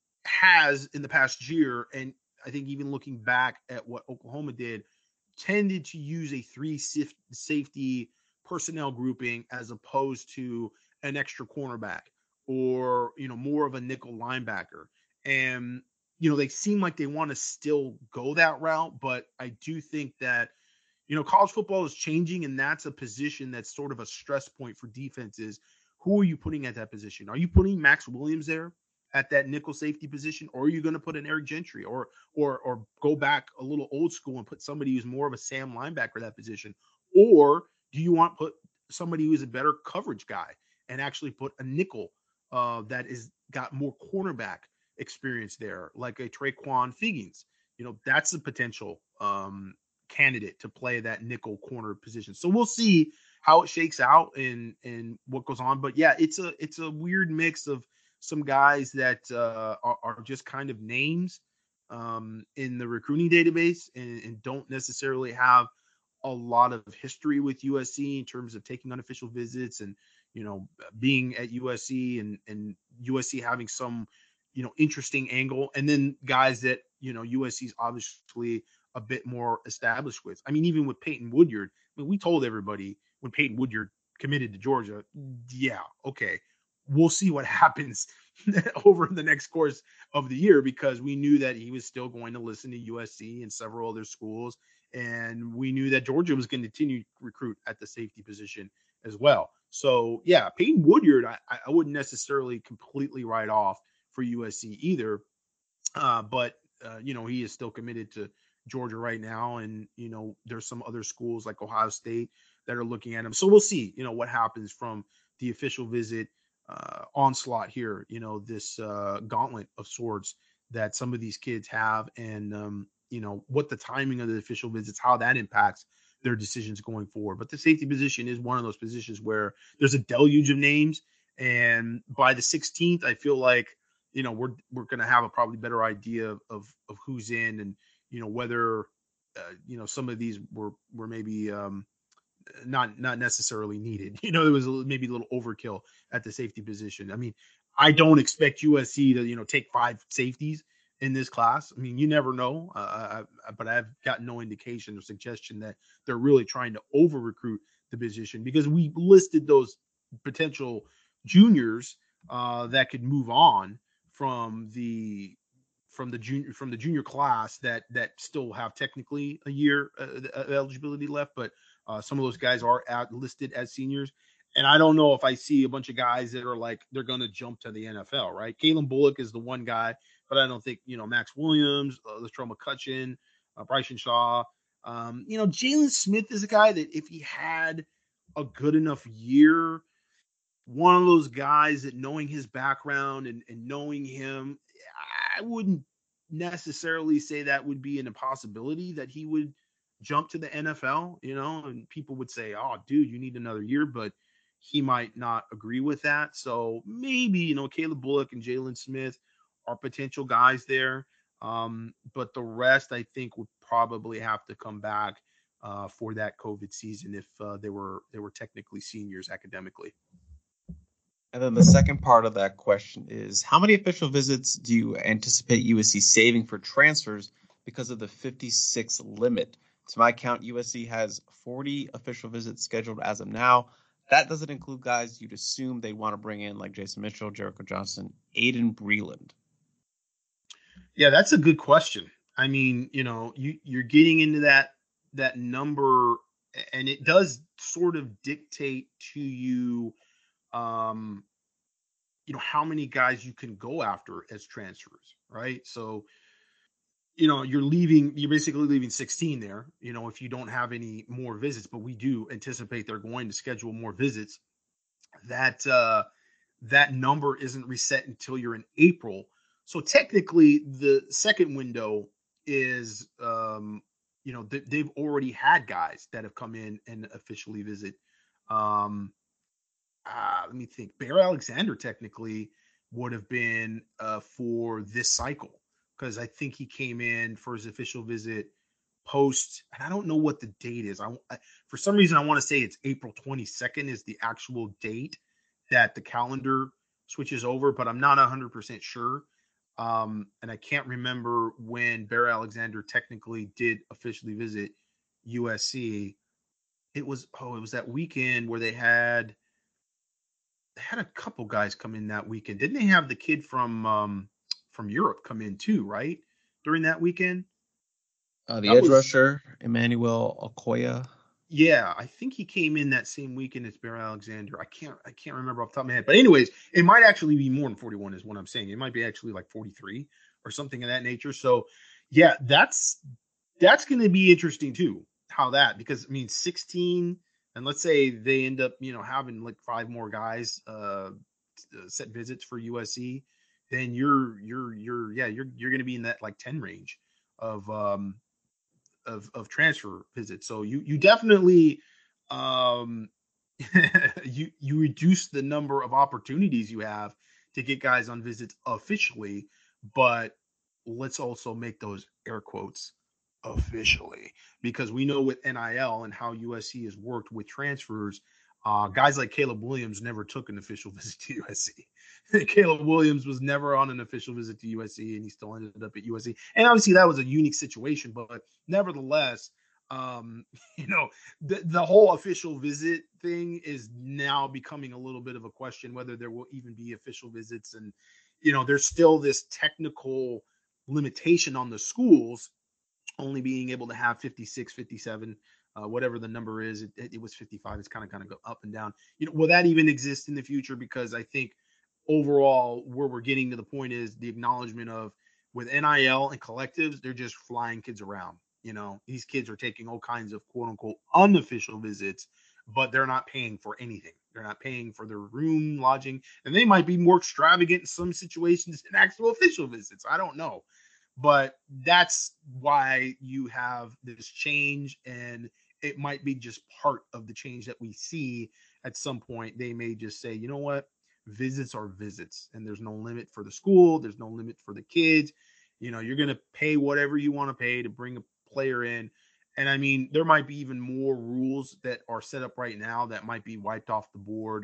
has in the past year, and I think even looking back at what Oklahoma did, tended to use a 3 safety personnel grouping as opposed to an extra cornerback or, more of a nickel linebacker. And, they seem like they want to still go that route, but I do think that, college football is changing, and that's a position that's sort of a stress point for defenses. Who are you putting at that position? Are you putting Max Williams there at that nickel safety position, or are you going to put an Eric Gentry or go back a little old school and put somebody who's more of a Sam linebacker at that position? Or do you want to put somebody who's a better coverage guy and actually put a nickel that is got more cornerback experience there, like a Traquan Figgins? That's a potential candidate to play that nickel corner position. So we'll see how it shakes out and what goes on. But yeah, it's a weird mix of some guys that are just kind of names in the recruiting database and don't necessarily have a lot of history with USC in terms of taking unofficial visits and, being at USC and USC having some, interesting angle. And then guys that, USC is obviously a bit more established with. I mean, even with Peyton Woodyard, we told everybody when Peyton Woodyard committed to Georgia, yeah, okay, we'll see what happens over the next course of the year, because we knew that he was still going to listen to USC and several other schools. And we knew that Georgia was going to continue to recruit at the safety position as well. So yeah, Peyton Woodyard, I wouldn't necessarily completely write off for USC either. But he is still committed to Georgia right now. And, there's some other schools like Ohio State that are looking at him. So we'll see, what happens from the official visit onslaught here, this gauntlet of sorts that some of these kids have, and, what the timing of the official visits, how that impacts their decisions going forward. But the safety position is one of those positions where there's a deluge of names. And by the 16th, I feel like, we're going to have a probably better idea of who's in and, whether, some of these were maybe not necessarily needed. There was maybe a little overkill at the safety position. I mean, I don't expect USC to, take 5 safeties in this class. I mean, you never know, but I've got no indication or suggestion that they're really trying to over recruit the position, because we listed those potential juniors that could move on from the junior class that still have technically a year eligibility left, but some of those guys are listed as seniors. And I don't know if I see a bunch of guys that are like, they're going to jump to the NFL, right? Kalen Bullock is the one guy, but I don't think, Max Williams, Latrell McCutcheon, Bryson Shaw, Jalen Smith is a guy that if he had a good enough year, one of those guys that, knowing his background and knowing him, I wouldn't necessarily say that would be an impossibility that he would jump to the NFL, and people would say, oh, dude, you need another year, but he might not agree with that. So maybe, Caleb Bullock and Jalen Smith are potential guys there. But the rest, I think, would probably have to come back for that COVID season if they were technically seniors academically. And then the second part of that question is, how many official visits do you anticipate USC saving for transfers because of the 56 limit? To my count, USC has 40 official visits scheduled as of now. That doesn't include guys you'd assume they want to bring in, like Jason Mitchell, Jericho Johnson, Aiden Breland. Yeah, that's a good question. I mean, you're getting into that number, and it does sort of dictate to you, how many guys you can go after as transfers, right? So, you're basically leaving 16 there, if you don't have any more visits, but we do anticipate they're going to schedule more visits. That number isn't reset until you're in April. So technically the second window is they've already had guys that have come in and officially visit. Let me think. Bear Alexander technically would have been for this cycle, because I think he came in for his official visit post, and I don't know what the date is. For some reason I want to say it's April 22nd is the actual date that the calendar switches over, but I'm not 100% sure. And I can't remember when Bear Alexander technically did officially visit USC. It was that weekend where they had a couple guys come in that weekend. Didn't they have the kid from Europe come in too, right? During that weekend? The edge rusher, Emmanuel Okoye. Yeah, I think he came in that same weekend as Bear Alexander. I can't remember off the top of my head. But anyways, it might actually be more than 41 is what I'm saying. It might be actually like 43 or something of that nature. So yeah, that's going to be interesting too. Because I mean 16, and let's say they end up, having like 5 more guys set visits for USC, then you're going to be in that like 10 range of transfer visits. So you definitely you reduce the number of opportunities you have to get guys on visits officially, but let's also make those air quotes officially, because we know with NIL and how USC has worked with transfers, guys like Caleb Williams never took an official visit to USC. Caleb Williams was never on an official visit to USC, and he still ended up at USC. And obviously that was a unique situation, but nevertheless, the whole official visit thing is now becoming a little bit of a question whether there will even be official visits. And, there's still this technical limitation on the schools only being able to have 56, 57, whatever the number is. It was 55. It's kind of go up and down. Will that even exist in the future? Because I think overall where we're getting to the point is the acknowledgement of, with NIL and collectives, they're just flying kids around. These kids are taking all kinds of quote unquote unofficial visits, but they're not paying for anything. They're not paying for their room, lodging, and they might be more extravagant in some situations than actual official visits. I don't know. But that's why you have this change, and it might be just part of the change that we see at some point. They may just say, you know what, visits are visits, and there's no limit for the school. There's no limit for the kids. You're going to pay whatever you want to pay to bring a player in. And I mean, there might be even more rules that are set up right now that might be wiped off the board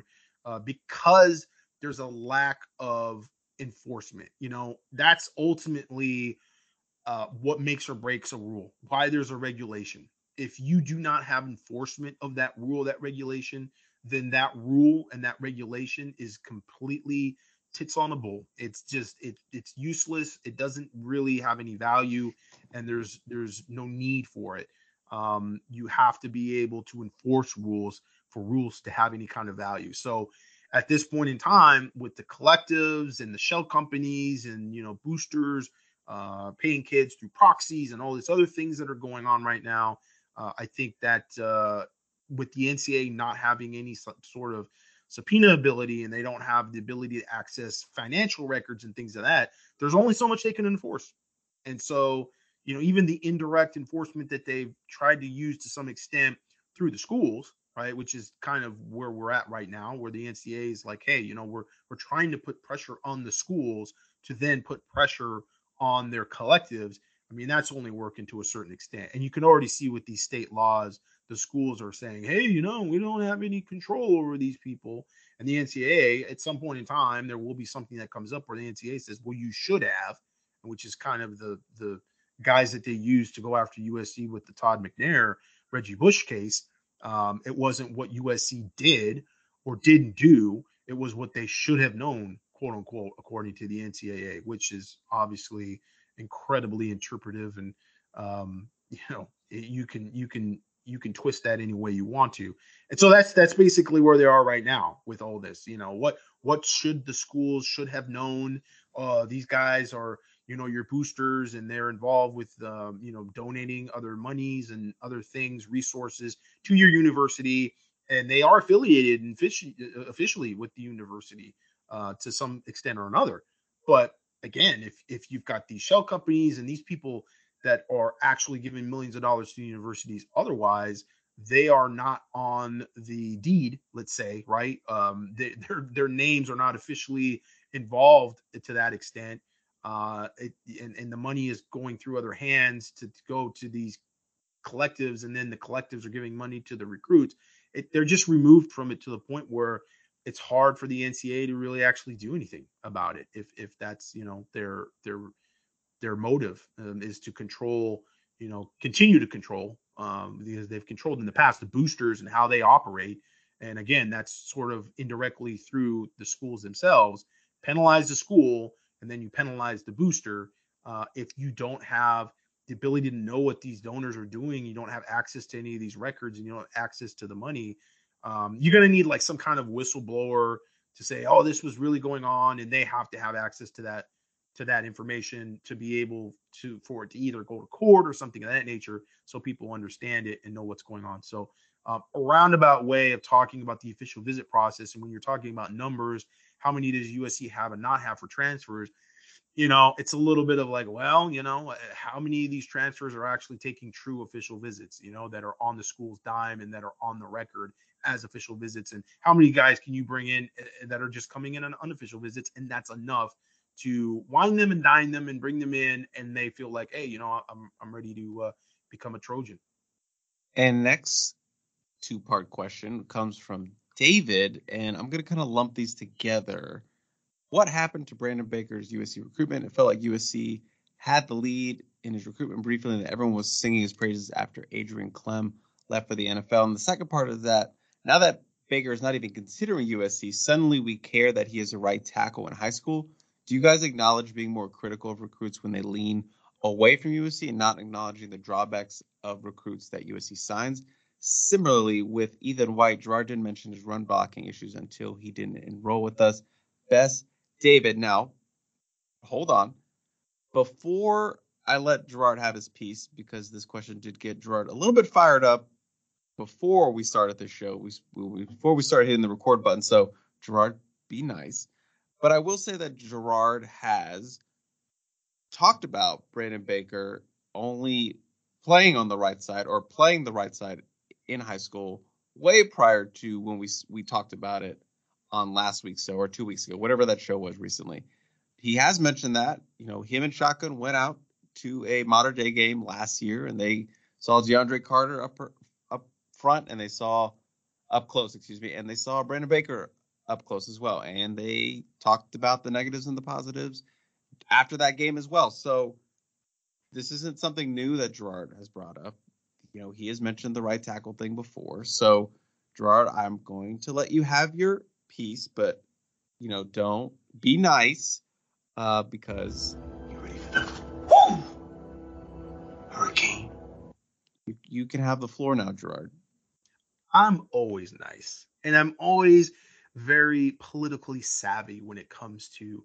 because there's a lack of enforcement. That's ultimately what makes or breaks a rule, why there's a regulation. If you do not have enforcement of that rule, that regulation, then that rule and that regulation is completely tits on a bull. It's just it's useless. It doesn't really have any value, and there's no need for it. You have to be able to enforce rules for rules to have any kind of value. So at this point in time, with the collectives and the shell companies and boosters paying kids through proxies and all these other things that are going on right now, I think that with the NCAA not having any sort of subpoena ability, and they don't have the ability to access financial records and things of that, there's only so much they can enforce. And so, even the indirect enforcement that they've tried to use to some extent through the schools, right, which is kind of where we're at right now, where the NCAA is like, hey, we're trying to put pressure on the schools to then put pressure on their collectives. I mean, that's only working to a certain extent. And you can already see with these state laws, the schools are saying, hey, we don't have any control over these people. And the NCAA, at some point in time, there will be something that comes up where the NCAA says, well, you should have, which is kind of the guys that they used to go after USC with the Todd McNair, Reggie Bush case. It wasn't what USC did or didn't do. It was what they should have known, quote unquote, according to the NCAA, which is obviously incredibly interpretive. And, you can twist that any way you want to. And so that's basically where they are right now with all this. What should the schools should have known? These guys are, your boosters, and they're involved with, donating other monies and other things, resources to your university. And they are affiliated and officially with the university to some extent or another. But again, if you've got these shell companies and these people that are actually giving millions of dollars to universities. Otherwise, they are not on the deed, let's say, right? Their names are not officially involved to that extent. And the money is going through other hands to go to these collectives, and then the collectives are giving money to the recruits. They're just removed from it to the point where it's hard for the NCAA to really actually do anything about it if that's their motive is to control, continue to control, because they've controlled in the past the boosters and how they operate. And again, that's sort of indirectly through the schools themselves. Penalize the school, and then you penalize the booster. If you don't have the ability to know what these donors are doing, you don't have access to any of these records, and you don't have access to the money, you're going to need like some kind of whistleblower to say, oh, this was really going on, and they have to have access to that information to be able for it to either go to court or something of that nature, so people understand it and know what's going on. So a roundabout way of talking about the official visit process. And when you're talking about numbers, how many does USC have and not have for transfers? It's a little bit of like, well, how many of these transfers are actually taking true official visits, that are on the school's dime and that are on the record as official visits? And how many guys can you bring in that are just coming in on unofficial visits, and that's enough to wine them and dine them and bring them in, and they feel like, hey, I'm ready to become a Trojan. And next two-part question comes from David, and I'm going to kind of lump these together. What happened to Brandon Baker's USC recruitment? It felt like USC had the lead in his recruitment briefly, and that everyone was singing his praises after Adrian Clem left for the NFL. And the second part of that, now that Baker is not even considering USC, suddenly we care that he is a right tackle in high school. Do you guys acknowledge being more critical of recruits when they lean away from USC and not acknowledging the drawbacks of recruits that USC signs? Similarly, with Ethan White, Gerard didn't mention his run blocking issues until he didn't enroll with us. Best David, now, hold on. Before I let Gerard have his piece, because this question did get Gerard a little bit fired up before we started the show, before we started hitting the record button. So, Gerard, be nice. But I will say that Gerard has talked about Brandon Baker only playing on the right side, or playing the right side in high school, way prior to when we talked about it on last week's show, or 2 weeks ago, whatever that show was recently. He has mentioned that, him and Shotgun went out to a Mater Dei game last year, and they saw DeAndre Carter up front, and they saw up close, and they saw Brandon Baker up close as well. And they talked about the negatives and the positives after that game as well. So this isn't something new that Gerard has brought up. He has mentioned the right tackle thing before. So, Gerard, I'm going to let you have your piece, but, don't be nice, because you ready for the woo! Hurricane? You can have the floor now, Gerard. I'm always nice, and I'm always very politically savvy when it comes to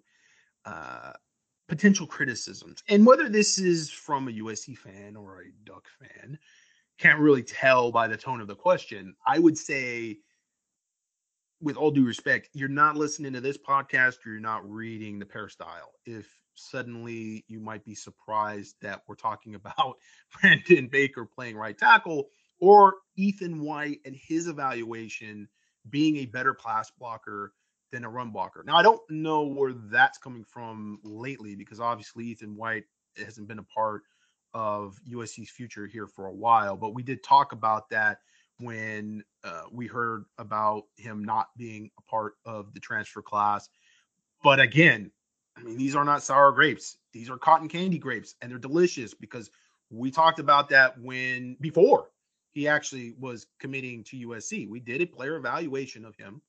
potential criticisms. And whether this is from a USC fan or a Duck fan, can't really tell by the tone of the question. I would say, with all due respect, you're not listening to this podcast, or you're not reading the Peristyle if suddenly you might be surprised that we're talking about Brandon Baker playing right tackle, or Ethan White and his evaluation being a better pass blocker than a run blocker. Now, I don't know where that's coming from lately, because obviously Ethan White hasn't been a part of USC's future here for a while, but we did talk about that when we heard about him not being a part of the transfer class. But again, these are not sour grapes. These are cotton candy grapes, and they're delicious, because we talked about that before he actually was committing to USC. We did a player evaluation of him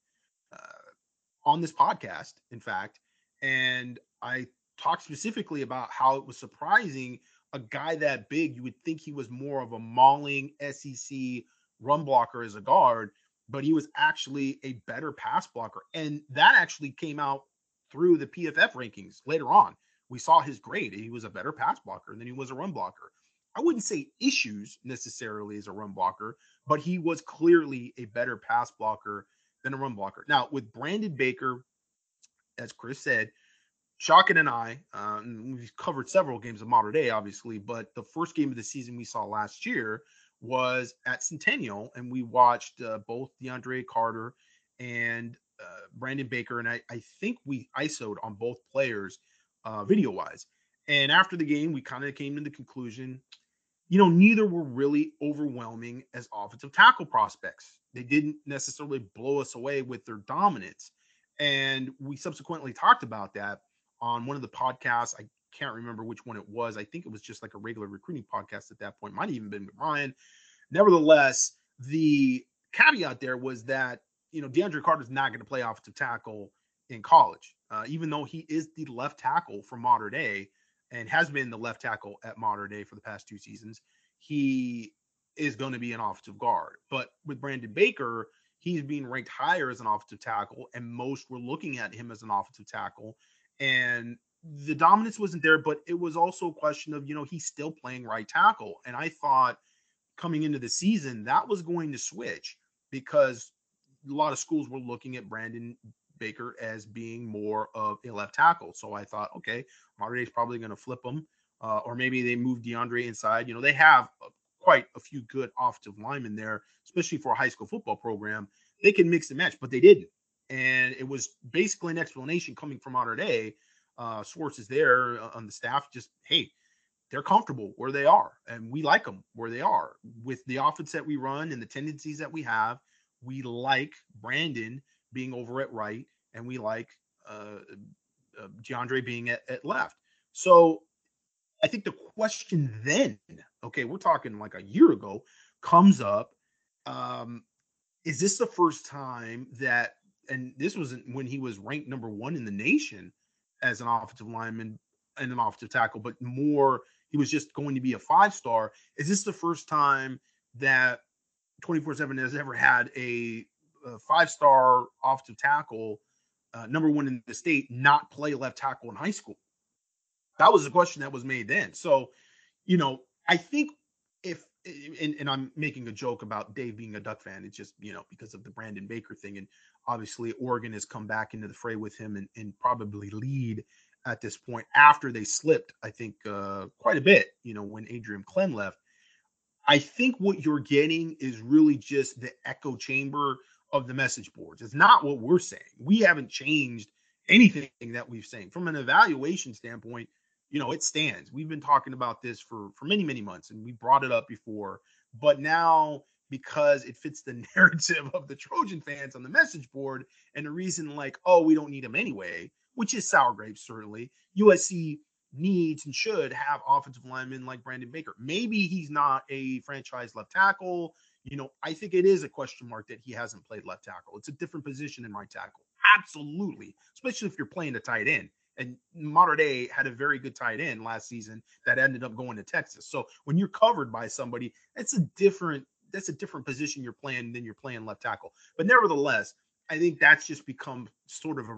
on this podcast, in fact, and I talked specifically about how it was surprising a guy that big. You would think he was more of a mauling SEC run blocker as a guard, but he was actually a better pass blocker. And that actually came out through the PFF rankings later on. We saw his grade. He was a better pass blocker than he was a run blocker. I wouldn't say issues necessarily as a run blocker, but he was clearly a better pass blocker than a run blocker. Now, with Brandon Baker, as Chris said, Shotgun and I, we've covered several games of Mater Dei, obviously, but the first game of the season we saw last year was at Centennial, and we watched both DeAndre Carter and Brandon Baker, and I think we ISO'd on both players video-wise. And after the game, we kind of came to the conclusion, neither were really overwhelming as offensive tackle prospects. They didn't necessarily blow us away with their dominance. And we subsequently talked about that on one of the podcasts. I can't remember which one it was. I think it was just like a regular recruiting podcast at that point. Might have even been with Ryan. Nevertheless, the caveat there was that, DeAndre Carter's not going to play offensive tackle in college, even though he is the left tackle for Mater Dei and has been the left tackle at Mater Dei for the past 2 seasons. He is going to be an offensive guard. But with Brandon Baker, he's being ranked higher as an offensive tackle, and most were looking at him as an offensive tackle. And the dominance wasn't there, but it was also a question of, he's still playing right tackle. And I thought coming into the season, that was going to switch because a lot of schools were looking at Brandon Baker as being more of a left tackle. So I thought, okay, Mater Dei's probably going to flip him, or maybe they move DeAndre inside. They have quite a few good offensive linemen there, especially for a high school football program. They can mix and match, but they didn't. And it was basically an explanation coming from Mater Dei. Sources there on the staff, just, hey, they're comfortable where they are, and we like them where they are. With the offense that we run and the tendencies that we have, we like Brandon being over at right, and we like DeAndre being at left. So I think the question then, okay, we're talking like a year ago, comes up. Is this the first time that, and this wasn't when he was ranked number 1 in the nation as an offensive lineman and an offensive tackle, but more, he was just going to be a 5-star. Is this the first time that 24/7 has ever had a 5-star offensive tackle, number 1 in the state, not play left tackle in high school? That was the question that was made then. So, I think if, and I'm making a joke about Dave being a Duck fan, it's just, because of the Brandon Baker thing. And obviously Oregon has come back into the fray with him and probably lead at this point after they slipped, I think, quite a bit, when Adrian Clem left. I think what you're getting is really just the echo chamber of the message boards. It's not what we're saying. We haven't changed anything that we've saying. From an evaluation standpoint, it stands. We've been talking about this for many, many months, and we brought it up before. But now, because it fits the narrative of the Trojan fans on the message board, and the reason like, oh, we don't need him anyway, which is sour grapes, certainly. USC needs and should have offensive linemen like Brandon Baker. Maybe he's not a franchise left tackle. I think it is a question mark that he hasn't played left tackle. It's a different position than right tackle. Absolutely. Especially if you're playing a tight end. And Mater Dei had a very good tight end last season that ended up going to Texas. So when you're covered by somebody, that's a different position you're playing than you're playing left tackle. But nevertheless, I think that's just become sort of a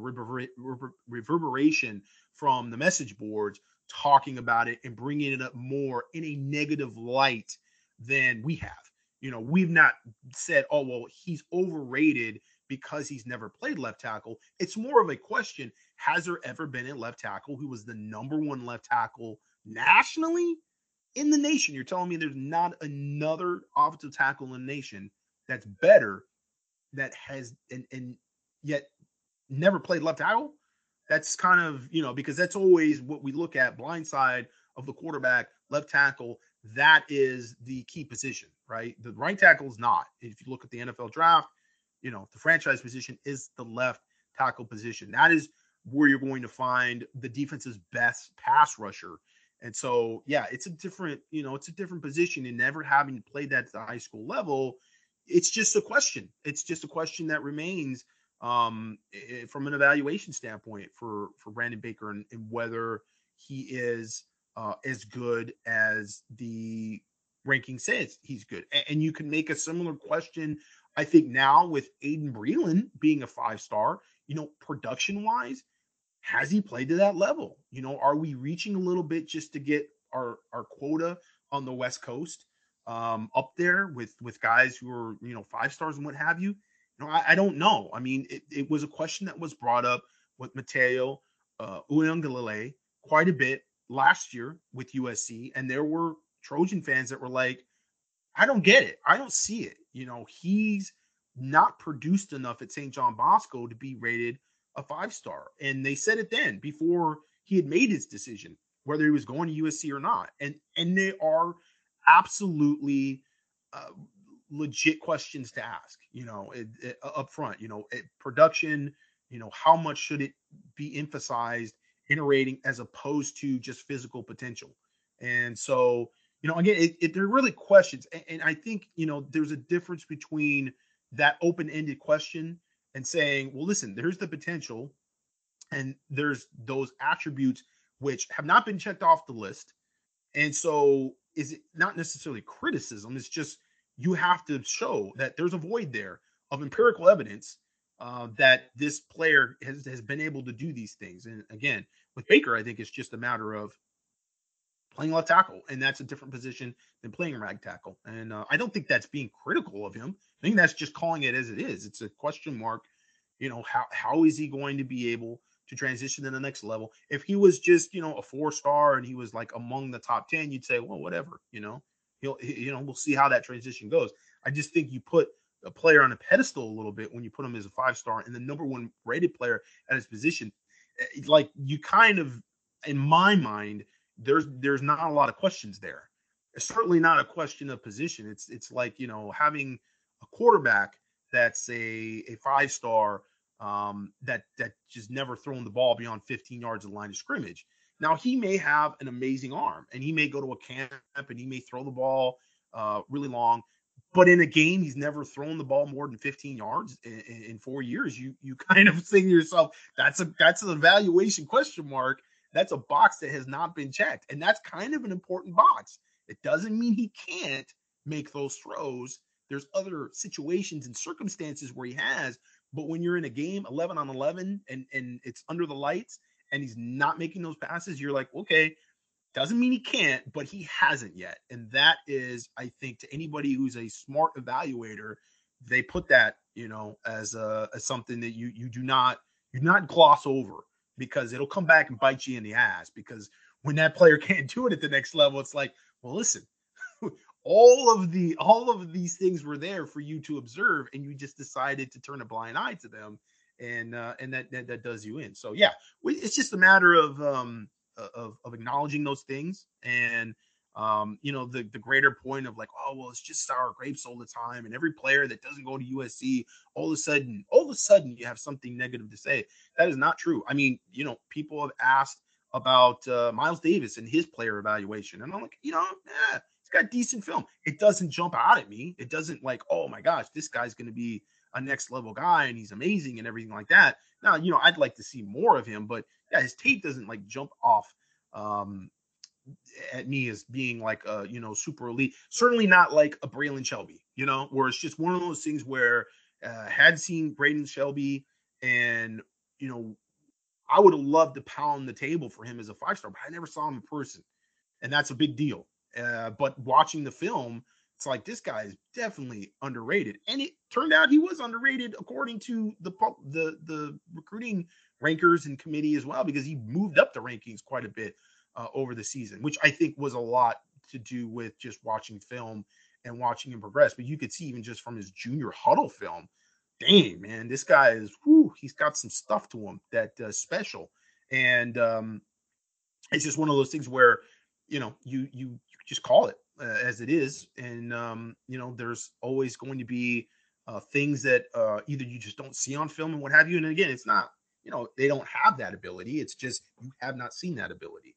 reverberation from the message boards talking about it and bringing it up more in a negative light than we have. We've not said, oh, well, he's overrated because he's never played left tackle. It's more of a question. Has there ever been a left tackle who was the number 1 left tackle nationally in the nation? You're telling me there's not another offensive tackle in the nation that's better that has and yet never played left tackle? That's kind of, because that's always what we look at, blind side of the quarterback, left tackle. That is the key position, right? The right tackle is not. If you look at the NFL draft, the franchise position is the left tackle position. That is where you're going to find the defense's best pass rusher. And so, yeah, it's a different position, and never having played that at the high school level, it's just a question. It's just a question that remains from an evaluation standpoint for Brandon Baker and whether he is as good as the ranking says he's good. And you can make a similar question, I think, now with Aiden Breland being a 5-star, production wise, has he played to that level? Are we reaching a little bit just to get our quota on the West Coast up there with guys who are, 5-stars and what have you? I don't know. I mean, it was a question that was brought up with Mateo. Uiagalelei quite a bit last year with USC, and there were Trojan fans that were like, I don't get it. I don't see it. He's not produced enough at St. John Bosco to be rated a 5-star. And they said it then before he had made his decision, whether he was going to USC or not. And they are absolutely legit questions to ask, up front, production, how much should it be emphasized in a rating as opposed to just physical potential? And so, again, they're really questions. And I think, there's a difference between that open-ended question and saying, well, listen, there's the potential and there's those attributes which have not been checked off the list. And so is it not necessarily criticism? It's just you have to show that there's a void there of empirical evidence that this player has been able to do these things. And again, with Baker, I think it's just a matter of playing left tackle, and that's a different position than playing rag tackle. And I don't think that's being critical of him. I think that's just calling it as it is. It's a question mark. How is he going to be able to transition to the next level? If he was just, a 4-star and he was like among the top 10, you'd say, well, whatever, we'll see how that transition goes. I just think you put a player on a pedestal a little bit when you put him as a 5-star and the number 1 rated player at his position. Like, you kind of, in my mind, there's not a lot of questions there. It's certainly not a question of position. It's like, having a quarterback that's a 5-star that just never thrown the ball beyond 15 yards of the line of scrimmage. Now, he may have an amazing arm and he may go to a camp and he may throw the ball really long, but in a game, he's never thrown the ball more than 15 yards in 4 years. You kind of say to yourself, that's an evaluation question mark. That's a box that has not been checked. And that's kind of an important box. It doesn't mean he can't make those throws. There's other situations and circumstances where he has, but when you're in a game 11 on 11 and it's under the lights and he's not making those passes, you're like, okay, doesn't mean he can't, but he hasn't yet. And that is, I think, to anybody who's a smart evaluator, they put that, as something that you do not gloss over, because it'll come back and bite you in the ass. Because when that player can't do it at the next level, it's like, well, listen, all of these things were there for you to observe, and you just decided to turn a blind eye to them, and that does you in. So yeah, it's just a matter of acknowledging those things, and the greater point of like, oh well, it's just sour grapes all the time, and every player that doesn't go to USC, all of a sudden you have something negative to say. That is not true. I mean, people have asked about Miles Davis and his player evaluation, and I'm like, he's got decent film. It doesn't jump out at me. It doesn't like, oh my gosh, this guy's going to be a next level guy and he's amazing and everything like that. Now, I'd like to see more of him, but yeah, his tape doesn't like jump off at me as being like super elite. Certainly not like a Braylon Shelby, where it's just one of those things where had seen Braden Shelby, and I would have loved to pound the table for him as a 5-star, but I never saw him in person, and that's a big deal. But watching the film, it's like, this guy is definitely underrated, and it turned out he was underrated according to the recruiting rankers and committee as well, because he moved up the rankings quite a bit over the season, which I think was a lot to do with just watching film and watching him progress. But you could see even just from his junior huddle film, dang, man, this guy is, he's got some stuff to him that's special. And it's just one of those things where, you just call it as it is. And, there's always going to be things that either you just don't see on film and what have you. And again, it's not, they don't have that ability. It's just, you have not seen that ability.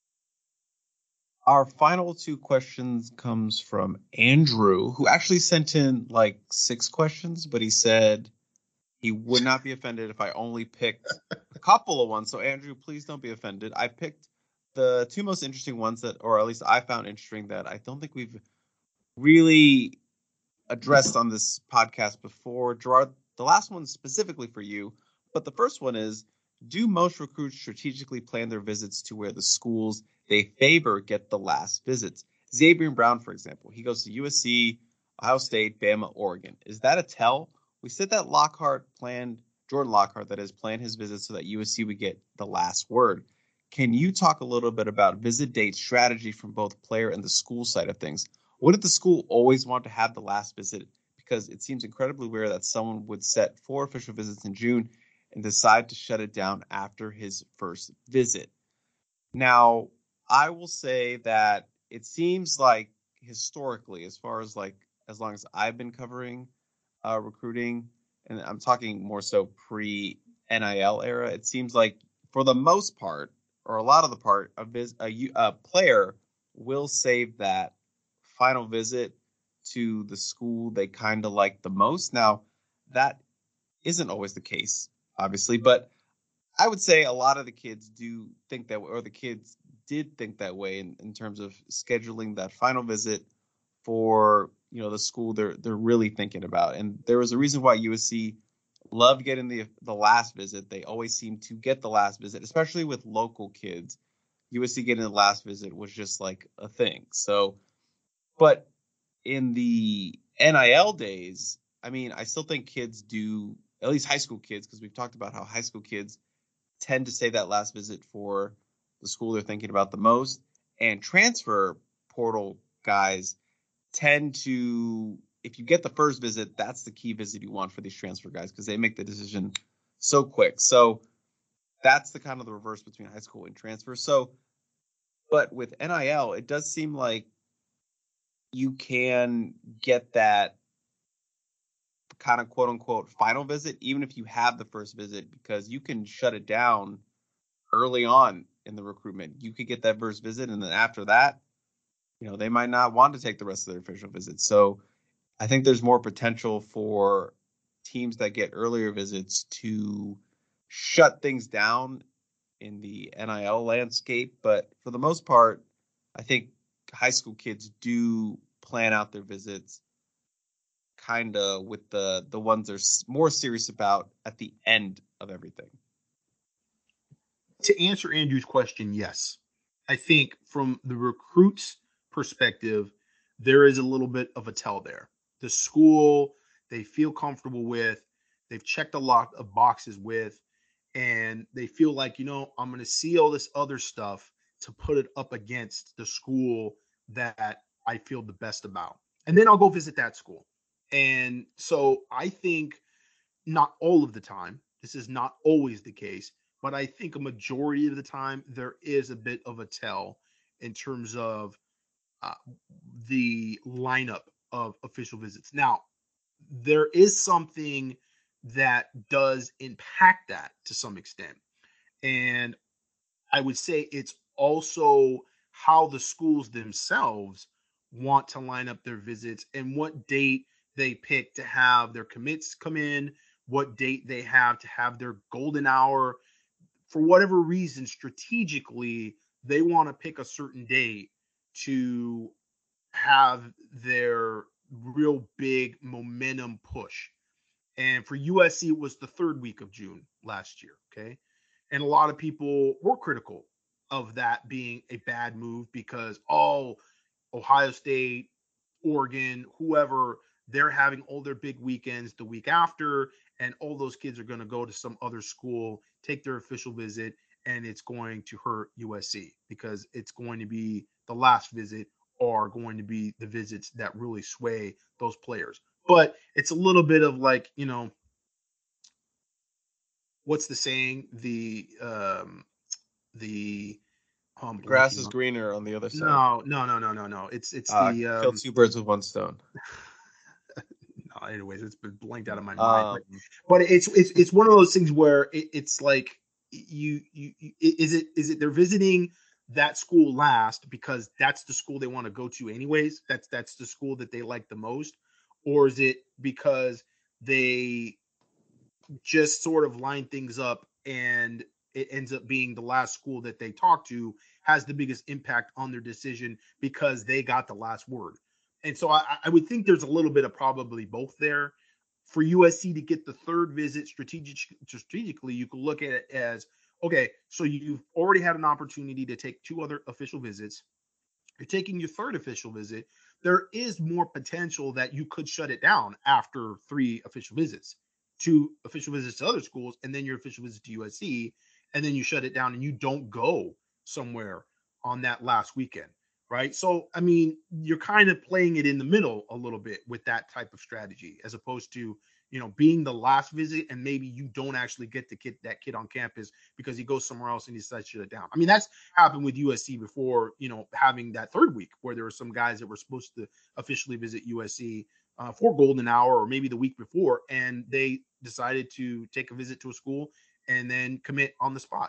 Our final 2 questions comes from Andrew, who actually sent in like 6 questions, but he said he would not be offended if I only picked a couple of ones. So Andrew, please don't be offended. I picked the 2 most interesting ones that, or at least I found interesting, that I don't think we've really addressed on this podcast before. Gerard, the last one specifically for you, but the first one is, do most recruits strategically plan their visits to where the schools they favor get the last visits? Xavier Brown, for example, he goes to USC, Ohio State, Bama, Oregon. Is that a tell? We said that Lockhart planned Jordan Lockhart, that is, plan his visit so that USC would get the last word. Can you talk a little bit about visit date strategy from both player and the school side of things? What did the school always want to have the last visit? Because it seems incredibly rare that someone would set 4 official visits in June and decide to shut it down after his first visit. Now, I will say that it seems like historically, as far as like as long as I've been covering recruiting, and I'm talking more so pre-NIL era, it seems like for the most part, or a lot of the part, a player will save that final visit to the school they kind of like the most. Now, that isn't always the case, obviously, but I would say a lot of the kids do think that way, or the kids did think that way in terms of scheduling that final visit for, the school they're really thinking about. And there was a reason why USC loved getting the last visit. They always seem to get the last visit, especially with local kids. USC getting the last visit was just like a thing. So, but in the NIL days, I mean, I still think kids do, at least high school kids, because we've talked about how high school kids tend to save that last visit for the school they're thinking about the most. And transfer portal guys tend to, if you get the first visit, that's the key visit you want for these transfer guys, because they make the decision so quick. So that's the kind of the reverse between high school and transfer. So, but with NIL, it does seem like you can get that kind of quote unquote final visit, even if you have the first visit, because you can shut it down early on in the recruitment. You could get that first visit, and then after that, they might not want to take the rest of their official visits. So I think there's more potential for teams that get earlier visits to shut things down in the NIL landscape. But for the most part, I think high school kids do plan out their visits kind of with the ones they're more serious about at the end of everything. To answer Andrew's question, yes. I think from the recruits' perspective, there is a little bit of a tell there. The school they feel comfortable with, they've checked a lot of boxes with, and they feel like, I'm going to see all this other stuff to put it up against the school that I feel the best about. And then I'll go visit that school. And so I think not all of the time, this is not always the case, but I think a majority of the time there is a bit of a tell in terms of the lineup of official visits. Now, there is something that does impact that to some extent. And I would say it's also how the schools themselves want to line up their visits and what date they pick to have their commits come in, what date they have to have their golden hour. For whatever reason, strategically, they want to pick a certain date to have their real big momentum push. And for USC, it was the 3rd week of June last year. Okay. And a lot of people were critical of that being a bad move because, Ohio State, Oregon, whoever, they're having all their big weekends the week after, and all those kids are going to go to some other school, take their official visit, and it's going to hurt USC because it's going to be the last visit are going to be the visits that really sway those players. But it's a little bit of like, what's the saying? The grass is greener on the other side. No. It's kill 2 birds with 1 stone. No, anyways, it's been blanked out of my mind. But it's one of those things where it's like is it they're visiting that school last because that's the school they want to go to anyways? That's the school that they like the most, or is it because they just sort of line things up and it ends up being the last school that they talk to has the biggest impact on their decision because they got the last word? And so I would think there's a little bit of probably both there. For USC to get the 3rd visit strategically, you could look at it as, okay, so you've already had an opportunity to take 2 other official visits. You're taking your 3rd official visit. There is more potential that you could shut it down after 3 official visits to official visits to other schools, and then your official visit to USC, and then you shut it down and you don't go somewhere on that last weekend, right? So, I mean, you're kind of playing it in the middle a little bit with that type of strategy, as opposed to, being the last visit and maybe you don't actually get that kid on campus because he goes somewhere else and he decides to shut it down. I mean, that's happened with USC before, having that third week where there were some guys that were supposed to officially visit USC for Golden Hour or maybe the week before, and they decided to take a visit to a school and then commit on the spot.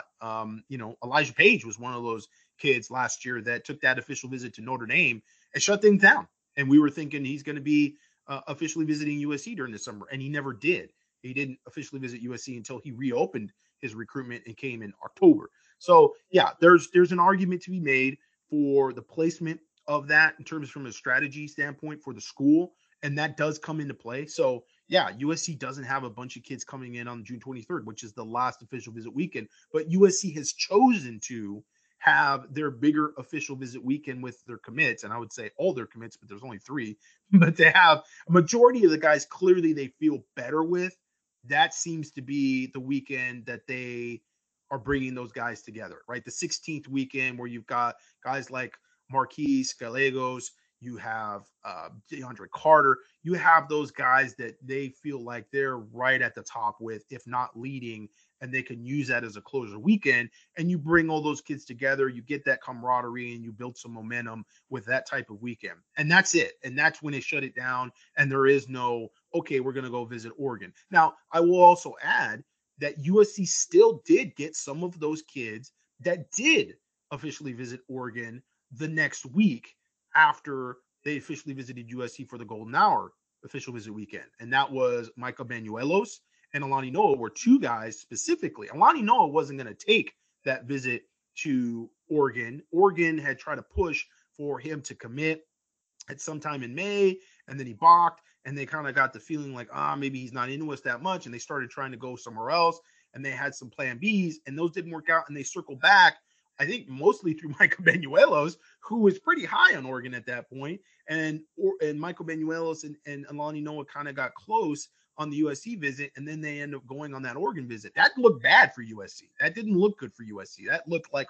Elijah Page was one of those kids last year that took that official visit to Notre Dame and shut things down. And we were thinking he's going to be officially visiting USC during the summer, and he never did. He didn't officially visit USC until he reopened his recruitment and came in October. So, yeah, there's an argument to be made for the placement of that in terms from a strategy standpoint for the school, and that does come into play. So, yeah, USC doesn't have a bunch of kids coming in on June 23rd, which is the last official visit weekend, but USC has chosen to have their bigger official visit weekend with their commits. And I would say all their commits, but there's only 3, but they have a majority of the guys clearly they feel better with. That seems to be the weekend that they are bringing those guys together, right? The 16th weekend where you've got guys like Marquise Gallegos, you have DeAndre Carter, you have those guys that they feel like they're right at the top with, if not leading, and they can use that as a closer weekend. And you bring all those kids together, you get that camaraderie, and you build some momentum with that type of weekend. And that's it. And that's when they shut it down. And there is no, okay, we're going to go visit Oregon. Now, I will also add that USC still did get some of those kids that did officially visit Oregon the next week after they officially visited USC for the Golden Hour official visit weekend. And that was Micah Banuelos and Alani Noah were 2 guys specifically. Alani Noah wasn't going to take that visit to Oregon. Oregon had tried to push for him to commit at some time in May, and then he balked, and they kind of got the feeling like, maybe he's not into us that much, and they started trying to go somewhere else, and they had some plan Bs, and those didn't work out, and they circled back, I think mostly through Michael Banuelos, who was pretty high on Oregon at that point. And Michael Banuelos and Alani Noah kind of got close on the USC visit, and then they end up going on that Oregon visit. That looked bad for USC. That didn't look good for USC. That looked like,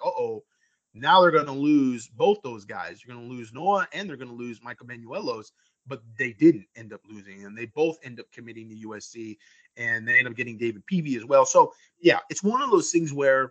now they're going to lose both those guys. You're going to lose Noah, and they're going to lose Michael Banuelos, but they didn't end up losing, and they both end up committing to USC, and they end up getting David Peavy as well. So, yeah, it's one of those things where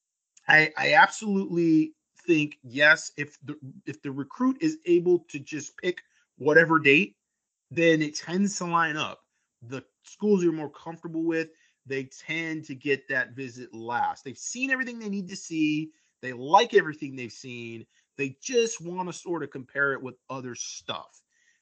I absolutely think, yes, if the recruit is able to just pick whatever date, then it tends to line up. The schools you're more comfortable with, they tend to get that visit last. They've seen everything they need to see. They like everything they've seen. They just want to sort of compare it with other stuff.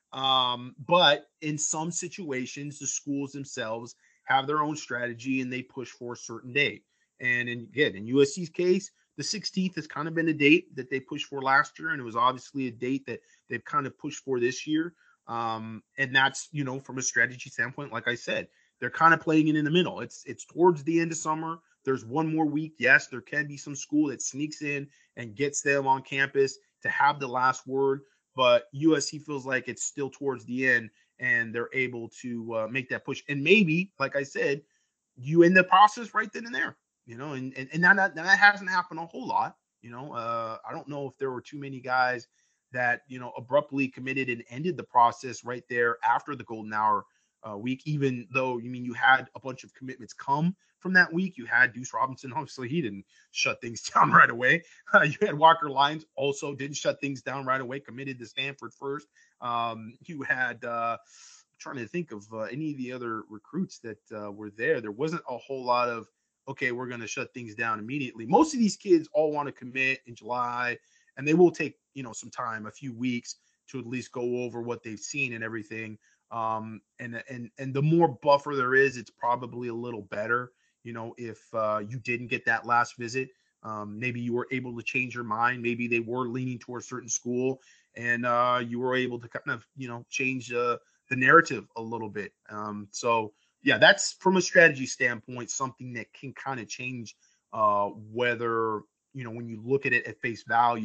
But in some situations, the schools themselves have their own strategy and they push for a certain date. And in USC's case, the 16th has kind of been a date that they pushed for last year, and it was obviously a date that they've kind of pushed for this year. And that's, from a strategy standpoint, like I said, they're kind of playing it in the middle. It's towards the end of summer. There's one more week. Yes, there can be some school that sneaks in and gets them on campus to have the last word, but USC feels like it's still towards the end, and they're able to make that push. And maybe, like I said, you end the process right then and there. And that hasn't happened a whole lot. I don't know if there were too many guys that, abruptly committed and ended the process right there after the Golden Hour week, even though, you had a bunch of commitments come from that week. You had Deuce Robinson. Obviously, he didn't shut things down right away. You had Walker Lyons, also didn't shut things down right away, committed to Stanford first. You had trying to think of any of the other recruits that were there. There wasn't a whole lot of, okay, we're going to shut things down immediately. Most of these kids all want to commit in July, and they will take, some time, a few weeks to at least go over what they've seen and everything. And the more buffer there is, it's probably a little better. If you didn't get that last visit, maybe you were able to change your mind. Maybe they were leaning toward a certain school, and you were able to kind of, change the narrative a little bit. So yeah, that's from a strategy standpoint, something that can kind of change whether, when you look at it at face value,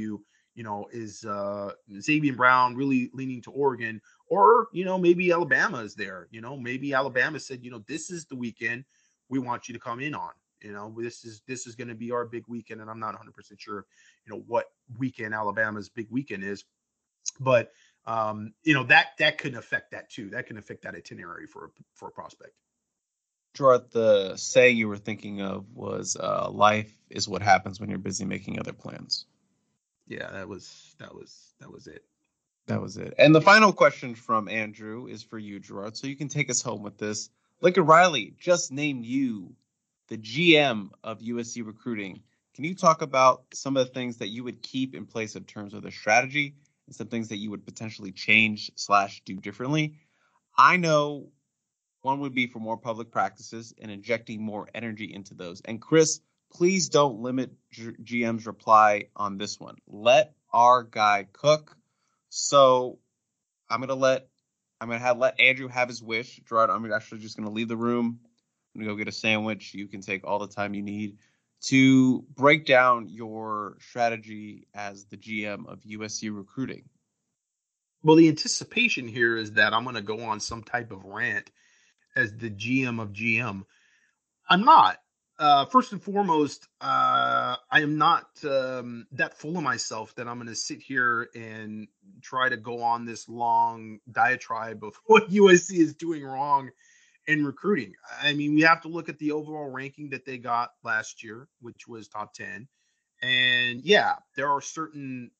is Xavier Brown really leaning to Oregon, or, maybe Alabama is there. Maybe Alabama said, this is the weekend we want you to come in on. This is going to be our big weekend, and I'm not 100% sure, what weekend Alabama's big weekend is, but that could affect that too. That can affect that itinerary for a prospect. Gerard, the saying you were thinking of was life is what happens when you're busy making other plans. Yeah, that was it. That was it. And the final question from Andrew is for you, Gerard, so you can take us home with this. Lincoln Riley just named you the GM of USC recruiting. Can you talk about some of the things that you would keep in place in terms of the strategy and some things that you would potentially change / do differently? I know one would be for more public practices and injecting more energy into those. And Chris, please don't limit GM's reply on this one. Let our guy cook. So I'm gonna let Andrew have his wish. Gerard, I'm actually just gonna leave the room. I'm gonna go get a sandwich. You can take all the time you need to break down your strategy as the GM of USC recruiting. Well, the anticipation here is that I'm gonna go on some type of rant as the GM of GM. I'm not. First and foremost, I am not that full of myself that I'm going to sit here and try to go on this long diatribe of what USC is doing wrong in recruiting. I mean, we have to look at the overall ranking that they got last year, which was top 10. And yeah, there are certain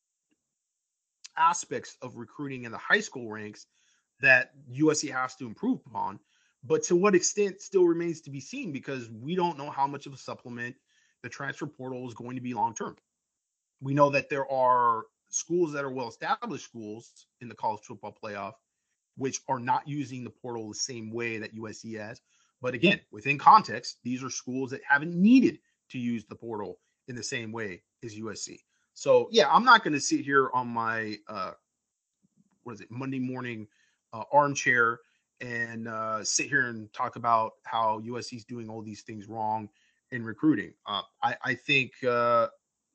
aspects of recruiting in the high school ranks that USC has to improve upon. But to what extent still remains to be seen, because we don't know how much of a supplement the transfer portal is going to be long term. We know that there are schools that are well-established schools in the college football playoff, which are not using the portal the same way that USC has. But again, within context, these are schools that haven't needed to use the portal in the same way as USC. So yeah, I'm not going to sit here on my Monday morning armchair and sit here and talk about how USC is doing all these things wrong in recruiting. I think it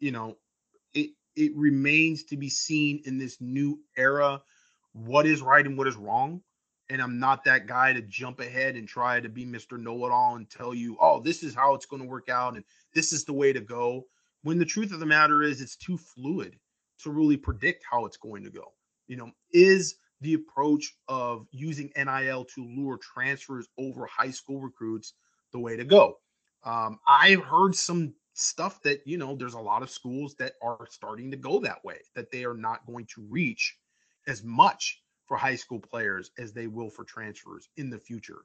remains to be seen in this new era what is right and what is wrong. And I'm not that guy to jump ahead and try to be Mr. Know-it-all and tell you, oh, this is how it's going to work out and this is the way to go. When the truth of the matter is, it's too fluid to really predict how it's going to go. Is the approach of using NIL to lure transfers over high school recruits the way to go? I've heard some stuff that, there's a lot of schools that are starting to go that way, that they are not going to reach as much for high school players as they will for transfers in the future.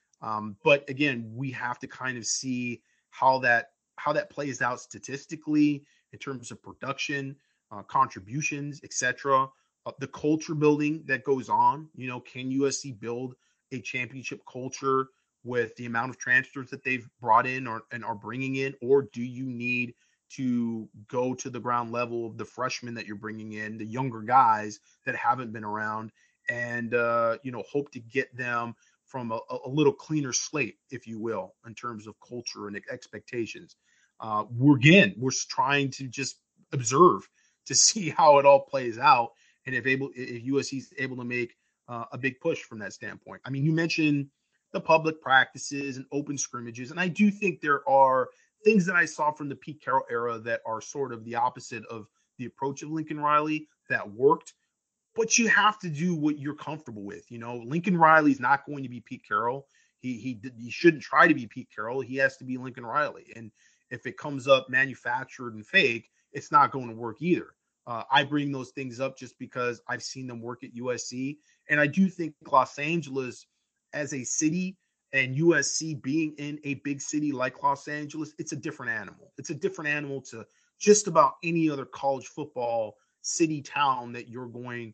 But again, we have to kind of see how that plays out statistically in terms of production, contributions, etc. The culture building that goes on. Can USC build a championship culture with the amount of transfers that they've brought in and are bringing in, or do you need to go to the ground level of the freshmen that you're bringing in, the younger guys that haven't been around, and hope to get them from a little cleaner slate, if you will, in terms of culture and expectations. We're trying to just observe to see how it all plays out, and if USC is able to make a big push from that standpoint. I mean, you mentioned the public practices and open scrimmages, and I do think there are things that I saw from the Pete Carroll era that are sort of the opposite of the approach of Lincoln Riley that worked. But you have to do what you're comfortable with. Lincoln Riley's not going to be Pete Carroll. He shouldn't try to be Pete Carroll. He has to be Lincoln Riley. And if it comes up manufactured and fake, it's not going to work either. I bring those things up just because I've seen them work at USC. And I do think Los Angeles as a city and USC being in a big city like Los Angeles, it's a different animal. It's a different animal to just about any other college football city, town that you're going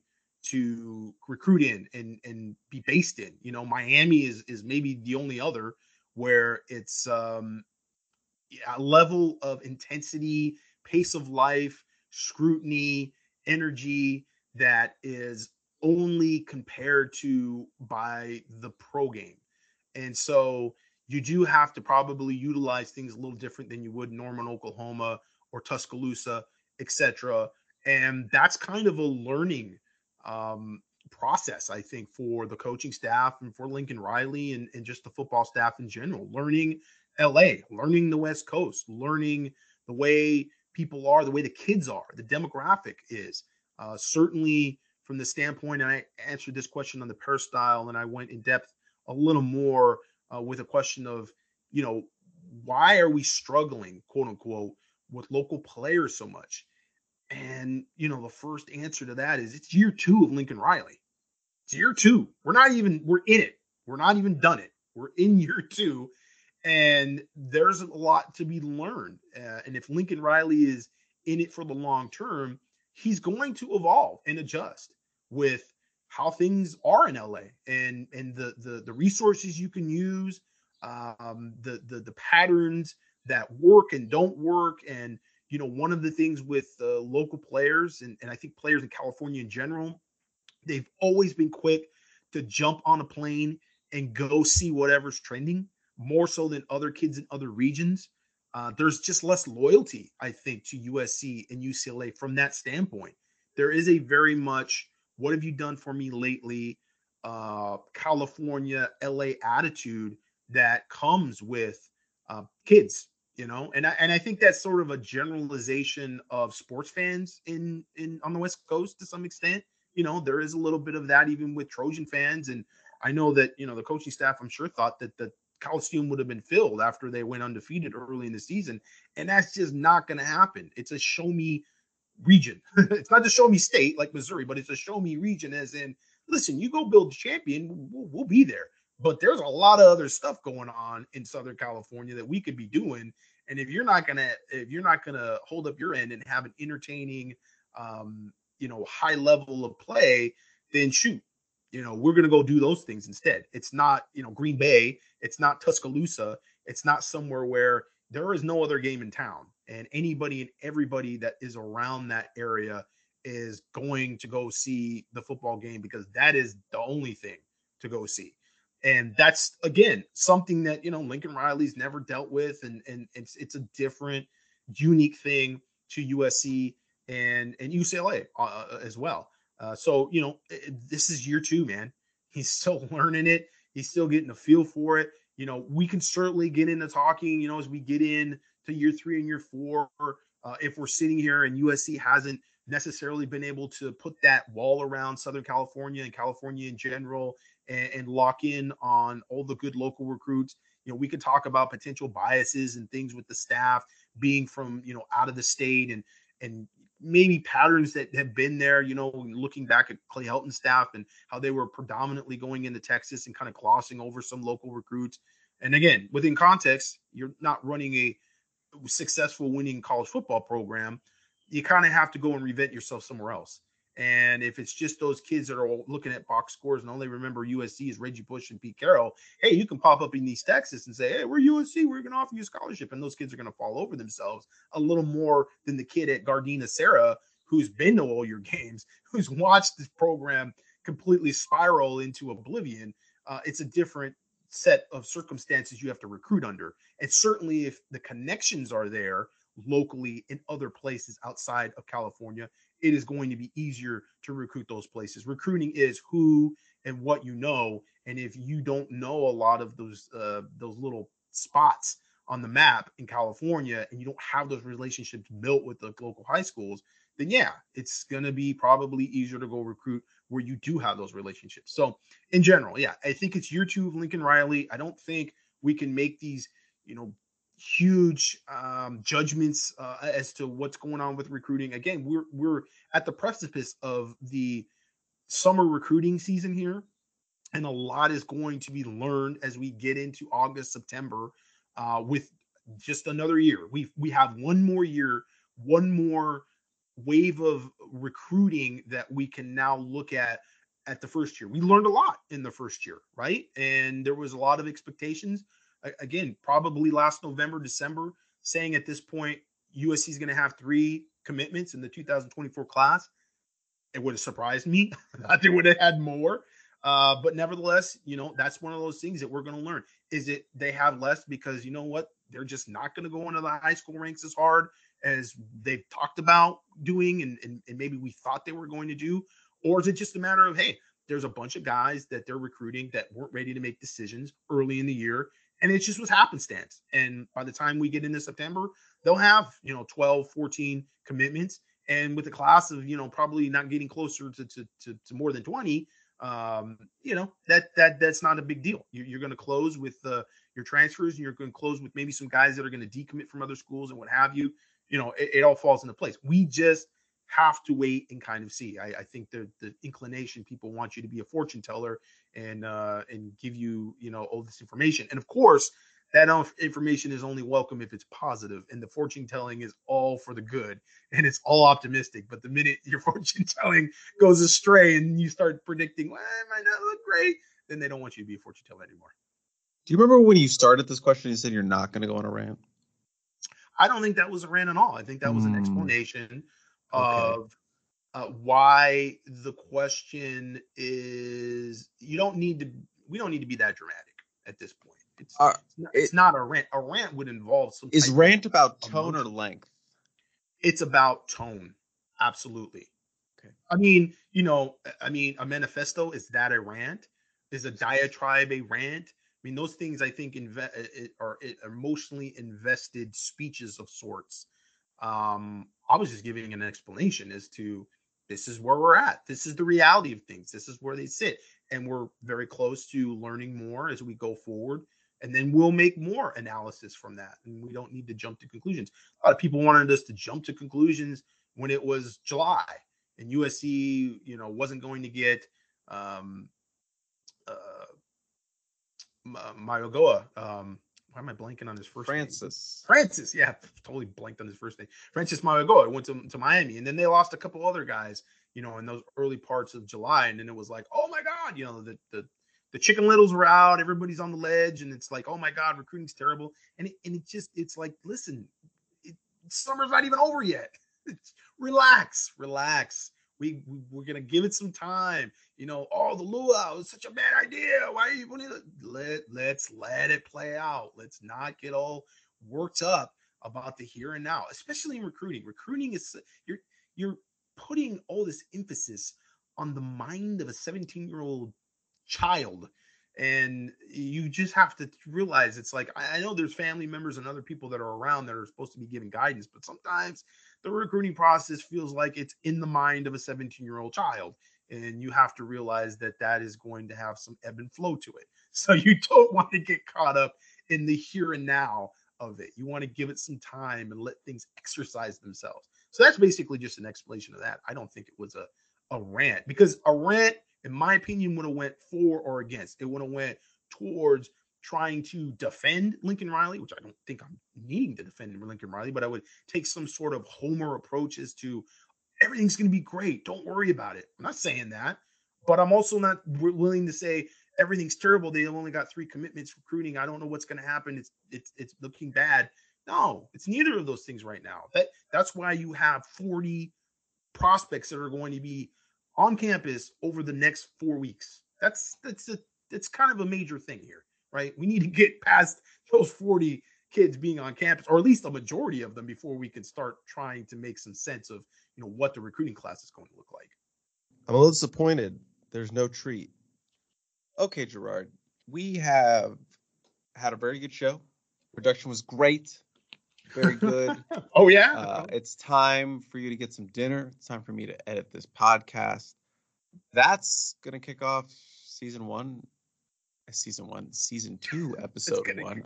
to recruit in and be based in. Miami is maybe the only other where it's a level of intensity, pace of life, scrutiny, energy that is only compared to by the pro game. And so you do have to probably utilize things a little different than you would Norman, Oklahoma, or Tuscaloosa, etc. And that's kind of a learning process, I think, for the coaching staff and for Lincoln Riley and just the football staff in general, learning LA, learning the West Coast, learning the way people are, the way the kids are, the demographic is. Certainly from the standpoint, and I answered this question on the peristyle, and I went in depth a little more with a question of, why are we struggling, quote unquote, with local players so much? And, the first answer to that is it's year 2 of Lincoln Riley. It's year 2. We're in it. We're not even done it. We're in year 2. And there's a lot to be learned. And if Lincoln Riley is in it for the long term, he's going to evolve and adjust with how things are in LA and the resources you can use, the patterns that work and don't work. And, one of the things with local players and I think players in California in general, they've always been quick to jump on a plane and go see whatever's trending, more so than other kids in other regions. There's just less loyalty, I think, to USC and UCLA from that standpoint. There is a very much, what have you done for me lately, California, LA attitude that comes with kids. And I think that's sort of a generalization of sports fans in on the West Coast to some extent. There is a little bit of that even with Trojan fans. And I know that, the coaching staff, I'm sure, thought that the Coliseum would have been filled after they went undefeated early in the season. And that's just not going to happen. It's a show me region. It's not the show me state like Missouri, but it's a show me region, as in, listen, you go build a champion, we'll be there. But there's a lot of other stuff going on in Southern California that we could be doing. And if you're not gonna hold up your end and have an entertaining, high level of play, then shoot, we're gonna go do those things instead. It's not, Green Bay, it's not Tuscaloosa, it's not somewhere where there is no other game in town, and anybody and everybody that is around that area is going to go see the football game because that is the only thing to go see. And that's, again, something that, Lincoln Riley's never dealt with. And it's a different, unique thing to USC and UCLA as well. So, this is year 2, man. He's still learning it. He's still getting a feel for it. We can certainly get into talking, as we get in to year 3 and year 4, if we're sitting here and USC hasn't necessarily been able to put that wall around Southern California and California in general and lock in on all the good local recruits. We could talk about potential biases and things with the staff being from, out of the state and maybe patterns that have been there, looking back at Clay Helton's staff and how they were predominantly going into Texas and kind of glossing over some local recruits. And again, within context, you're not running a successful winning college football program. You kind of have to go and reinvent yourself somewhere else. And if it's just those kids that are all looking at box scores and only remember USC is Reggie Bush and Pete Carroll, hey, you can pop up in East Texas and say, hey, we're USC, we're going to offer you a scholarship. And those kids are going to fall over themselves a little more than the kid at Gardena Serra who's been to all your games, who's watched this program completely spiral into oblivion. It's a different set of circumstances you have to recruit under. And certainly if the connections are there locally in other places outside of California, it is going to be easier to recruit those places. Recruiting is who and what you know. And if you don't know a lot of those little spots on the map in California and you don't have those relationships built with the local high schools, then yeah, it's going to be probably easier to go recruit where you do have those relationships. So in general, yeah, I think it's year 2 of Lincoln Riley. I don't think we can make these, huge judgments as to what's going on with recruiting. Again, we're at the precipice of the summer recruiting season here, and a lot is going to be learned as we get into August, September, with just another year. We have one more year, one more wave of recruiting that we can now look at the first year. We learned a lot in the first year, right? And there was a lot of expectations. Again, probably last November, December, saying at this point, USC is going to have 3 commitments in the 2024 class. It would have surprised me. I thought they would have had more. But nevertheless, that's one of those things that we're going to learn. Is it they have less because, you know what, they're just not going to go into the high school ranks as hard as they've talked about doing and maybe we thought they were going to do? Or is it just a matter of, hey, there's a bunch of guys that they're recruiting that weren't ready to make decisions early in the year, and it just was happenstance. And by the time we get into September, they'll have, 12, 14 commitments. And with a class of, probably not getting closer to more than 20, that's not a big deal. You're going to close with your transfers, and you're going to close with maybe some guys that are going to decommit from other schools and what have you. It all falls into place. We just have to wait and kind of see. I think the inclination, people want you to be a fortune teller and give you, all this information. And of course, that information is only welcome if it's positive, and the fortune telling is all for the good and it's all optimistic. But the minute your fortune telling goes astray and you start predicting, well, it might not look great, then they don't want you to be a fortune teller anymore. Do you remember when you started this question, you said you're not going to go on a rant? I don't think that was a rant at all. I think that was an explanation of why the question is, we don't need to be that dramatic at this point. It's not a rant. A rant would involve some. Is rant about tone or length? It's about tone. Absolutely. Okay. I mean, a manifesto, is that a rant? Is a diatribe a rant? I mean, those things I think are emotionally invested speeches of sorts. I was just giving an explanation as to, this is where we're at. This is the reality of things. This is where they sit. And we're very close to learning more as we go forward. And then we'll make more analysis from that. And we don't need to jump to conclusions. A lot of people wanted us to jump to conclusions when it was July and USC, wasn't going to get Mayogoa. Why am I blanking on his first name? Francis, yeah, totally blanked on his first name. Francis Mayogoa went to Miami, and then they lost a couple other guys, in those early parts of July, and then it was like, oh my God, the Chicken Littles were out, everybody's on the ledge, and it's like, oh my God, recruiting's terrible, and it's like, listen, summer's not even over yet. Relax. We're gonna give it some time. The luau is such a bad idea. Why are you putting it? Let's let it play out. Let's not get all worked up about the here and now, especially in recruiting. Recruiting is you're putting all this emphasis on the mind of a 17-year-old child, and you just have to realize, it's like, I know there's family members and other people that are around that are supposed to be giving guidance, but sometimes the recruiting process feels like it's in the mind of a 17-year-old child, and you have to realize that is going to have some ebb and flow to it. So you don't want to get caught up in the here and now of it. You want to give it some time and let things exercise themselves. So that's basically just an explanation of that. I don't think it was a rant, because a rant, in my opinion, would have went for or against. It would have went towards trying to defend Lincoln Riley, which I don't think I'm needing to defend Lincoln Riley, but I would take some sort of Homer approach as to, everything's going to be great, don't worry about it. I'm not saying that, but I'm also not willing to say everything's terrible. They've only got 3 commitments recruiting. I don't know what's going to happen. It's looking bad. No, it's neither of those things right now. That's why you have 40 prospects that are going to be on campus over the next 4 weeks. That's kind of a major thing here, right? We need to get past those 40 kids being on campus, or at least a majority of them, before we can start trying to make some sense of, what the recruiting class is going to look like. I'm a little disappointed there's no treat. Okay, Gerard, we have had a very good show. Production was great. Very good. Oh, yeah? It's time for you to get some dinner. It's time for me to edit this podcast. That's going to kick off season 2, episode 1.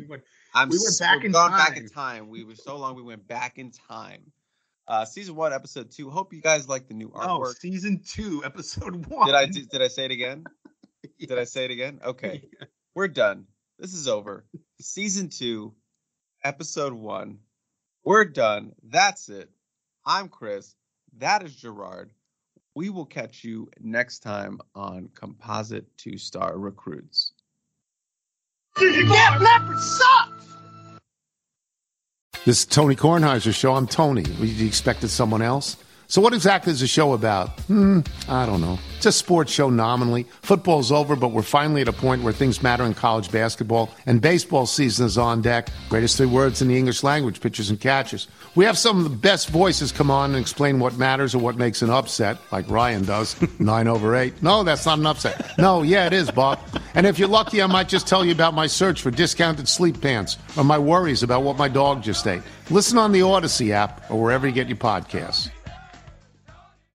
Back in time. We were so long, we went back in time. Season 1, episode 2. Hope you guys like the new artwork. Oh, season 2, episode 1. Did I say it again? Yes. Did I say it again? Okay. Yeah. We're done. This is over. Season 2, episode 1. We're done. That's it. I'm Chris. That is Gerard. We will catch you next time on Composite 2-Star Recruits. Camp Leopard sucks! This is Tony Kornheiser's show. I'm Tony. You expected someone else? So what exactly is the show about? I don't know. It's a sports show nominally. Football's over, but we're finally at a point where things matter in college basketball, and baseball season is on deck. Greatest 3 words in the English language, pitchers and catchers. We have some of the best voices come on and explain what matters or what makes an upset, like Ryan does, 9/8. No, that's not an upset. No, yeah, it is, Bob. And if you're lucky, I might just tell you about my search for discounted sleep pants or my worries about what my dog just ate. Listen on the Odyssey app or wherever you get your podcasts.